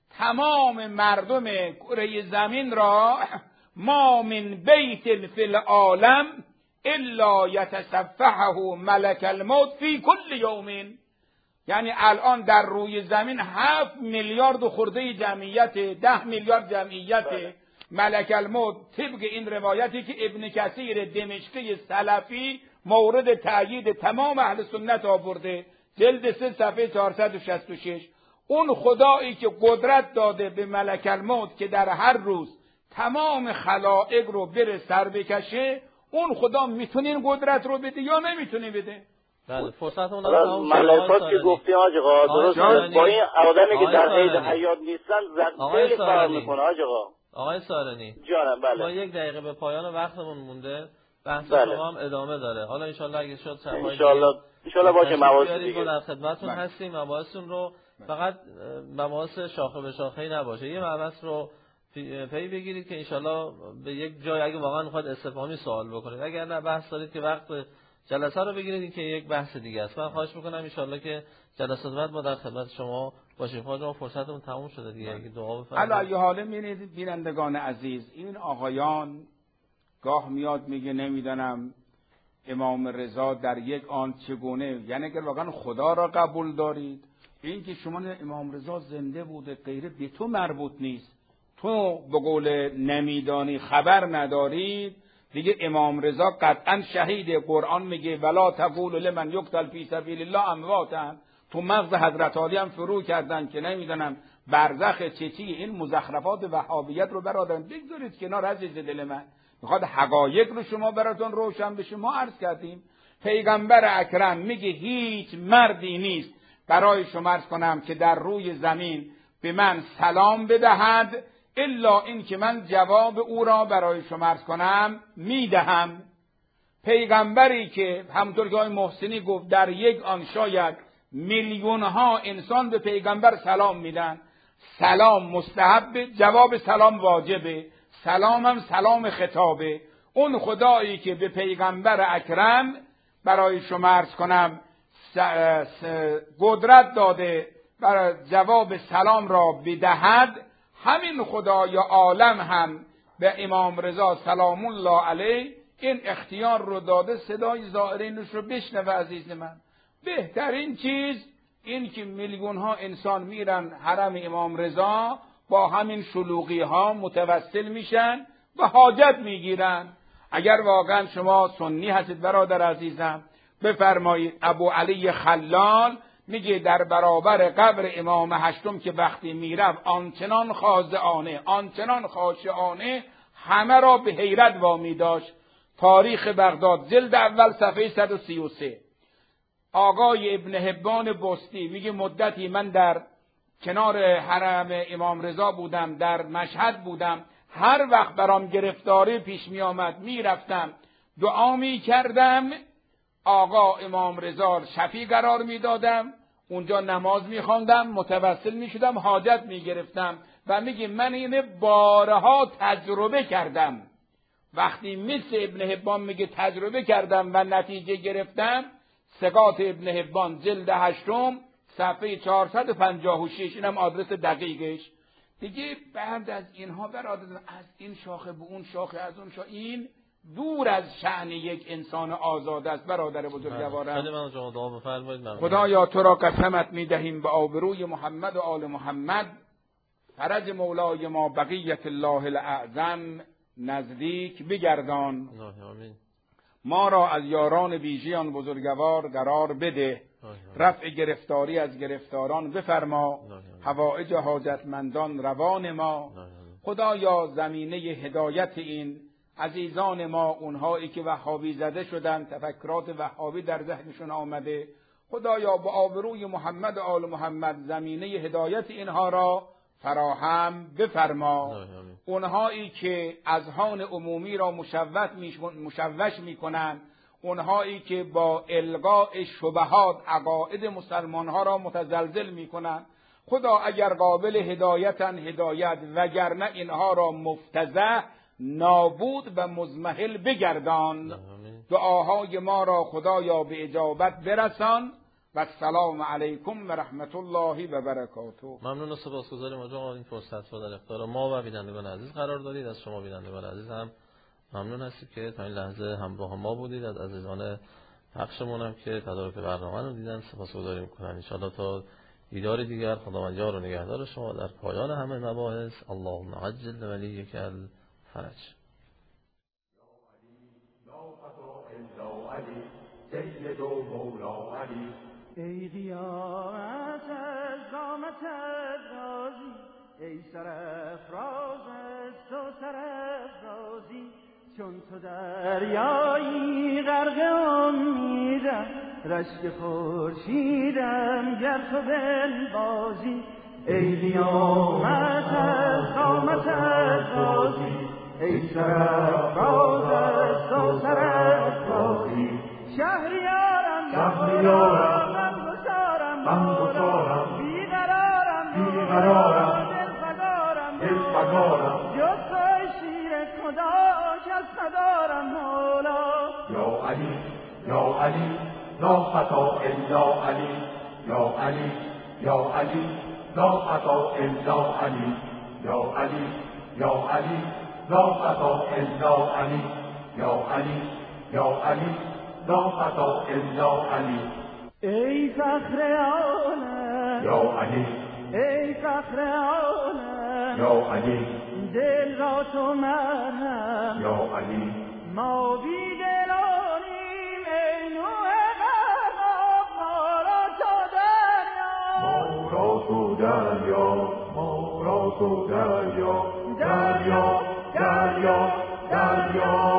Speaker 6: تمام مردم کره زمین را ما من بیت فی العالم الا یتصفحه ملک الموت فی کل یوم، یعنی الان در روی زمین هفت میلیارد خورده جمعیت، ده میلیارد جمعیت ملک الموت طبق این روایتی که ابن کثیر دمشقی سلفی مورد تأیید تمام اهل سنت آورده جلد سه صفحه چهارصد و شصت و شش. اون خدایی که قدرت داده به ملک الموت که در هر روز تمام خلائق رو بره سر بکشه، اون خدا میتونه این قدرت رو بده یا نمیتونه بده؟
Speaker 2: بله فرصتمون
Speaker 11: رو ملائکات که گفتی حاج آقا درست با این آدمی که در حید حیات نیستن خیلی فرق میکنه حاج آقا.
Speaker 2: آقای سارنی
Speaker 11: جانم بله.
Speaker 2: ما یک دقیقه به پایان وقتمون مونده، بحث
Speaker 11: بله.
Speaker 2: شما هم ادامه داره. حالا ان شاءالله اگه شد شب
Speaker 11: ان شاءالله ان شاءالله باشه مواضع دیگه
Speaker 2: در خدمتتون
Speaker 11: بله.
Speaker 2: هستیم. مباحثتون رو فقط مباحث شاخه به شاخه نباشه، یه مبحث رو پی بگیرید که ان شاءالله به یک جای اگه واقعا میخواد استفهامی سوال بکنید، اگر نه بحث دارید که وقت جلسه رو بگیرید که یک بحث دیگه است. من خواهش میکنم ان شاءالله که جلسات بعد ما در خدمت شما باشیم. خواهش فرصتمون تموم شده دیگه، اگه دعا بفرمایید.
Speaker 6: حالا یه حاله می‌بینید بینندگان عزیز، این آقایان گاه میاد میگه نمیدونم امام رضا در یک آن چگونه، یعنی اگر واقعا خدا را قبول دارید، این که شما امام رضا زنده بوده غیره به تو مربوط نیست، تو به قول نمیدانی خبر ندارید دیگه. امام رضا قطعا شهید. قرآن میگه ولا تقولوا لمن یقتل فی سبیل الله امواتن، تو مغز حضرت علی هم فرو کردن که نمیدونم برزخ چچی، این مزخرفات وهابیت رو برادران بگذارید کنار عزیز دل من. میخواد حقایق رو شما براتون روشن بشه. ما عرض کردیم پیغمبر اکرم میگه هیچ مردی نیست برای شما عرض کنم که در روی زمین به من سلام بدهد الا این که من جواب او را برای شما عرض کنم میدهم. پیغمبری که همونطور که آقای محسنی گفت در یک آن شاید میلیون ها انسان به پیغمبر سلام میدن. سلام مستحب، جواب سلام واجبه. سلام هم سلام خطابه. اون خدایی که به پیغمبر اکرم برای شما عرض کنم قدرت داده برای جواب سلام را بدهد، همین خدای عالم هم به امام رضا سلام الله علیه این اختیار رو داده صدای زائرینش رو بشنوه. عزیز من بهترین چیز این که میلیون ها انسان میرن حرم امام رضا، با همین شلوغی ها متوسل میشن و حاجت میگیرن. اگر واقعا شما سنی هستید برادر عزیزم بفرمایید ابو علی خلال میگه در برابر قبر امام هشتم که وقتی میرفت آنچنان خاضعانه آنچنان خاشعانه همه را به حیرت وامی داشت. تاریخ بغداد جلد اول صفحه صد و سی و سه. آقای ابن حبان بستی میگه مدتی من در کنار حرم امام رضا بودم، در مشهد بودم، هر وقت برام گرفتاری پیش می آمد میرفتم دعا می کردم، آقا امام رضا شفیع قرار می دادم، اونجا نماز می خواندم، متوسل می شدم، حاجت می گرفتم و میگه من اینه بارها تجربه کردم. وقتی مثل ابن حبان میگه تجربه کردم و نتیجه گرفتم، ثقات ابن حبان جلد هشتم صفحه چهارصد و پنجاه و شش، اینم آدرس دقیقش. دیگه بعد از اینها برادران از این شاخه به اون شاخه از اون شاخه، این دور از شأن یک انسان آزاد است برادر بزرگوارم.
Speaker 2: من شما دعا بفرمایید.
Speaker 6: خدایا تو را قسمت میدهیم به آبروی محمد و آل محمد، فرج مولای ما بقیت الله الاعظم نزدیک بگردان.
Speaker 2: آمین.
Speaker 6: ما را از یاران ویژیان بزرگوار قرار بده. رفع گرفتاری از گرفتاران بفرما. حوائج حاجتمندان روان ما. خدایا زمینه هدایت این عزیزان ما، اونهایی که وهابی زده شدن، تفکرات وهابی در ذهنشون آمده، خدایا با آبروی محمد و آل محمد زمینه هدایت اینها را فراهم بفرما. اونهایی که اذهان عمومی را مشوش میکنند، اونهایی که با القاء شبهات عقاید مسلمانها را متزلزل میکنند، خدا اگر قابل هدایتن هدایت، وگرنه اینها را مفتضح نابود و مزمحل بگردان. دعاهای ما را خدایا به اجابت برسان و السلام علیکم و رحمت الله و برکاته.
Speaker 2: ممنون و سپاسگزاریم آقا این فرصت را در اختیار ما و بینندگان عزیز قرار دادید. از شما بینندگان عزیز هم ممنون هستیم که تا این لحظه همراه ما بودید. از عزیزان پخشمون هم که تدارک برنامه رو دیدن سپاسگزاری می‌کنم. ان شاء الله تا دیدار دیگر خداوند یار و نگهدار شما در پایان همه مباحث. اللهم عجل ولیک الفرج.
Speaker 12: سید و مولا علی، ای قیامت از قامت رازی، ای سرافراز از تو سرافرازی، چون تو دریایی غرق امیدم، رشک خورشیدم گر تو بنبازی، ای قیامت از قامت رازی، ای سرافراز از تو سرافرازی، شهریارم شهریارم غمگسارم غمگسارم بیقرارم بیقرارم دلفگارم دلفگارم جز تو شیر خدا کس ندارم مولا. یا علی یا علی لا خطا الا علی، یا علی یا علی لا خطا الا علی، یا علی یا علی لا خطا الا علی، یا علی یا علی لا خطا الا علی. ای فخر عالم یا علی، ای فخر عالم یا علی، دل را تو مرهم یا علی، ما بی دلانیم ای نوح غراب، ما را تا در دریا ما را تو دریا دریا دریا دریا